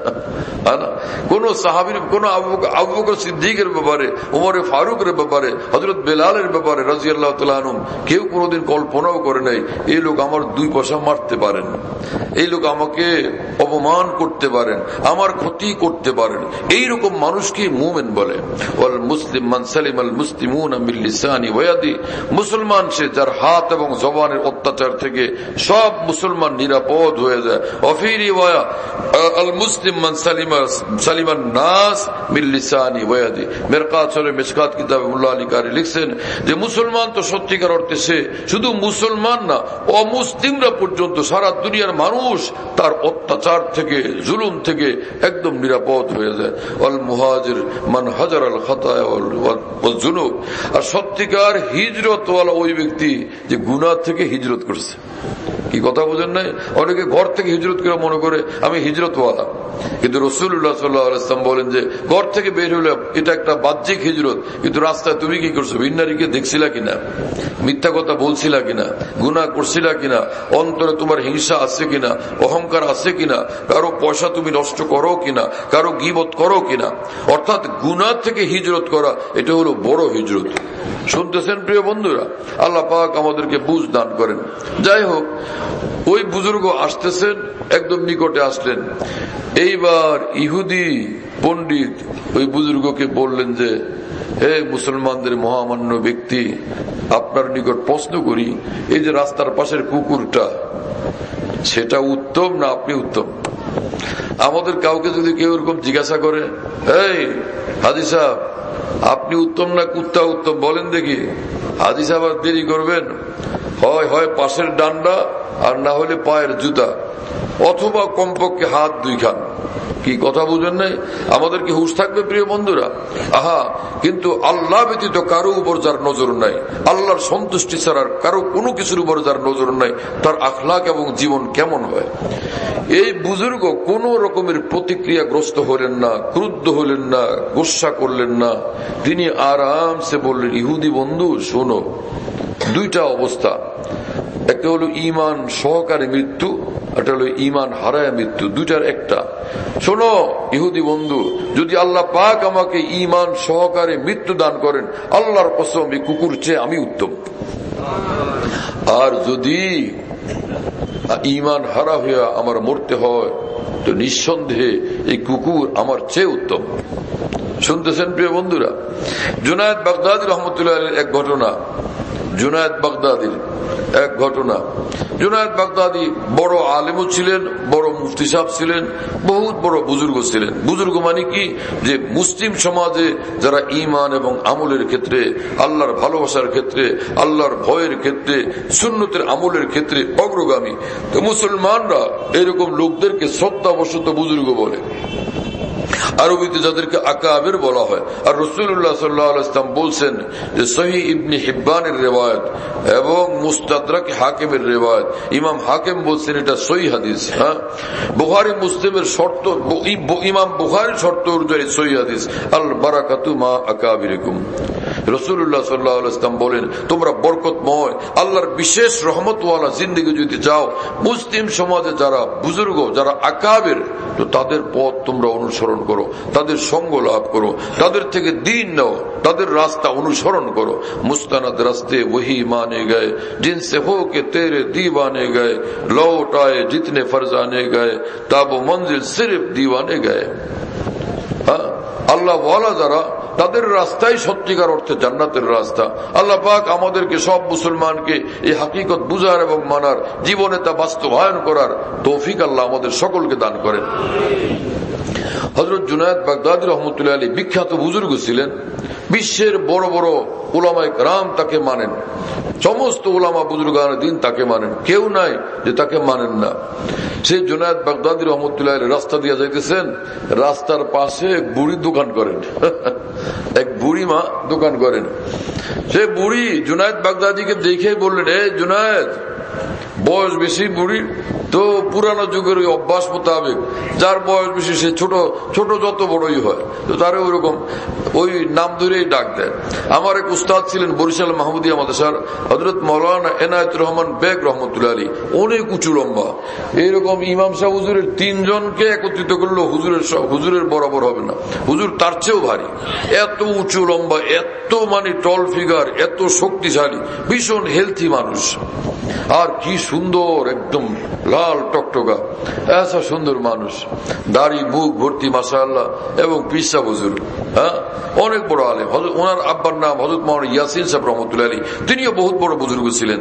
কোন সাহাবীর, কোন আবু বকর সিদ্দিকের ব্যাপারে, ওমর ফারুকের ব্যাপারে, হযরত বেলালের ব্যাপারে রাদিয়াল্লাহু তাআলা আনহুম কেউ কোনোদিন কল্পনাও করে নাই এই লোক আমার দুই পয়সা মারতে পারেন, এই লোক আমাকে অপমান করতে পারেন, আমার ক্ষতি করতে পারেন। এইরকম মানুষকে মুমিন বলে। ওয়াল মুসলিম মান সালিমাল মুসলিমুনা মিন লিসানি ওয়া ইয়াদি। মুসলমান সে যার হাত এবং জবানের অত্যাচার থেকে সব মুসলমান নিরাপদ হয়ে যায়। ওয়াফি রিওয়ায়া আল মুসলিম মান সালিমা সালিমান নাস মিন লিসানি ওয়া ইয়াদি। মিরকাত শরীফ মিশকাত কিতাবে মুল্লা আলী কারি লিখছেন যে মুসলমান তো সত্যিকার অর্থে সে শুধু মুসলমান না, অমুসলিমরা পর্যন্ত সারা দুনিয়ার মানুষ তার অত্যাচার থেকে, জুলুম থেকে একদম নিরাপদ হয়ে যায়। আল মুহাজির মান হাজার আল খাতায়া ওয়াল যুনুব। আর সত্যিকার হিজরত ওয়ালা ওই ব্যক্তি যে গুনাহ থেকে হিজরত করছে। কি কথা বুঝেন নাই? অনেকে ঘর থেকে হিজরত করে মনে করে আমি হিজরতওয়ালা, কিন্তু রাসূলুল্লাহ সাল্লাল্লাহু আলাইহি ওয়াসাল্লাম বলেন যে ঘর থেকে বের হলে এটা একটা বাহ্যিক হিজরত, কিন্তু রাস্তায় তুমি কি করছো? ভিন্নারীকে দেখছিলা কিনা, মিথ্যা কথা বলছিলা কিনা, গুনাহ করছিলা কিনা, অন্তরে তোমার হিংসা আছে কিনা, অহংকার আছে কিনা, কারো পয়সা তুমি নষ্ট করো কিনা, কারো গীবত করো কিনা। অর্থাৎ গুনাহ থেকে হিজরত করা, এটা হলো বড় হিজরত। শুনতেছেন প্রিয় বন্ধুরা? আল্লাহ পাক আমাদেরকে বুঝ দান করেন। যাই হোক, ওই বুজুর্গ আসতেছেন, একদম নিকটে আসলেন। এইবার ইহুদি পণ্ডিত ওই বুজুর্গকে বললেন যে, হে মুসলমানদের মহামান্য ব্যক্তি, আপনার নিকট প্রশ্ন করি, এই যে রাস্তার পাশের কুকুরটা, সেটা উত্তম না আপনি উত্তম? আমাদের কাউকে যদি কেউ এরকম জিজ্ঞাসা করে, এই হাজী সাহেব আপনি উত্তম না কুত্তা উত্তম বলেন দেখি, হাজী সাহেব আর দেরি করবেন, হয় হয় পাশের ডান্ডা আর না হলে পায়ের জুতা। অথবা কমপক্ষে হাত দুই খান। কি কথা বুঝেন নাই? আমাদের কি হুঁশ থাকবে প্রিয় বন্ধুরা? আহা, কিন্তু আল্লাহ ব্যতীত কারো উপর যার নজর নাই, আল্লাহর সন্তুষ্টি ছাড়া কারো কোনো কিছুর উপর যার নজর নাই, তার আখলাক এবং জীবন কেমন হয়? এই বুজুর্গ কোন রকমের প্রতিক্রিয়াগ্রস্ত হলেন না, ক্রুদ্ধ হলেন না, গোসা করলেন না। তিনি আরামসে বললেন, ইহুদি বন্ধু শোনো, দুইটা অবস্থা, একটা হলো ঈমান সহকারে মৃত্যু, একটা হলো ঈমান হারায় মৃত্যু, দুইটার একটা। শোনো ইহুদি বন্ধু, যদি আল্লাহ পাক আমাকে ঈমান সহকারে মৃত্যু দান করেন, আল্লাহর কসম এই কুকুর চেয়ে আমি উত্তম। আর যদি ঈমান হারা হইয়া আমার মরতে হয়, তো নিঃসন্দেহে এই কুকুর আমার চেয়ে উত্তম। শুনতেছেন প্রিয় বন্ধুরা? জুনায়েদ বাগদাদী রহমতুল্লাহ এক ঘটনা, জুনায়েদ বাগদাদীর এক ঘটনা। জুনায়েদ বাগদাদী বড় আলেমও ছিলেন, বড় মুফতি সাহেব ছিলেন, বহুত বড় বুজুর্গ ছিলেন। বুজুর্গ মানে কি? যে মুসলিম সমাজে যারা ঈমান এবং আমলের ক্ষেত্রে, আল্লাহর ভালোবাসার ক্ষেত্রে, আল্লাহর ভয়ের ক্ষেত্রে, সুন্নতের আমলের ক্ষেত্রে অগ্রগামী, তো মুসলমানরা এরকম লোকদেরকে শ্রদ্ধাবশত বুজুর্গ বলে। আরবিতে যাদেরকে আকাবির বলা হয়। আর রাসূলুল্লাহ সাল্লাল্লাহু আলাইহি ওয়াসাল্লাম বলছেন যে সহিহ ইবনে হিব্বানের রিওয়ায়াত এবং মুস্তাদরাক হাকিমের রিওয়ায়াত, ইমাম হাকিম বলছেন এটা সহিহ হাদিস। হ্যাঁ, বুখারী মুসলিমের শর্ত, ইমাম বুখারীর শর্ত অনুযায়ী সহিহ হাদিস। আল বারাকাতু মা আকাবিরিকুম। রাসূলুল্লাহ সাল্লাল্লাহু আলাইহি ওয়াসাল্লাম বলেন, তোমরা বরকতময় আল্লাহর বিশেষ রহমতওয়ালা জিন্দেগি যদি চাও, মুসলিম সমাজে যারা বুজুর্গ, যারা আকাবির, তো তাদের পথ তোমরা অনুসরণ করো, তাদের সঙ্গ লাভ করো, তাদের থেকে দ্বীন নাও, তাদের রাস্তা অনুসরণ করো। মুস্তানাদ রাস্তে वही माने गए जिनसे हो के तेरे दीवाने गए, लौट आए जितने फरजाने गए, ताबो मंजिल सिर्फ दीवाने गए। হ্যাঁ, আল্লাহ ওয়ালা যারা, তাদের রাস্তাই সত্যিকার অর্থে জান্নাতের রাস্তা। আল্লাহ পাক আমাদেরকে সব মুসলমানকে এই হাকিকত বুঝার এবং মানার, জীবনে তা বাস্তবায়ন করার তৌফিক আল্লাহ আমাদের সকলকে দান করেন। হযরত জুনায়েদ বাগদাদী রহমতুল্লাহ আলাইহি বিখ্যাত বুজুর্গ ছিলেন। বিশ্বের বড় বড় উলামায়ে কেরাম তাকে মানেন, সমস্ত উলামা বুজুর্গান দিন তাকে মানেন, কেউ নাই যে তাকে মানেন না। সে জুনায়েদ বাগদাদী রহমতুল্লাহ আলাইহি রাস্তা দিয়ে যাইতেছেন, রাস্তার পাশে এক বুড়ি দোকান করেন, এক বুড়ি মা দোকান করেন। সে বুড়ি জুনায়েদ বাগদাদীকে দেখে বললেন, এ জুনায়েদ, বয়স বেশি বুড়ি তো, পুরানো যুগের ওই অভ্যাস মোতাবেক যার বয়স বেশি সে ছোট ছোট যত বড়ই হয়, তো তারে ওইরকম ওই নাম ধরেই ডাক দেয়। আমার এক উস্তাদ ছিলেন বরিশাল মাহমুদিয়া মাদ্রাসার, হযরত মাওলানা এনায়েতুর রহমান বেগ রহমতুল্লাহ আলাইহি, অনেক উঁচু লম্বা। এইরকম ইমাম সাহেব হুজুরের তিনজনকে একত্রিত করলো হুজুরের হুজুরের বরাবর হবে না, হুজুর তার চেয়েও ভারী, এত উঁচু লম্বা, এত মানে টল ফিগার, এত শক্তিশালী, ভীষণ হেলথি মানুষ। আর কি সুন্দর, একদম লাল টকটকা, এত সুন্দর মানুষ, দাড়ি বুক ভর্তি মাশাআল্লাহ, এবং পিসা হুজুর। হ্যাঁ, অনেক বড় আলেম। ওনার আব্বার নাম হযরত মাওলানা ইয়াসিন সাহেব রহমতুল্লাহ আলাইহি, তিনিও বহুত বড় বুজুর্গ ছিলেন।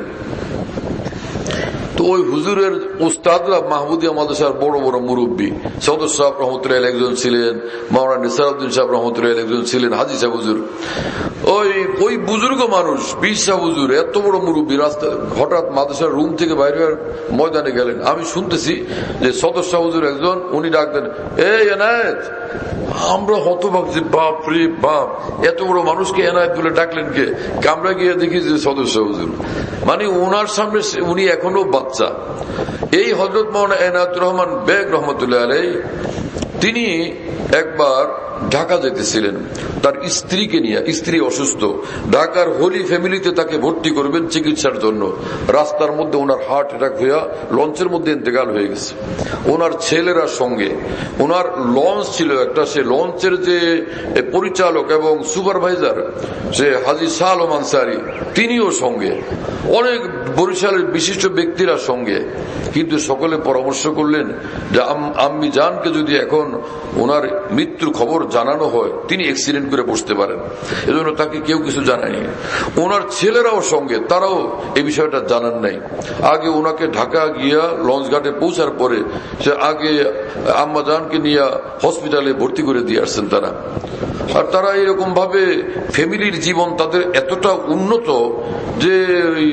তো ওই হুজুরের উস্তাদরা মাহমুদিয়া মাদ্রাসার বড় বড় মুরব্বী, সদর সাহেব রহমতুল্লাহ আলাইহি একজন ছিলেন, মাওলানা নিসারউদ্দিন সাহেব রহমতুল্লাহ আলাইহি একজন ছিলেন, হাজী সাহেব হুজুর। ওই ওই বুজুর্গ মানুষ পীর সাহেব হুজুর এত বড় মুরব্বী, রাস্তা হঠাৎ মাদ্রাসার রুম থেকে বাইরে ময়দানে গেলেন। আমি শুনতেছি যে সদর সাহেব হুজুর একজন, উনি ডাক দেন, এই এনায়েত। আমরা হতবাক যে বাপ রে বাপ, এত বড় মানুষকে এনায়েত বলে ডাকলেন কে? আমরা গিয়ে দেখি যে সদস্য হুজুর, মানে ওনার সামনে উনি এখনো বাচ্চা। এই হযরত মাওলানা এনায়েতুর রহমান বেগ রহমতুল্লাহ আলাইহি, তিনি একবার ঢাকা যেতেছিলেন তার স্ত্রীকে নিয়ে, স্ত্রী অসুস্থ, ঢাকার হোলি ফ্যামিলিতে তাকে ভর্তি করবেন চিকিৎসার জন্য। রাস্তার মধ্যে ওনার হার্ট অ্যাটাক হইয়া লঞ্চের মধ্যে ইন্তেকাল হয়ে গেছে। ওনার ছেলেরা সঙ্গে, ওনার লঞ্চ ছিল একটা, সে লঞ্চের যে পরিচালক এবং সুপারভাইজার সে হাজী শাহ আলম আনসারী, তিনিও সঙ্গে, অনেক বরিশালের বিশিষ্ট ব্যক্তিরা সঙ্গে। কিন্তু সকলে পরামর্শ করলেন যে আম্মি জানকে যদি এখন ওনার মৃত্যুর খবর জানানো হয়, তিনি অ্যাক্সিডেন্ট করে বসতে পারেন, এজন্য তাকে কেউ কিছু জানায়নি। ওনার ছেলেরাও সঙ্গে, তারাও এই বিষয়টা জানান নাই। আগে ওনাকে ঢাকা গিয়া লঞ্চ ঘাটে পৌঁছার পরে সে আগে আম্মা জানকে নিয়ে হসপিটালে ভর্তি করে দিয়ে আসছেন তারা। আর তারা এরকম ভাবে ফ্যামিলির জীবন তাদের এতটা উন্নত যে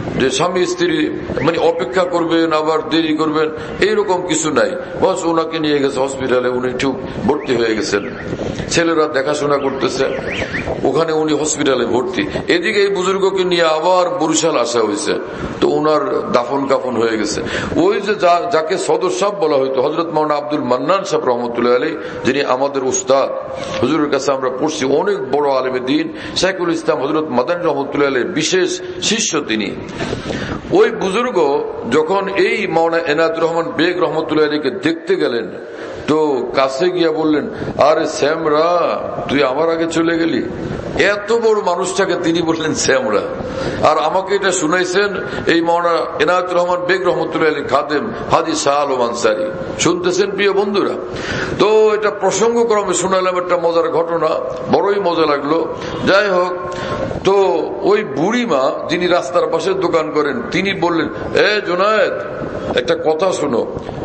যে স্বামী স্ত্রী মানে অপেক্ষা করবেন আবার দেরি করবেন এইরকম কিছু নাই। বস ওনাকে নিয়ে গেছে হসপিটালে, উনি ঠিক ভর্তি হয়ে গেছেন, ছেলেরা দেখাশোনা করতেছে, ওখানে উনি হসপিটালে ভর্তি। এদিকে এই বুজুর্গকে নিয়ে আবার বরিশাল আসা হয়েছে, তো ওনার দাফন কাফন হয়ে গেছে। ওই যে যাকে সদর সাহেব বলা হইতো, হযরত মাওলানা আব্দুল মান্নান সাহেব রহমতুল্লাহ আলাইহি, যিনি আমাদের উস্তাদ, হুজুরের কাছে আমরা পড়ছি, অনেক বড় আলেমে দ্বীন, শাইখুল ইসলাম হযরত মাদানী রহমতুল্লাহ আলাইহির বিশেষ শিষ্য তিনি। ওই বুজুর্গ যখন এই মাওলানা এনায়েতুর রহমান বেগ রহমতুল্লাহ আলাইহিকে দেখতে গেলেন, তো কাছে গিয়া বললেন, আরে শ্যামরা, তুই আমার আগে চলে গেলি। এত বড় মানুষটাকে তিনি বললেন শ্যামরা। আর আমাকে এটা শুনাইছেন এই মাওলানা এনায়েতুর রহমান বেগ রহমতুল্লাহ আলাইহির খাদেম হাজী শাহ আলম আনসারী। শুনতেছেন প্রিয় বন্ধুরা? তো এটা প্রসঙ্গক্রমে শোনালাম একটা মজার ঘটনা, বড়ই মজা লাগলো। যাই হোক, তো ওই বুড়িমা যিনি রাস্তার পাশে দোকান করেন, তিনি বললেন, এ জুনায়েদ, একটা কথা শোনো,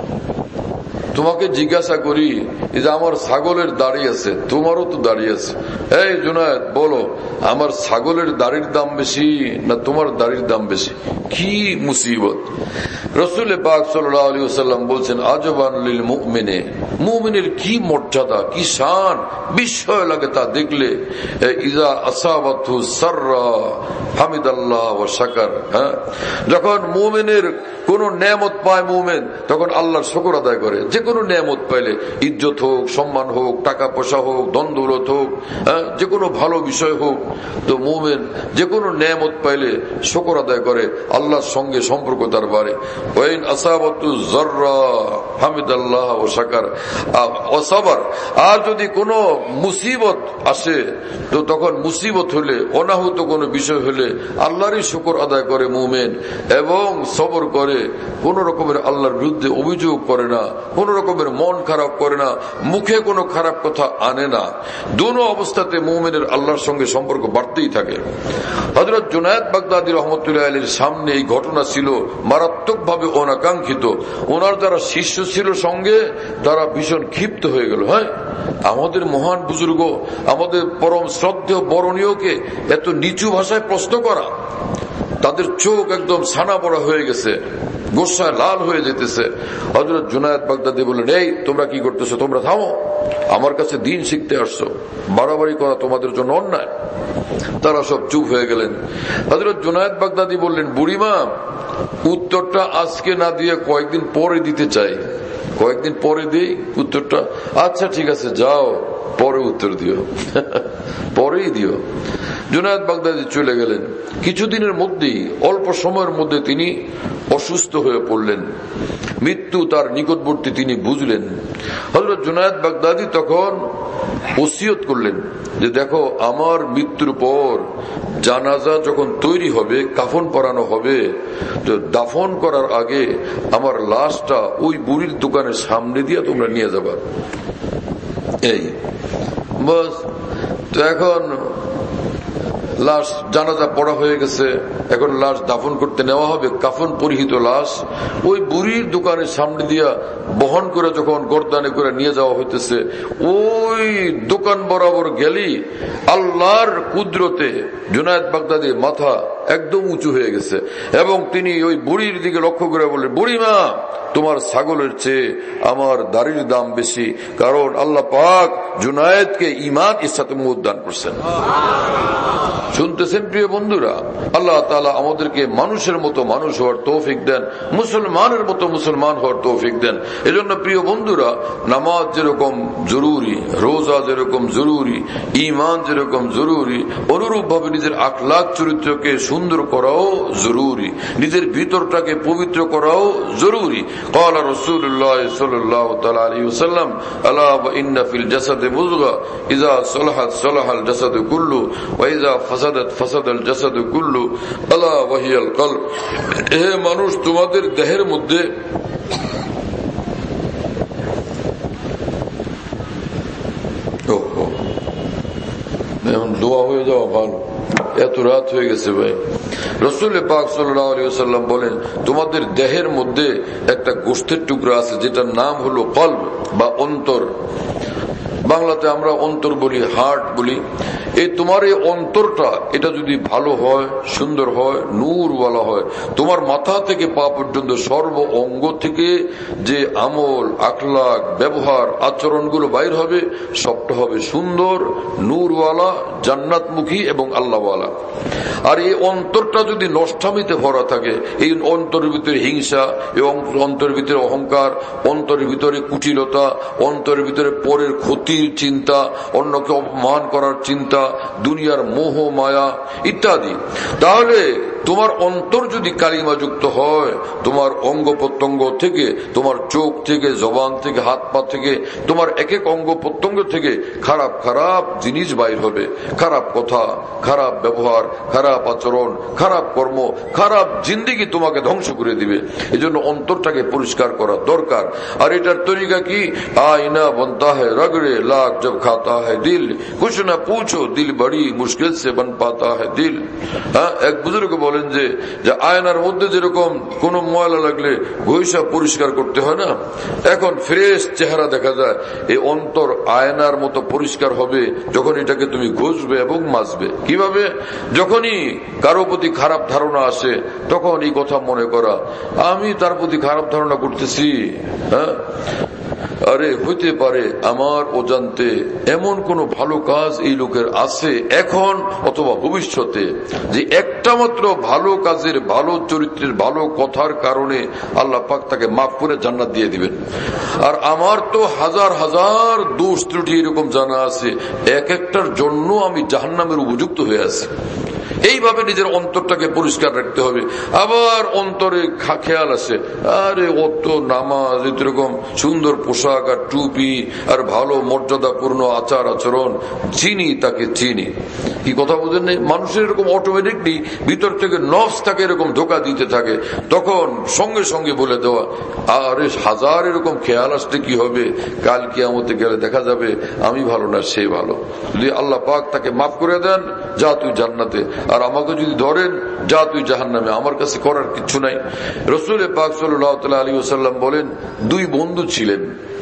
তোমাকে জিজ্ঞাসা করি, এই যে আমার ছাগলের দাড়ি আছে, তোমারও তো দাড়ি আছে, এই জুনায়েদ বলো, আমার ছাগলের দাড়ির দাম বেশি না তোমার দাড়ির দাম বেশি? কি মুসিবত! রাসূল পাক সাল্লাল্লাহু আলাইহি ওয়াসাল্লাম বলছেন, আজবান লিল মুমিনে, মুমিনের কি মর্যাদা, কি শান, বিস্ময় লাগে তা দেখলে। ইজা আসাবাতু সাররা হামিদাল্লাহ ওয়া শাকার। হ্যাঁ, যখন মুমিনের কোন নেয়ামত পায় মুমিন, তখন আল্লাহর শুকর আদায় করে। যে কোনো নেয়ামত পাইলে, ইজ্জত হোক, সম্মান হোক, টাকা পয়সা হোক, ধন দৌলত হোক, যে কোনো ভালো বিষয় হোক, তো মুমিন যে কোনো নেয়ামত পাইলে শুকর আদায় করে, আল্লাহর সঙ্গে সম্পর্ক তার বাড়ে। ওয়াইন আসাবাতু যাররা হামিদাল্লাহ ওয়া শাকার ওয়া সাবার। আর যদি কোনো মুসিবত আসে, তো তখন মুসিবত হলে, অনাহুত কোনো বিষয় হলে আল্লাহরই শুকর আদায় করে মুমিন, এবং সবর করে, কোন রকমের আল্লাহর বিরুদ্ধে অভিযোগ করে না, কোন রকমের মন খারাপ করে না, মুখে কোনো খারাপ কথা আনে না। দুনো অবস্থাতে মুমিনের আল্লাহর সঙ্গে সম্পর্ক বাড়তেই থাকে। হযরত জুনায়েদ বাগদাদী রহমতুল্লাহ আলাইহির সামনে এই ঘটনা ছিল মারাত্মকভাবে অনাকাঙ্ক্ষিত। ওনার যারা শিষ্য ছিল সঙ্গে, তারা ভীষণ ক্ষিপ্ত হয়ে গেল। হ্যাঁ, আমাদের মহান বুজুর্গ, আমাদের পরম শ্রদ্ধেয় বরণীয়কে এত নিচু ভাষায় প্রশ্ন করা! তাদের চোখ একদম ছানা পড়া হয়ে গেছে, গোসায় লাল হয়ে যেতেছে। হযরত জুনায়েদ বাগদাদী বললেন, এই তোমরা কি করতেছো? তোমরা থামো, আমার কাছে দিন শিখতে আসছো, বাড়াবাড়ি করা তোমাদের জন্য অন্যায়। তারা সব চুপ হয়ে গেলেন। হযরত জুনায়েদ বাগদাদী বললেন, বুড়িমা, উত্তরটা আজকে না দিয়ে কয়েকদিন পরে দিতে চাই। কয়েকদিন পরে দিই উত্তরটা? আচ্ছা ঠিক আছে, যাও, পরে উত্তর দিও, পরেই দিও। জুনায়েদ বাগদাদী চলে গেলেন। কিছুদিনের মধ্যেই, অল্প সময়ের মধ্যে তিনি অসুস্থ হয়ে পড়লেন। মৃত্যু তার নিকটবর্তী তিনি বুঝলেন। হযরত জুনায়েদ বাগদাদী তখন ওসিয়ত করলেন যে, দেখো, আমার মৃত্যুর পর জানাজা যখন তৈরি হবে, কাফন পরানো হবে, তো দাফন করার আগে আমার লাশটা ওই বুড়ির দোকানের সামনে দিয়ে তোমরা নিয়ে যাবা। এই বস। তো এখন লাশ জানাজা পড়া হয়ে গেছে, এখন লাশ দাফন করতে নেওয়া হবে। কাফন পরিহিত লাশ ওই বুড়ির দোকানের সামনে দিয়া বহন করে যখন গর্দানে করে নিয়ে যাওয়া হইতেছে, ওই দোকান বরাবর গেলি আল্লাহর কুদরতে জুনায়েদ বাগদাদীর মাথা একদম উঁচু হয়ে গেছে, এবং তিনি ওই বুড়ির দিকে লক্ষ্য করে বললেন, বুড়িমা, তোমার ছাগলের চেয়ে আমার দাড়ির দাম বেশি, কারণ আল্লাহ পাক জুনায়েদকে ঈমান ইসসাত মুদ দান করছেন। শুনতেছেন প্রিয় বন্ধুরা? আল্লাহ তাআলা আমাদেরকে মানুষের মতো মানুষ হওয়ার তৌফিক দেন, মুসলমানের মতো মুসলমান হওয়ার তৌফিক দেন। এজন্য প্রিয় বন্ধুরা, নামাজ যেরকম জরুরি, রোজা যেরকম জরুরি, ঈমান যেরকম জরুরি, অনুরূপ ভাবে নিজের আখলাক চরিত্রকে সুন্দর করাও জরুরি, নিজের ভিতরটাকে পবিত্র করাও জরুরি। قال رسول الله صلى الله عليه وسلم الا وان في الجسد مضغه اذا صلحت صلح الجسد كله واذا فسدت فسد الجسد كله الا وهي القلب। হে মানুষ, তোমাদের দেহের মধ্যে এখন দোয়া হয়ে যাওয়া ভালো, এত রাত হয়ে গেছে ভাই। রাসূল পাক সাল্লাল্লাহু আলাইহি ওয়াসাল্লাম বলেন, তোমাদের দেহের মধ্যে একটা গোশতের টুকরা আছে, যেটার নাম হলো কলব বা অন্তর। বাংলাতে আমরা অন্তর বলি, হার্ট বলি। এই তোমার এই অন্তরটা এটা যদি ভালো হয়, সুন্দর হয়, নূরওয়ালা হয়, তোমার মাথা থেকে পা পর্যন্ত সর্ব অঙ্গ থেকে যে আমল, আখলাক, ব্যবহার, আচরণগুলো বাইর হবে সবটা হবে সুন্দর, নূরওয়ালা, জান্নাতমুখী এবং আল্লাহওয়ালা। আর এই অন্তরটা যদি নষ্টামিতে ভরা থাকে, এই অন্তরের ভিতরে হিংসা এবং অন্তরের ভিতরে অহংকার, অন্তরের ভিতরে কুটিলতা, অন্তরের ভিতরে পরের ক্ষতির চিন্তা, অন্যকে অপমান করার চিন্তা, দুনিয়ার মোহ মায়া ইত্যাদি, তাহলে তোমার অন্তর যদি কালিমাযুক্ত হয়, তোমার অঙ্গ প্রত্যঙ্গ থেকে, তোমার চোখ থেকে, জবান থেকে, হাত পা থেকে, তোমার এক এক অঙ্গ প্রত্যঙ্গ থেকে খারাপ খারাপ জিনিস বাইর হবে, খারাপ কথা, খারাপ ব্যবহার, খারাপ আচরণ, খারাপ কর্ম, খারাপ জিন্দেগি তোমাকে ধ্বংস করে দিবে। এই জন্য অন্তরটাকে পরিষ্কার করা দরকার। আর এটার তরিকা কি? আয়না বনতা है रगड़े लाख जब खाता है दिल कुछ ना पूछो दिल बड़ी मुश्किल से बन पाता है दिल। হ্যাঁ, এক বুজুর্গ বলেন যে যে আয়নার মধ্যে যেরকম কোন ময়লা লাগলে ঘষা পরিষ্কার করতে হয় না, এখন ফ্রেশ চেহারা দেখা যায়, এই অন্তর আয়নার মতো পরিষ্কার হবে যখন এটাকে তুমি ঘষবে এবং মাজবে। কিভাবে? যখনই কারো প্রতি খারাপ ধারণা আসে তখন এই কথা মনে করা, আমি তার প্রতি খারাপ ধারণা করতেছি, হ্যাঁ আরে হইতে পারে আমার অজান্তে এমন কোন ভালো কাজ এই লোকের আছে এখন অথবা ভবিষ্যতে, যে একটা মাত্র ভালো কাজের, ভালো চরিত্রের, ভালো কথার কারণে আল্লাহ পাক তাকে মাফ করে জান্নাত দিয়ে দিবেন। আর আমার তো হাজার হাজার দোষ ত্রুটি এরকম জানা আছে, এক একটার জন্য আমি জাহান্নামের উপযুক্ত হয়ে আছি। এইভাবে নিজের অন্তরটাকে পরিষ্কার রাখতে হবে। আবার অন্তরে খেয়াল আছে, আরে অত নামাজ, এরকম সুন্দর পোশাক আর টুপি আর ভালো মর্যাদাপূর্ণ আচার আচরণ, চিনি তাকে চিনি। কি কথা বুঝেন নেই? মানুষের এরকম অটোমেটিকলি ভিতর থেকে নফস তাকে এরকম ধোকা দিতে থাকে, তখন সঙ্গে সঙ্গে বলে দেওয়া, আরে হাজার এরকম খেয়াল আসতে কি হবে, কাল কিয়ামতে গেলে দেখা যাবে আমি ভালো না সে ভালো। যদি আল্লাহ পাক তাকে মাফ করে দেন, যা তুই জান্নাতে, আর আমাকে যদি ধরেন, যা তুই জাহান্নামে, আমার কাছে করার কিছু নাই। রাসূল পাক সাল্লাল্লাহু আলাইহি ওয়াসাল্লাম বলেন, দুই বন্ধু ছিলেন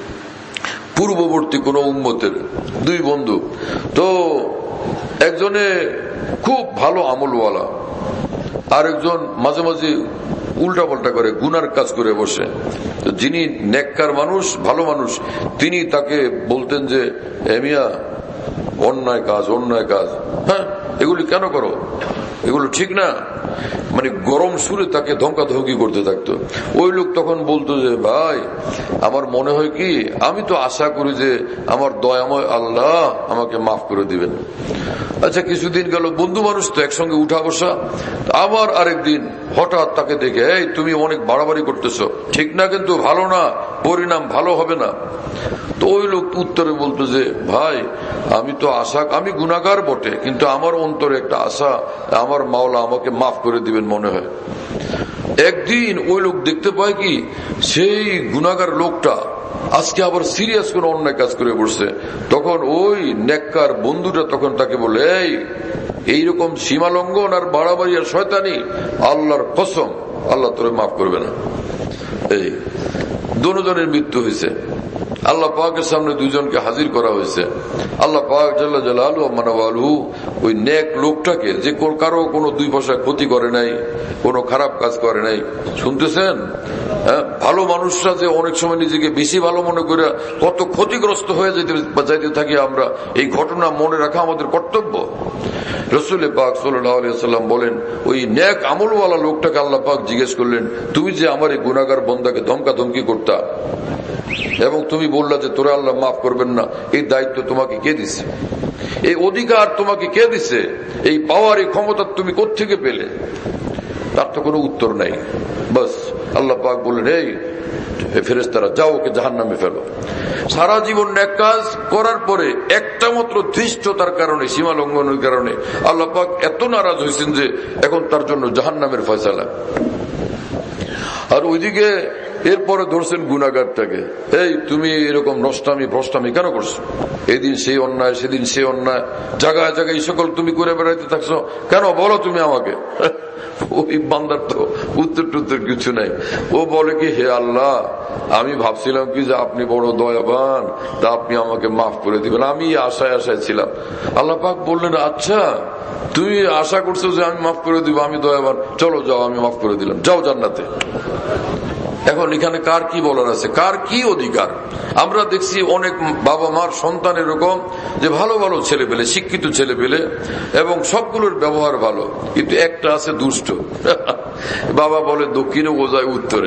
পূর্ববর্তী কোন উম্মতের, দুই বন্ধু। তো একজনে খুব ভালো আমলওয়ালা, আর একজন মাঝে মাঝে উল্টা পাল্টা করে গুনার কাজ করে বসে। যিনি নেককার মানুষ, ভালো মানুষ, তিনি তাকে বলতেন যে এ মিয়া, অন্যায় কাজ, অন্যায় কাজ, হ্যাঁ এগুলি কেন করো, এগুলো ঠিক না, মানে গরম সুরে তাকে ধমকা ধমকি করতে থাকতো। ওই লোক তখন বলতো যে ভাই, আমার মনে হয় কি, আমি তো আশা করি যে আমার দয়াময় আল্লাহ আমাকে মাফ করে দিবেন। আচ্ছা, কিছুদিন গেল, বন্ধু মানুষ তো একসঙ্গে উঠা বসা, আবার আরেকদিন হঠাৎ তাকে দেখে, এই তুমি অনেক বাড়াবাড়ি করতেছো, ঠিক না, কিন্তু ভালো না, পরিণাম ভালো হবে না। তো ওই লোক উত্তরে বলতো যে ভাই, আমি তো আশা, আমি গুনাহগার বটে, কিন্তু আমার অন্তরে একটা আশা, আমার মাওলা আমাকে মাফ করে দিবেন মনে হয়। একদিন ওই লোক দেখতে পায় কি, সেই গুনাহগার লোকটা আজকে আবার সিরিয়াস কোন অন্যায় কাজ করে বসছে। তখন ওই নেককার বন্ধুটা তখন তাকে বলে, এই এইরকম সীমা লঙ্ঘন আর বাড়াবাড়ি আর শয়তানি, আল্লাহর কসম আল্লাহ তোরে মাফ করবে না। এই দুজনের মৃত্যু হয়েছে, আল্লাহ পাকের সামনে দুজনকে হাজির করা হয়েছে। আল্লাহ পাক জাল্লা জালালুহু ওয়া মানওয়ালুহু ওই নেক লোকটাকে, যে কারো কোনো দুই পয়সা ক্ষতি করে নাই, কোনো খারাপ কাজ করে নাই, শুনতেছেন, হ্যাঁ, ভালো মানুষরা যে অনেক সময় নিজেকে বেশি ভালো মনে করে কত ক্ষতিগ্রস্ত হয়ে যেতে যাইতে থাকি আমরা, এই ঘটনা মনে রাখা আমাদের কর্তব্য। রাসূল পাক সাল্লাল্লাহু আলাইহি ওয়াসাল্লাম বলেন, ওই নেক আমলওয়ালা লোকটাকে আল্লাহ পাক জিজ্ঞেস করলেন, তুমি যে আমার এই গুনাহগার বান্দাকে ধমকা ধমকি করতা এবং তুমি বললা যে তোরা আল্লাহ মাফ করবেন না, এই দায়িত্ব তোমাকে কে দিছে, এই অধিকার তোমাকে কে দিছে, এই পাওয়ার, এই ক্ষমতা তুমি কোত্থেকে পেলে? তার তো কোনো উত্তর নাই। বাস আল্লাহ পাক বললেন, এই ফেরেশতারা যাও, ওকে জাহান্নামে ফেলো। সারা জীবন নেক কাজ করার পরে একটা মাত্র ধৃষ্টতার কারণে, সীমা লঙ্ঘনের কারণে আল্লাহ পাক এত নারাজ হয়েছেন যে এখন তার জন্য জাহান্নামের ফয়সালা। আর ওইদিকে এরপরে ধরছেন গুনাহগারটাকে, এই তুমি এরকম নষ্টামি ভ্রষ্টামি কেন করছো, এদিন সেই অন্যায় সেদিন সে অন্যায়, জায়গায় জায়গায় এই সকল তুমি করে বেড়াইতে থাকছো কেন, বলো তুমি আমাকে। ওই বান্দার তো উত্তর টুত্তর কিছু নাই। ও বলে কি, হে আল্লাহ, আমি ভাবছিলাম কি যে আপনি বড় দয়াবান, তা আপনি আমাকে মাফ করে দিবেন, আমি আশায় আশায় ছিলাম। আল্লাহ পাক বললেন, আচ্ছা তুমি আশা করছো যে আমি মাফ করে দিব, আমি দয়াবান, চলো যাও, আমি মাফ করে দিলাম, যাও জান্নাতে। এখন এখানে কার কি বলার আছে, কার কি অধিকার? আমরা দেখছি অনেক বাবা মার সন্তান এরকম যে ভালো ভালো ছেলে পেলে, শিক্ষিত ছেলে পেলে, এবং সবগুলোর ব্যবহার ভালো, কিন্তু একটা আছে দুষ্ট। বাবা বলে দক্ষিণে, ও যায় উত্তরে।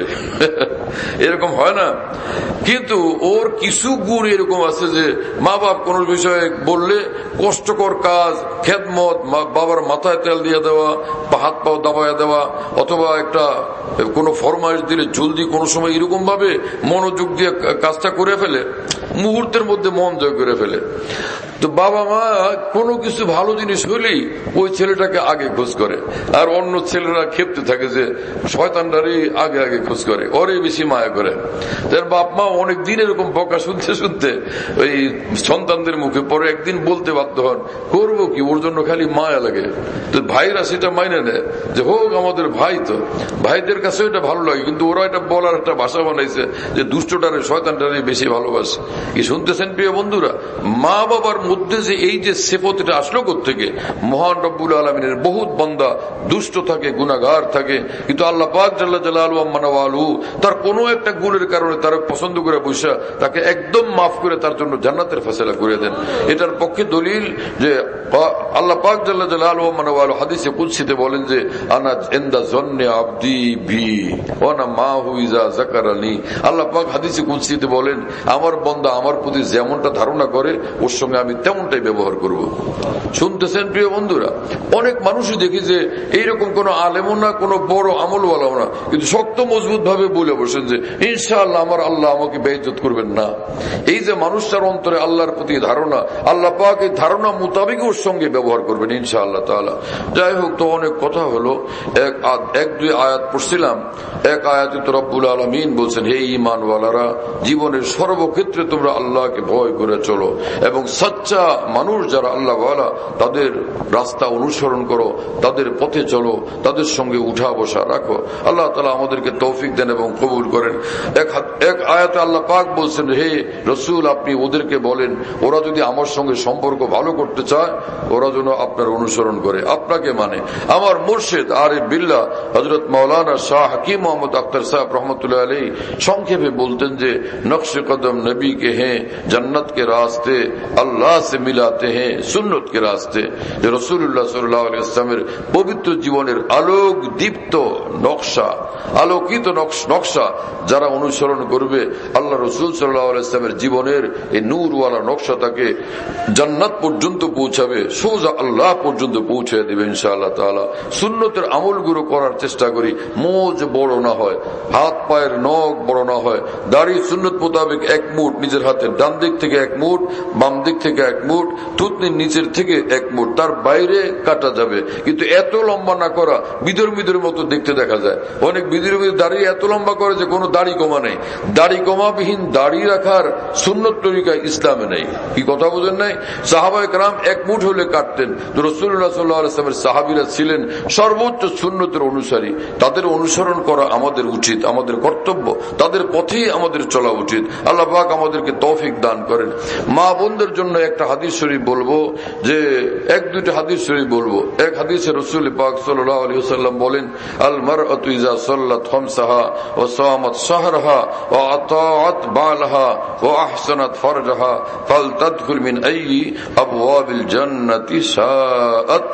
এরকম হয় না? কিন্তু ওর কিছু গুণ এরকম আছে যে মা বাপ কোন বিষয়ে বললে কষ্টকর কাজ, খেদমত, বাবার মাথায় তেল দিয়ে দেওয়া, হাত পাও দাবাইয়া দেওয়া, অথবা একটা কোনো ফরমাইশ দিলে জলদি কোনো সময় এরকম ভাবে মনোযোগ দিয়ে কাজটা করে ফেলে, মুহূর্তের মধ্যে মন জয় করে ফেলে। তো বাবা মা কোনো কিছু ভালো জিনিস হইলেই ওই ছেলেটাকে আগে খোঁজ করে, আর অন্য ছেলেরা ক্ষেপতে থাকে যে শয়তানটারই আগে আগে খোঁজ করে, ওরে বেশি মায়া করে। তার বাপ মা অনেকদিন এরকম বকা শুনতে শুনতে ওই সন্তানদের মুখে পরে একদিন বলতে বাধ্য হন, করবো কি, ওর জন্য খালি মায়া লাগে। তো ভাইরা সেটা মাইনে নেয় যে হোক আমাদের ভাই, তো ভাইদের কাছে এটা ভালো লাগে, কিন্তু ওরা এটা বলার একটা ভাষা বানাইছে যে দুষ্টটারে শয়তানটারে বেশি ভালোবাসে। কি শুনতেছেন প্রিয় বন্ধুরা? মা বাবার মধ্যে যে এই যে সেফতটা আসলো কোত্থেকে? মহান রব্বুল আলামিনের বহুত বান্দা দুষ্ট থাকে, গুনাহগার থাকে, কিন্তু আল্লাহ পাক জাল্লা জালালুহু ওয়া মানাওয়ালুহু তার কোনো একটা গুণের কারণে তার পছন্দ করে বসা তাকে একদম মাফ করে তার জন্য জান্নাতের ফয়সালা করে দেন। এটার পক্ষে দলিল যে আল্লাহ পাক জাল্লা জালালুহু ওয়া মানাওয়ালুহু হাদিসে কুদসিতে বলেন যে আনা ইনদা যন্নি আবদি বি ওয়া আনা মাহু ইযা যাকারানি। আল্লাহ পাক হাদিসে কুদসিতে বলেন, আমার বান্দা আমার প্রতি যেমনটা ধারণা করে ওর সঙ্গে আমি তেমনটাই ব্যবহার করব। শুনতেছেন প্রিয় বন্ধুরা? অনেক মানুষই দেখি যে এইরকম কোন আলেমও না, কোন বড় আমলওয়ালাও না, কিন্তু শক্ত মজবুত ভাবে বলে বসেন যে ইনশাআল্লাহ আমার আল্লাহ আমাকে বেইজ্জত করবেন না। এই যে মানুষটার অন্তরে আল্লাহর প্রতি ধারণা, আল্লাহ পাক এই ধারণা মোতাবেক ওর সঙ্গে ব্যবহার করবেন ইনশাআল্লাহ তাআলা। যাই হোক, তো অনেক কথা হলো, এক এক দুই আয়াত পড়ছিলাম। এক আয়াতে তো রব্বুল আলামিন বলছেন, হে ঈমানওয়ালারা, জীবনের সর্বক্ষেত্রে তোমরা আল্লাহকে ভয় করে চলো, এবং সচ্চা মানুষ যারা আল্লাহ ওয়ালা তাদের রাস্তা অনুসরণ করো, তাদের পথে চলো, তাদের সঙ্গে উঠা বসা রাখো। আল্লাহ তাআলা আমাদেরকে তৌফিক দেন এবং কবুল করেন। এক এক আয়াতে আল্লাহ পাক বলছেন, হে রাসূল, আপনি ওদেরকে বলেন, ওরা যদি আমার সঙ্গে সম্পর্ক ভালো করতে চায়, ওরা যেন আপনার অনুসরণ করে, আপনাকে মানে। আমার মুর্শিদ আরিফ বিল্লাহ হযরত মাওলানা শাহ হাকিম মোহাম্মদ আখতার সাহেব রহমতুল্লাহ আলাইহি সংক্ষেপে বলতেন যে নকশে কদম নবী কে হ্যাঁ, जन्नत के रास्ते अल्लाह से मिलाते हैं सुन्नत के रास्ते। যে রাসূলুল্লাহ সাল্লাল্লাহু আলাইহি ওয়াসাল্লামের পবিত্র জীবনের আলোক দীপ্ত নকশা, আলোকিত নকশা যারা অনুসরণ করবে, আল্লাহ রাসূল সাল্লাল্লাহু আলাইহি ওয়াসাল্লামের জীবনের এই নূরওয়ালা নকশা তাকে জান্নাত পর্যন্ত পৌঁছাবে, সোজা আল্লাহ পর্যন্ত পৌঁছে দেবে ইনশাআল্লাহ তাআলা। সুন্নতের আমলগুলো করার চেষ্টা করি, মোজ বড় না হয়, হাত পায়ের নখ বড় না হয়, দাড়ি সুন্নত মোতাবেক এক মুঠ নিজের হাতের ডান দিক থেকে এক মুঠ, বাম দিক থেকে এক মুঠ, থুতনির নিচের থেকে এক মুঠ, তার বাইরে কাটা যাবে, কিন্তু এত লম্বা না করা, বিদর বিদর মতো দেখতে দেখা যায়। অনেক বিদর বিদর দাড়ি এত লম্বা করে যে কোনো দাড়ি কমা নেই। দাড়ি কমাবিহীন দাড়ি রাখার সুন্নত তরিকা ইসলামে নেই। কি কথা বোঝেন নাই? সাহাবায়ে কেরাম এক মুঠ হলে কাটতেন। তো রাসূলুল্লাহ সাল্লাল্লাহু আলাইহি ওয়াসাল্লামের সাহাবীরা ছিলেন সর্বোচ্চ সুন্নতের অনুসারী, তাদের অনুসরণ করা আমাদের উচিত, আমাদের কর্তব্য, তাদের পথেই আমাদের চলা উচিত। আল্লাহ পাক আমাদেরকে তৌফিক দান করেন। মা বোনদের জন্য একটা হাদিস শরীফ বলবো, যে এক দুইটা হাদিস শরীফ বলবো। এক হাদিসে রাসূল পাক সাল্লাল্লাহু আলাইহি ওয়াসাল্লাম বলেন, আল মারআতু ইযা সাল্লাত খামসাহা ওয়া সামাত শাহরাহা ওয়া আতাআত বালাহা ওয়া আহসানাত ফারজাহা ফালতাদখুল মিন আইয়ি আবওয়াবিল জান্নাতি শাআত।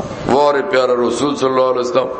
ওরে প্যারা রাসূল সাল্লাল্লাহু আলাইহি ওয়াসাল্লাম,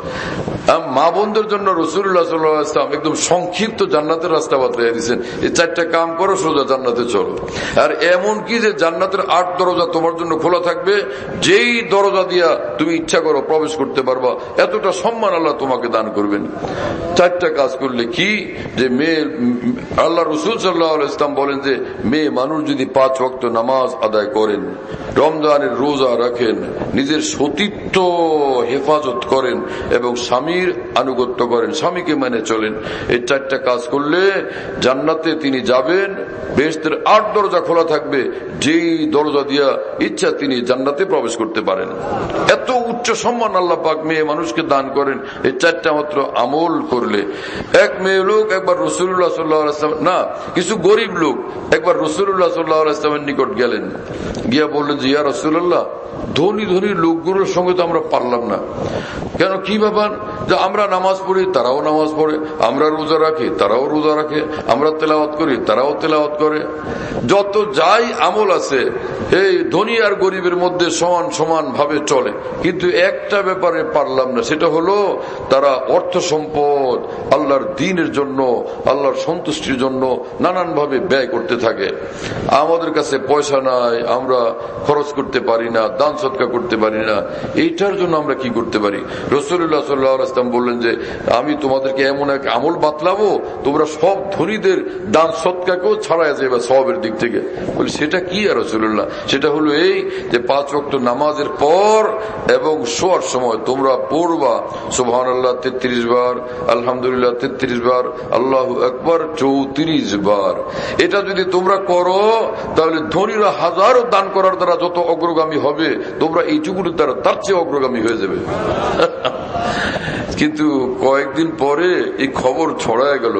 মা বোনদের জন্য রাসূলুল্লাহ সাল্লাল্লাহু আলাইহি ওয়াসাল্লাম একদম সংক্ষিপ্ত জান্নাতের রাস্তা বাতলে দিয়েছেন। এই চারটা কাম করো, সোজা জান্নাতে চলো। আর এমন কি যে জান্নাত জান্নাতের আট দরজা তোমার জন্য খোলা থাকবে, যেই দরজা দিয়া তুমি ইচ্ছা করো প্রবেশ করতে পারবা, এতটা সম্মান আল্লাহ তোমাকে দান করবেন। চারটা কাজ করলে কি, যে মেয়ে, আল্লাহ রসুল সাল্লাল্লাহু আলাইহি ওয়াসাল্লাম বলেন যে মেয়ে মানুষ যদি পাঁচ ওয়াক্ত নামাজ আদায় করেন, রমজানের রোজা রাখেন, নিজের সতীত্ব হেফাজত করেন এবং স্বামীর আনুগত্য করেন, স্বামীকে মেনে চলেন, এই চারটা কাজ করলে জান্নাতে তিনি যাবেন। বেহেশতের আট দরজা খোলা থাকবে, যেই দরজা দিয়া ইচ্ছা তিনি জান্নাতে প্রবেশ করতে পারেন। এত উচ্চ সম্মান আল্লাহ পাক মেয়ে মানুষকে দান করেন এই চারটা মাত্র আমল করলে। এক মেয়ে লোক একবার রাসূলুল্লাহ সাল্লাল্লাহু আলাইহি ওয়াসাল্লাম, না কিছু গরিব লোক একবার রাসূলুল্লাহ সাল্লাল্লাহু আলাইহি ওয়াসাল্লামের নিকট গেলেন, গিয়া বললেন যে ইয়া রাসূলুল্লাহ, ধনী ধনী লোকগুলোর সঙ্গে তো আমরা পারলাম না, কেন কি ব্যাপার? যে আমরা নামাজ পড়ি তারাও নামাজ পড়ে, আমরা রোজা রাখি তারাও রোজা রাখে, আমরা তেলাওয়াত করি তারাও তেলাওয়াত করে, যত যাই আমল আছে এই ধনী আর গরিবের মধ্যে সমান সমান ভাবে চলে, কিন্তু একটা ব্যাপারে পারলাম না, সেটা হলো তারা অর্থ সম্পদ আল্লাহর দ্বীনের জন্য, আল্লাহর সন্তুষ্টির জন্য নানান ভাবে ব্যয় করতে থাকে। আমাদের কাছে পয়সা নাই, আমরা খরচ করতে পারি না, দান সদকা করতে পারি না, এইটার জন্য আমরা কি করতে পারি? রাসূলুল্লাহ সাল্লাল্লাহু আলাইহি ওয়াসাল্লাম বললেন যে আমি তোমাদেরকে এমন এক আমল বাতলাবো, তোমরা সব ধনীদের দান সদকাকেও ছাড়াই যাবে সওয়াবের দিক থেকে। বলি সেটা কি আর রাসূলুল্লাহ? সেটা হলো এই যে পাঁচ ওয়াক্ত নামাজের পর এবং শোয়ার সময় তোমরা পড়বা সুবহানাল্লাহ তেত্রিশ বার, আলহামদুলিল্লাহ তেত্রিশ বার, আল্লাহু আকবার চৌত্রিশ বার। এটা যদি তোমরা করো তাহলে ধনীরা হাজারো দান করার দ্বারা যত অগ্রগামী হবে, তোমরা এইটুকুর দ্বারা তার চেয়ে অগ্রগামী হয়ে যাবে। কিন্তু কয়েকদিন পরে এই খবর ছড়ায় গেল,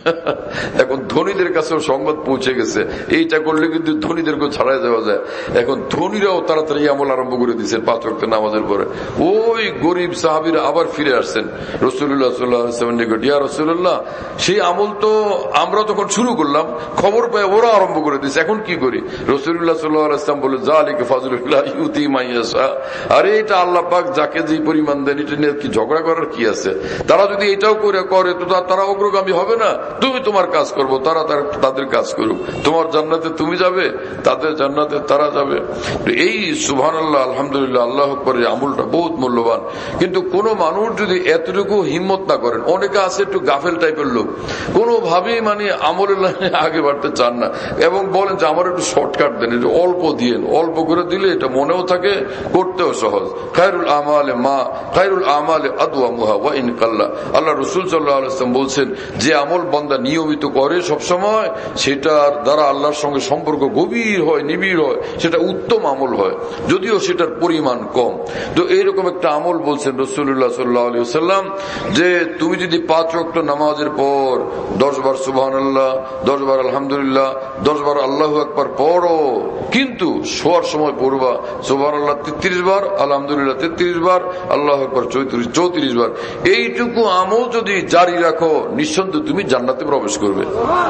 এখন ধনীদের কাছেও সংবাদ পৌঁছে গেছে, এইটা করলে কিন্তু ধনীদেরকেও ছাড়াই যাওয়া যায়। এখন ধনীরাও তাড়াতাড়ি আমল আরম্ভ করে দিচ্ছেন পাঁচ ওয়াক্ত নামাজের পরে। ওই গরিব সাহাবীরা আবার ফিরে আসছেন রাসূলুল্লাহ সাল্লাল্লাহু আলাইহি ওয়াসাল্লামের নিকট, ইয়া রাসূলুল্লাহ, সেই আমল তো আমরা তখন শুরু করলাম, খবর পেয়ে ওরা আরম্ভ করে দিচ্ছে, এখন কি করি? রাসূলুল্লাহ সাল্লাল্লাহু আলাইহি ওয়াসাল্লাম বলে যালিকা ফাজলুল্লাহ ইউতি মান ইয়াশা, আরে এটা আল্লাহ পাক যাকে যে পরিমাণ দেন, এটা নিয়ে কি ঝগড়া করার কি আছে? তারা যদি এটাও করে করে তো তারা অগ্রগামী হবে না। তুমি তোমার কাজ করবো, তারা তাদের কাজ করুক, তোমার জান্নাতে তুমি যাবে, তাদের জান্নাতে তারা যাবে। এই সুবহানাল্লাহ আলহামদুলিল্লাহ আল্লাহু আকবার আমলটা বহুত মূল্যবান। কিন্তু কোন মানুষ যদি এতটুকু হিম্মত না করেন, অনেকে আছে একটু গাফেল টাইপের লোক, কোনোভাবেই মানে আমলের লাইনে আগে বাড়তে চান না এবং বলেন যে আমার একটু শর্টকাট দেন, একটু অল্প দিয়েন, অল্প করে দিলে এটা মনেও থাকে, করতেও সহজ। খায়রুল আমালে মা খায়রুল আমালে আদওয়ামুহা ওয়া ইন কাল্লা। আল্লাহ রাসূল সাল্লাল্লাহু আলাইহি ওয়াসাল্লাম বলছেন যে আমল বান্দা নিয়মিত করে সব সময়, সেটার দ্বারা আল্লাহর সঙ্গে সম্পর্ক গভীর হয়, নিবিড় হয়, সেটা উত্তম আমল হয়, যদিও সেটার পরিমাণ কম। তো এইরকম একটা আমল বলছেন রাসূলুল্লাহ সাল্লাল্লাহু আলাইহি ওয়াসাল্লাম যে তুমি যদি পাঁচ ওয়াক্ত নামাজের পর দশ বার সুবহানাল্লাহ, দশ বার আলহামদুলিল্লাহ, দশ বার আল্লাহু আকবার পড়ো, কিন্তু শোয়ার সময় পড়বা সুবহানাল্লাহ তেত্রিশ বার, আলহামদুলিল্লাহ তেত্রিশ বার, আল্লাহু আকবার চৌত্রিশ চৌত্রিশ বার, এইটুকু আমল যদি জারি রাখো নিঃসন্দেহে তুমি জান্নাতে প্রবেশ করবে।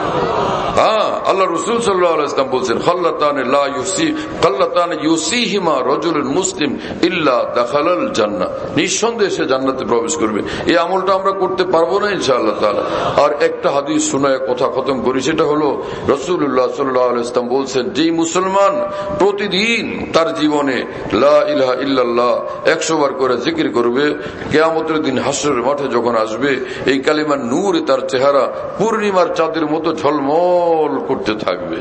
হ্যাঁ, আল্লাহ রাসূল সাল্লাল্লাহু আলাইহি ওয়াসাল্লাম বলছেন খাল্লাতান লা ইউসি খাল্লাতান ইউসিহিমা রাজুলুন মুসলিম ইল্লা দাখালাল জান্নাহ, নিঃসন্দেহে সে জান্নাতে প্রবেশ করবে। এই আমলটা আমরা করতে পারবো না ইনশাআল্লাহ তাআলা। আর একটা হাদিস শোনায় কথা খতম করি, সেটা হলো রাসূলুল্লাহ সাল্লাল্লাহু আলাইহি ওয়াসাল্লাম বলছেন যেই মুসলমান প্রতিদিন তার জীবনে লা ইলাহা ইল্লাল্লাহ একশো বার করে জিকির করবে, কিয়ামতের দিন হাসরের মাঠে যখন আসবে এই কালিমার নূরে তার চেহারা পূর্ণিমার চাঁদের মতো ঝলমল করতে থাকবে।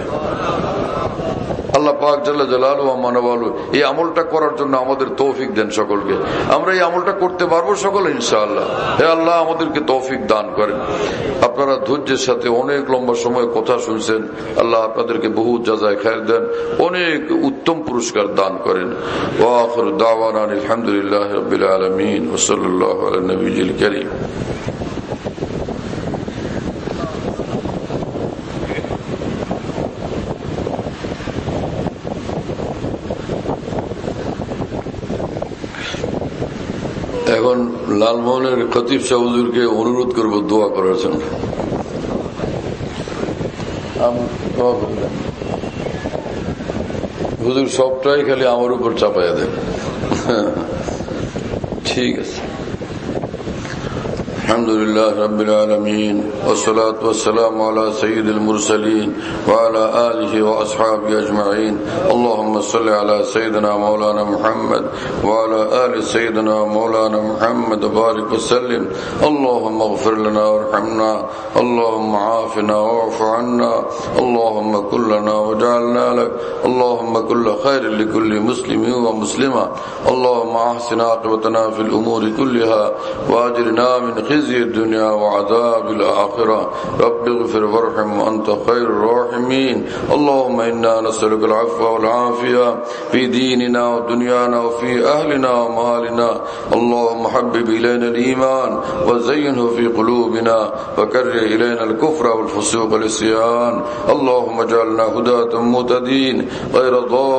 আল্লাহ পাক জাল্লা জালালুহু ওয়া মানওয়ালু এই আমলটা করার জন্য আমাদের তৌফিক দেন সকলকে। আমরা এই আমলটা করতে পারবো সকলে ইনশাআল্লাহ। হে আল্লাহ আমাদেরকে তৌফিক দান করেন। আপনারা ধৈর্যের সাথে অনেক লম্বা সময় কথা শুনছেন, আল্লাহ আপনাদেরকে বহুত জাযায়ে খায়ের দেন, অনেক উত্তম পুরস্কার দান করেন। ওয়া আখিরু দাওয়ানা আলহামদুলিল্লাহি রাব্বিল আলামিন ওয়া সাল্লাল্লাহু আলা নবিয়িল কারীম। এখন লালমোহনের খতিব সাহেব হুজুরকে অনুরোধ করবো দোয়া করার জন্য। হুজুর সবটাই খালি আমার উপর চাপাইয়া দেন। ঠিক আছে। আলহামদুলিল্লাহ রাব্বিল আলামিন ওয়াসসালাতু ওয়াসসালামু আলা সাইয়্যিদিল মুরসালিন ওয়া আলা আলিহি ওয়া আসহাবিহি আজমাইন। আল্লাহুম্মা اللهم صل على سيدنا مولانا محمد وعلى آل سيدنا مولانا محمد وبارك وسلم اللهم اغفر لنا وارحمنا اللهم عافنا واعف عنا اللهم كن لنا وجعلنا لك اللهم كل خير لكل مسلم ومسلمة اللهم أحسن عاقبتنا في الأمور كلها وأجرنا من خزي الدنيا وعذاب الآخرة رب اغفر وارحم وأنت خير الراحمين اللهم إنا نسألك العفو والعافية في ديننا ودنيانا وفي أهلنا ومالنا اللهم حبب إلينا الإيمان وزينه في قلوبنا وكره إلينا الكفر والفسوق والعصيان اللهم اجعلنا هداة مهتدين غير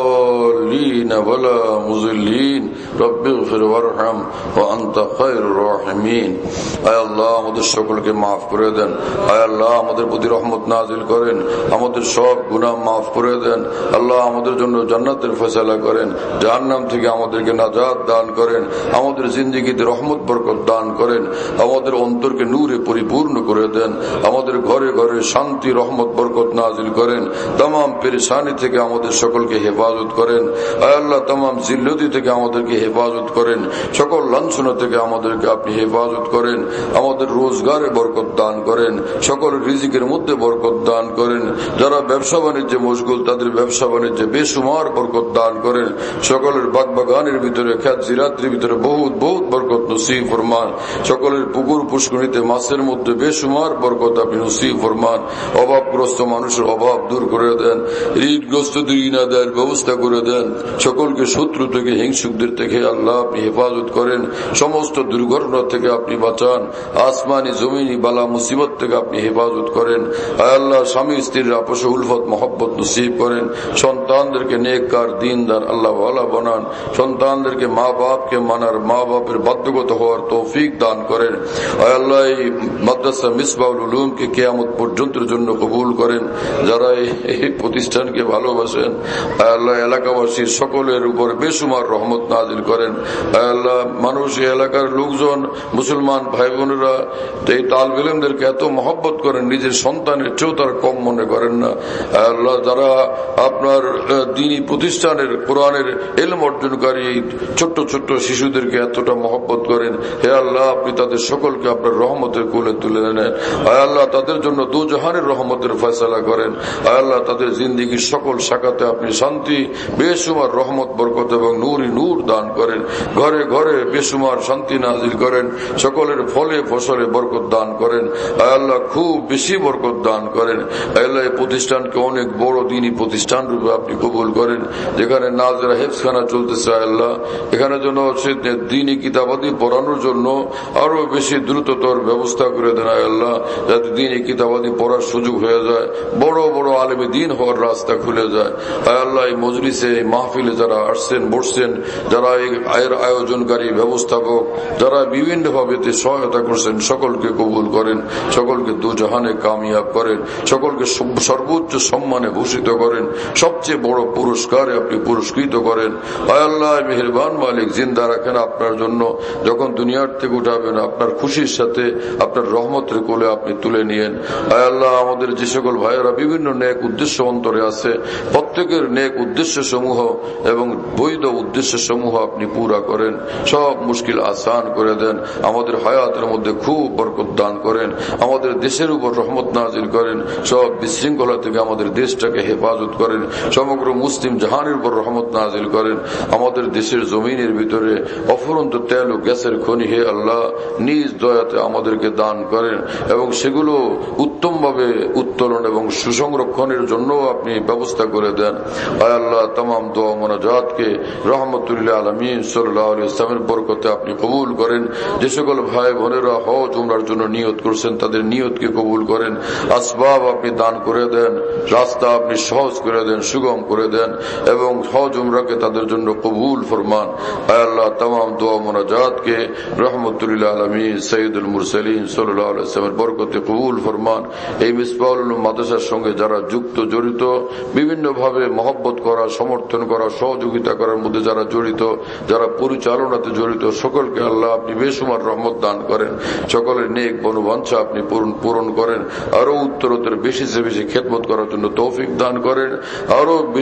ضالين ولا مضلين رب اغفر وارحم وأنت خير الراحمين আয় আল্লাহ আমাদের সকলকে মাফ করে দেন আয় আল্লাহ আমাদের প্রতি রহমত নাজিল করেন আমাদের সব গুনাহ মাফ করে দেন আল্লাহ আমাদের জন্য জান্নাতের ফয়সালা করেন জাহান্নাম থেকে আমাদেরকে নাজাত দান করেন আমাদের জিন্দেগিতে রহমত বরকত দান করেন আমাদের অন্তরকে নূরে পরিপূর্ণ করে দেন আমাদের ঘরে ঘরে শান্তি রহমত বরকত নাজিল করেন तमाम পেরেশানি থেকে আমাদের সকলকে হেফাজত করেন আয় আল্লাহ तमाम জিল্লতি থেকে আমাদেরকে হেফাজত করেন সকল লাঞ্ছনা থেকে আমাদেরকে আপনি হেফাজত করেন আমাদের রোজগারে বরকত দান করেন সকল রিজিকের মধ্যে বরকত দান করেন যারা ব্যবসা বাণিজ্যে মশগুল তাদের ব্যবসা বাণিজ্যে বেসুমার বরকত দান করেন সকলের বাগবাগানের ভিতরে খ্যাত জিরাতের ভিতরে বহুত বহুত বরকত নসিব ফরমান সকলের পুকুর পুষ্করিণীতে মাছের মধ্যে বেসুমার বরকত আপনি নসিব ফরমান অভাবগ্রস্ত মানুষের অভাব দূর করে দেন ঋণগ্রস্তদের ঋণ আদায়ের ব্যবস্থা করে দেন সকলকে শত্রু থেকে হিংসুকদের থেকে আল্লাহ আপনি হেফাজত করেন সমস্ত দুর্ঘটনা থেকে আপনি বাঁচান আসমানি জমিনি বালা মুসিবত থেকে আপনি হেফাজত করেন আয় আল্লাহ স্বামী স্ত্রীর আপসে উলফত মহব্বত নসিব করেন সন্তানদেরকে নেককার দিনদার আল্লাহ ওয়ালা বানান সন্তানদেরকে মা বাপকে মানার মা বাপের বাধ্যগত হওয়ার তৌফিক দান করেন আয় আল্লাহ এই মাদ্রাসা মিসবাহুল উলুমকে কিয়ামত পর্যন্তের জন্য কবুল করেন যারা এই প্রতিষ্ঠানকে ভালোবাসেন আয় আল্লাহ এলাকাবাসীর সকলের উপর বেসুমার রহমত নাজিল করেন আয় আল্লাহ মানুষ এই এলাকার লোকজন মুসলমান ভাই বোনেরা এই তালিব ইলমদেরকে এত মহব্বত করেন নিজের সন্তানের চেয়েও তারা কম মনে করেন না আয় আল্লাহ যারা আপনার দ্বীনী প্রতিষ্ঠানের কোরআনের ইলম অর্জনকারী এই ছোট্ট ছোট্ট শিশুদেরকে এতটা মহব্বত করেন হে আল্লাহ আপনি তাদের সকলকে আপনার রহমতের কোলে তুলে নেন আয় আল্লাহ তাদের জন্য দু জাহানের রহমতের ফয়সালা করেন আয় আল্লাহ তাদের জিন্দেগীর সকল শাখাতে আপনি শান্তি বেসুমার রহমত বরকত এবং নূরি নূর দান করেন ঘরে ঘরে বেসুমার শান্তি নাজিল করেন সকলের ফলে ফসলে বরকত দান করেন আয় আল্লাহ খুব বেশি বরকত দান করেন আয় আল্লাহ এই প্রতিষ্ঠানকে অনেক বড় দ্বীনী প্রতিষ্ঠান রূপে আপনি কবুল করেন যেখানে নাজরা হেফজখানা চলতেছে আয় আল্লাহ এখানে যেন দ্বীনী কিতাবাদি পড়ানোর জন্য আরো বেশি দ্রুততর ব্যবস্থা করে দেন আয় আল্লাহ যাতে দ্বীনী কিতাবাদি পড়ার সুযোগ হয়ে যায় বড় বড় আলেমে দ্বীন হওয়ার রাস্তা খুলে যায় আয় আল্লাহ এই মজলিসে এই মাহফিলে যারা আসছেন বসছেন যারা এই আয়ের আয়োজনকারী ব্যবস্থাপক যারা বিভিন্ন ভাবে সহায়তা করছেন সকলকে কবুল করেন সকলকে দু জাহানে কামিয়াব করেন সকলকে সর্বোচ্চ সম্মানে ভূষিত করেন সবচেয়ে বড় পুরস্কারে আপনি পুরস্কৃত করেন আয় আল্লাহ মেহেরবান মালিক জিন্দা রাখেন আপনার জন্য যখন দুনিয়ার থেকে উঠাবেন আপনার খুশির সাথে আপনার রহমতের কোলে আপনি তুলে নিয়েন আয় আল্লাহ আমাদের যে সকল ভাইয়েরা বিভিন্ন নেক উদ্দেশ্য অন্তরে আছে প্রত্যেকের নেক উদ্দেশ্য সমূহ এবং বৈধ উদ্দেশ্য সমূহ আপনি পুরা করেন সব মুশকিল আসান করে দেন আমাদের হায়াতের মধ্যে খুব বরকত দান করেন আমাদের দেশের উপর রহমত নাজিল করেন সব বিশৃঙ্খলা থেকে আমাদের দেশটাকে হেফাজত করেন সমগ্র মুসলিম জাহানের উপর রহমত নাজিল করেন আমাদের দেশের জমিনের ভিতরে অফুরন্ত তেল ও গ্যাসের খনি হে আল্লাহ নিজ দয়াতে আমাদেরকে দান করেন এবং সেগুলো উত্তম ভাবে উত্তোলন এবং সুসংরক্ষণের জন্য আপনি ব্যবস্থা করে দেন আয় আল্লাহ तमाम দোয়া মোনাজাতকে রহমতুল্লাহ আলামিন সাল্লাল্লাহু আলাইহি ওয়াসাল্লামের বরকতে আপনি কবুল করেন যে সকল ভাই বোনেরা হজ উমরার জন্য নিয়ত করছেন তাদের নিয়তকে কবুল করেন আসবাব আপনি দান করে দেন রাস্তা আপনি সহজ করে দেন সুগম করে দেন এবং হজ উমরাকে তাদের জন্য কবুল ফরমান আয় আল্লাহ तमाम দোয়া মোনাজাতকে রহমতুল্লাহ আলামিন সাইয়্যিদুল মুরসালিন সাল্লাল্লাহু আলাইহি ওয়াসাল্লামের বরকতে কবুল ফরমান এই মিসবাহুল উলুম মাদ্রাসার সঙ্গে যারা যুক্ত জড়িত বিভিন্ন ভাবে মহব্বত করা সমর্থন করা সহযোগিতা করার মধ্যে যারা জড়িত যারা পরিচালনাতে জড়িত সকলকে আল্লাহ আপনি বেসুমার রহমত দান করেন সকলের নেক বনবাঞ্ছা আপনি পূরণ করেন আরো উত্তরোত্তর বেশি সে বেশি খেদমত করার জন্য তৌফিক দান করেন আরো বেশি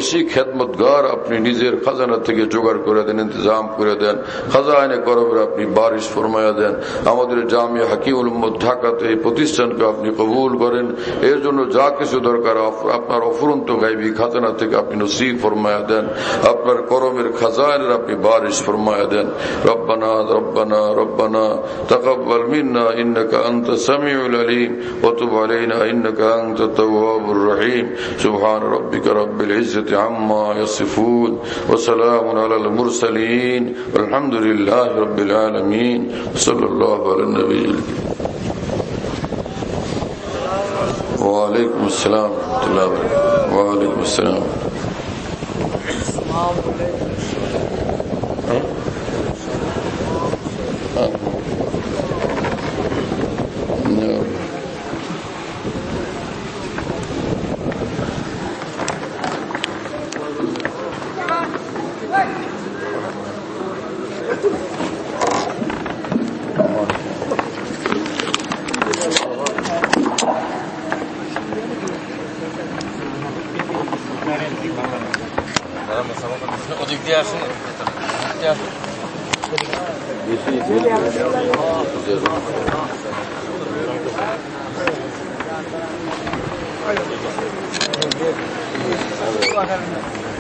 খেদমতগার আপনি নিজের খাজানা থেকে জোগাড় করে দেন, ইন্তজাম করে দেন। খাজানে করবের আপনি বারিশ ফরমায়া দেন। আমাদের জামিয়া হাকিমুল উম্মত ঢাকাতে এই প্রতিষ্ঠানকে আপনি কবুল করেন। এর জন্য যা কিছু দরকার আপনার অফুরন্ত গাইবী খাজানা থেকে আপনি নসিব ফরমায়া দেন। আপনার করমের খাজানের আপনি বারিশ ফরমায়া দেন। রব্বানা রব্বানা রব্বানা তাকাব্বাল মিন্না ইন্নাকা আনতাস সামিউল আলিম ওয়া তুব আলাইনা ইন্নাকা আনতাত তাওয়াবুর রহিম। সুবহান রাব্বিকা রাব্বিল ইজ্জাতি আম্মা ইয়াসিফুন ওয়া সালামুন আলাল মুরসালিন আলহামদুলিল্লাহি রাব্বিল আলামিন। সাল্লাল্লাহু আলান নবিয়্যিল ওয়া আলাইকুম আসসালাম ওয়া রাহমাতুল্লাহি ওয়া আলাইকুম আসসালাম। ওদিক দিয়ে আসুন। বেশি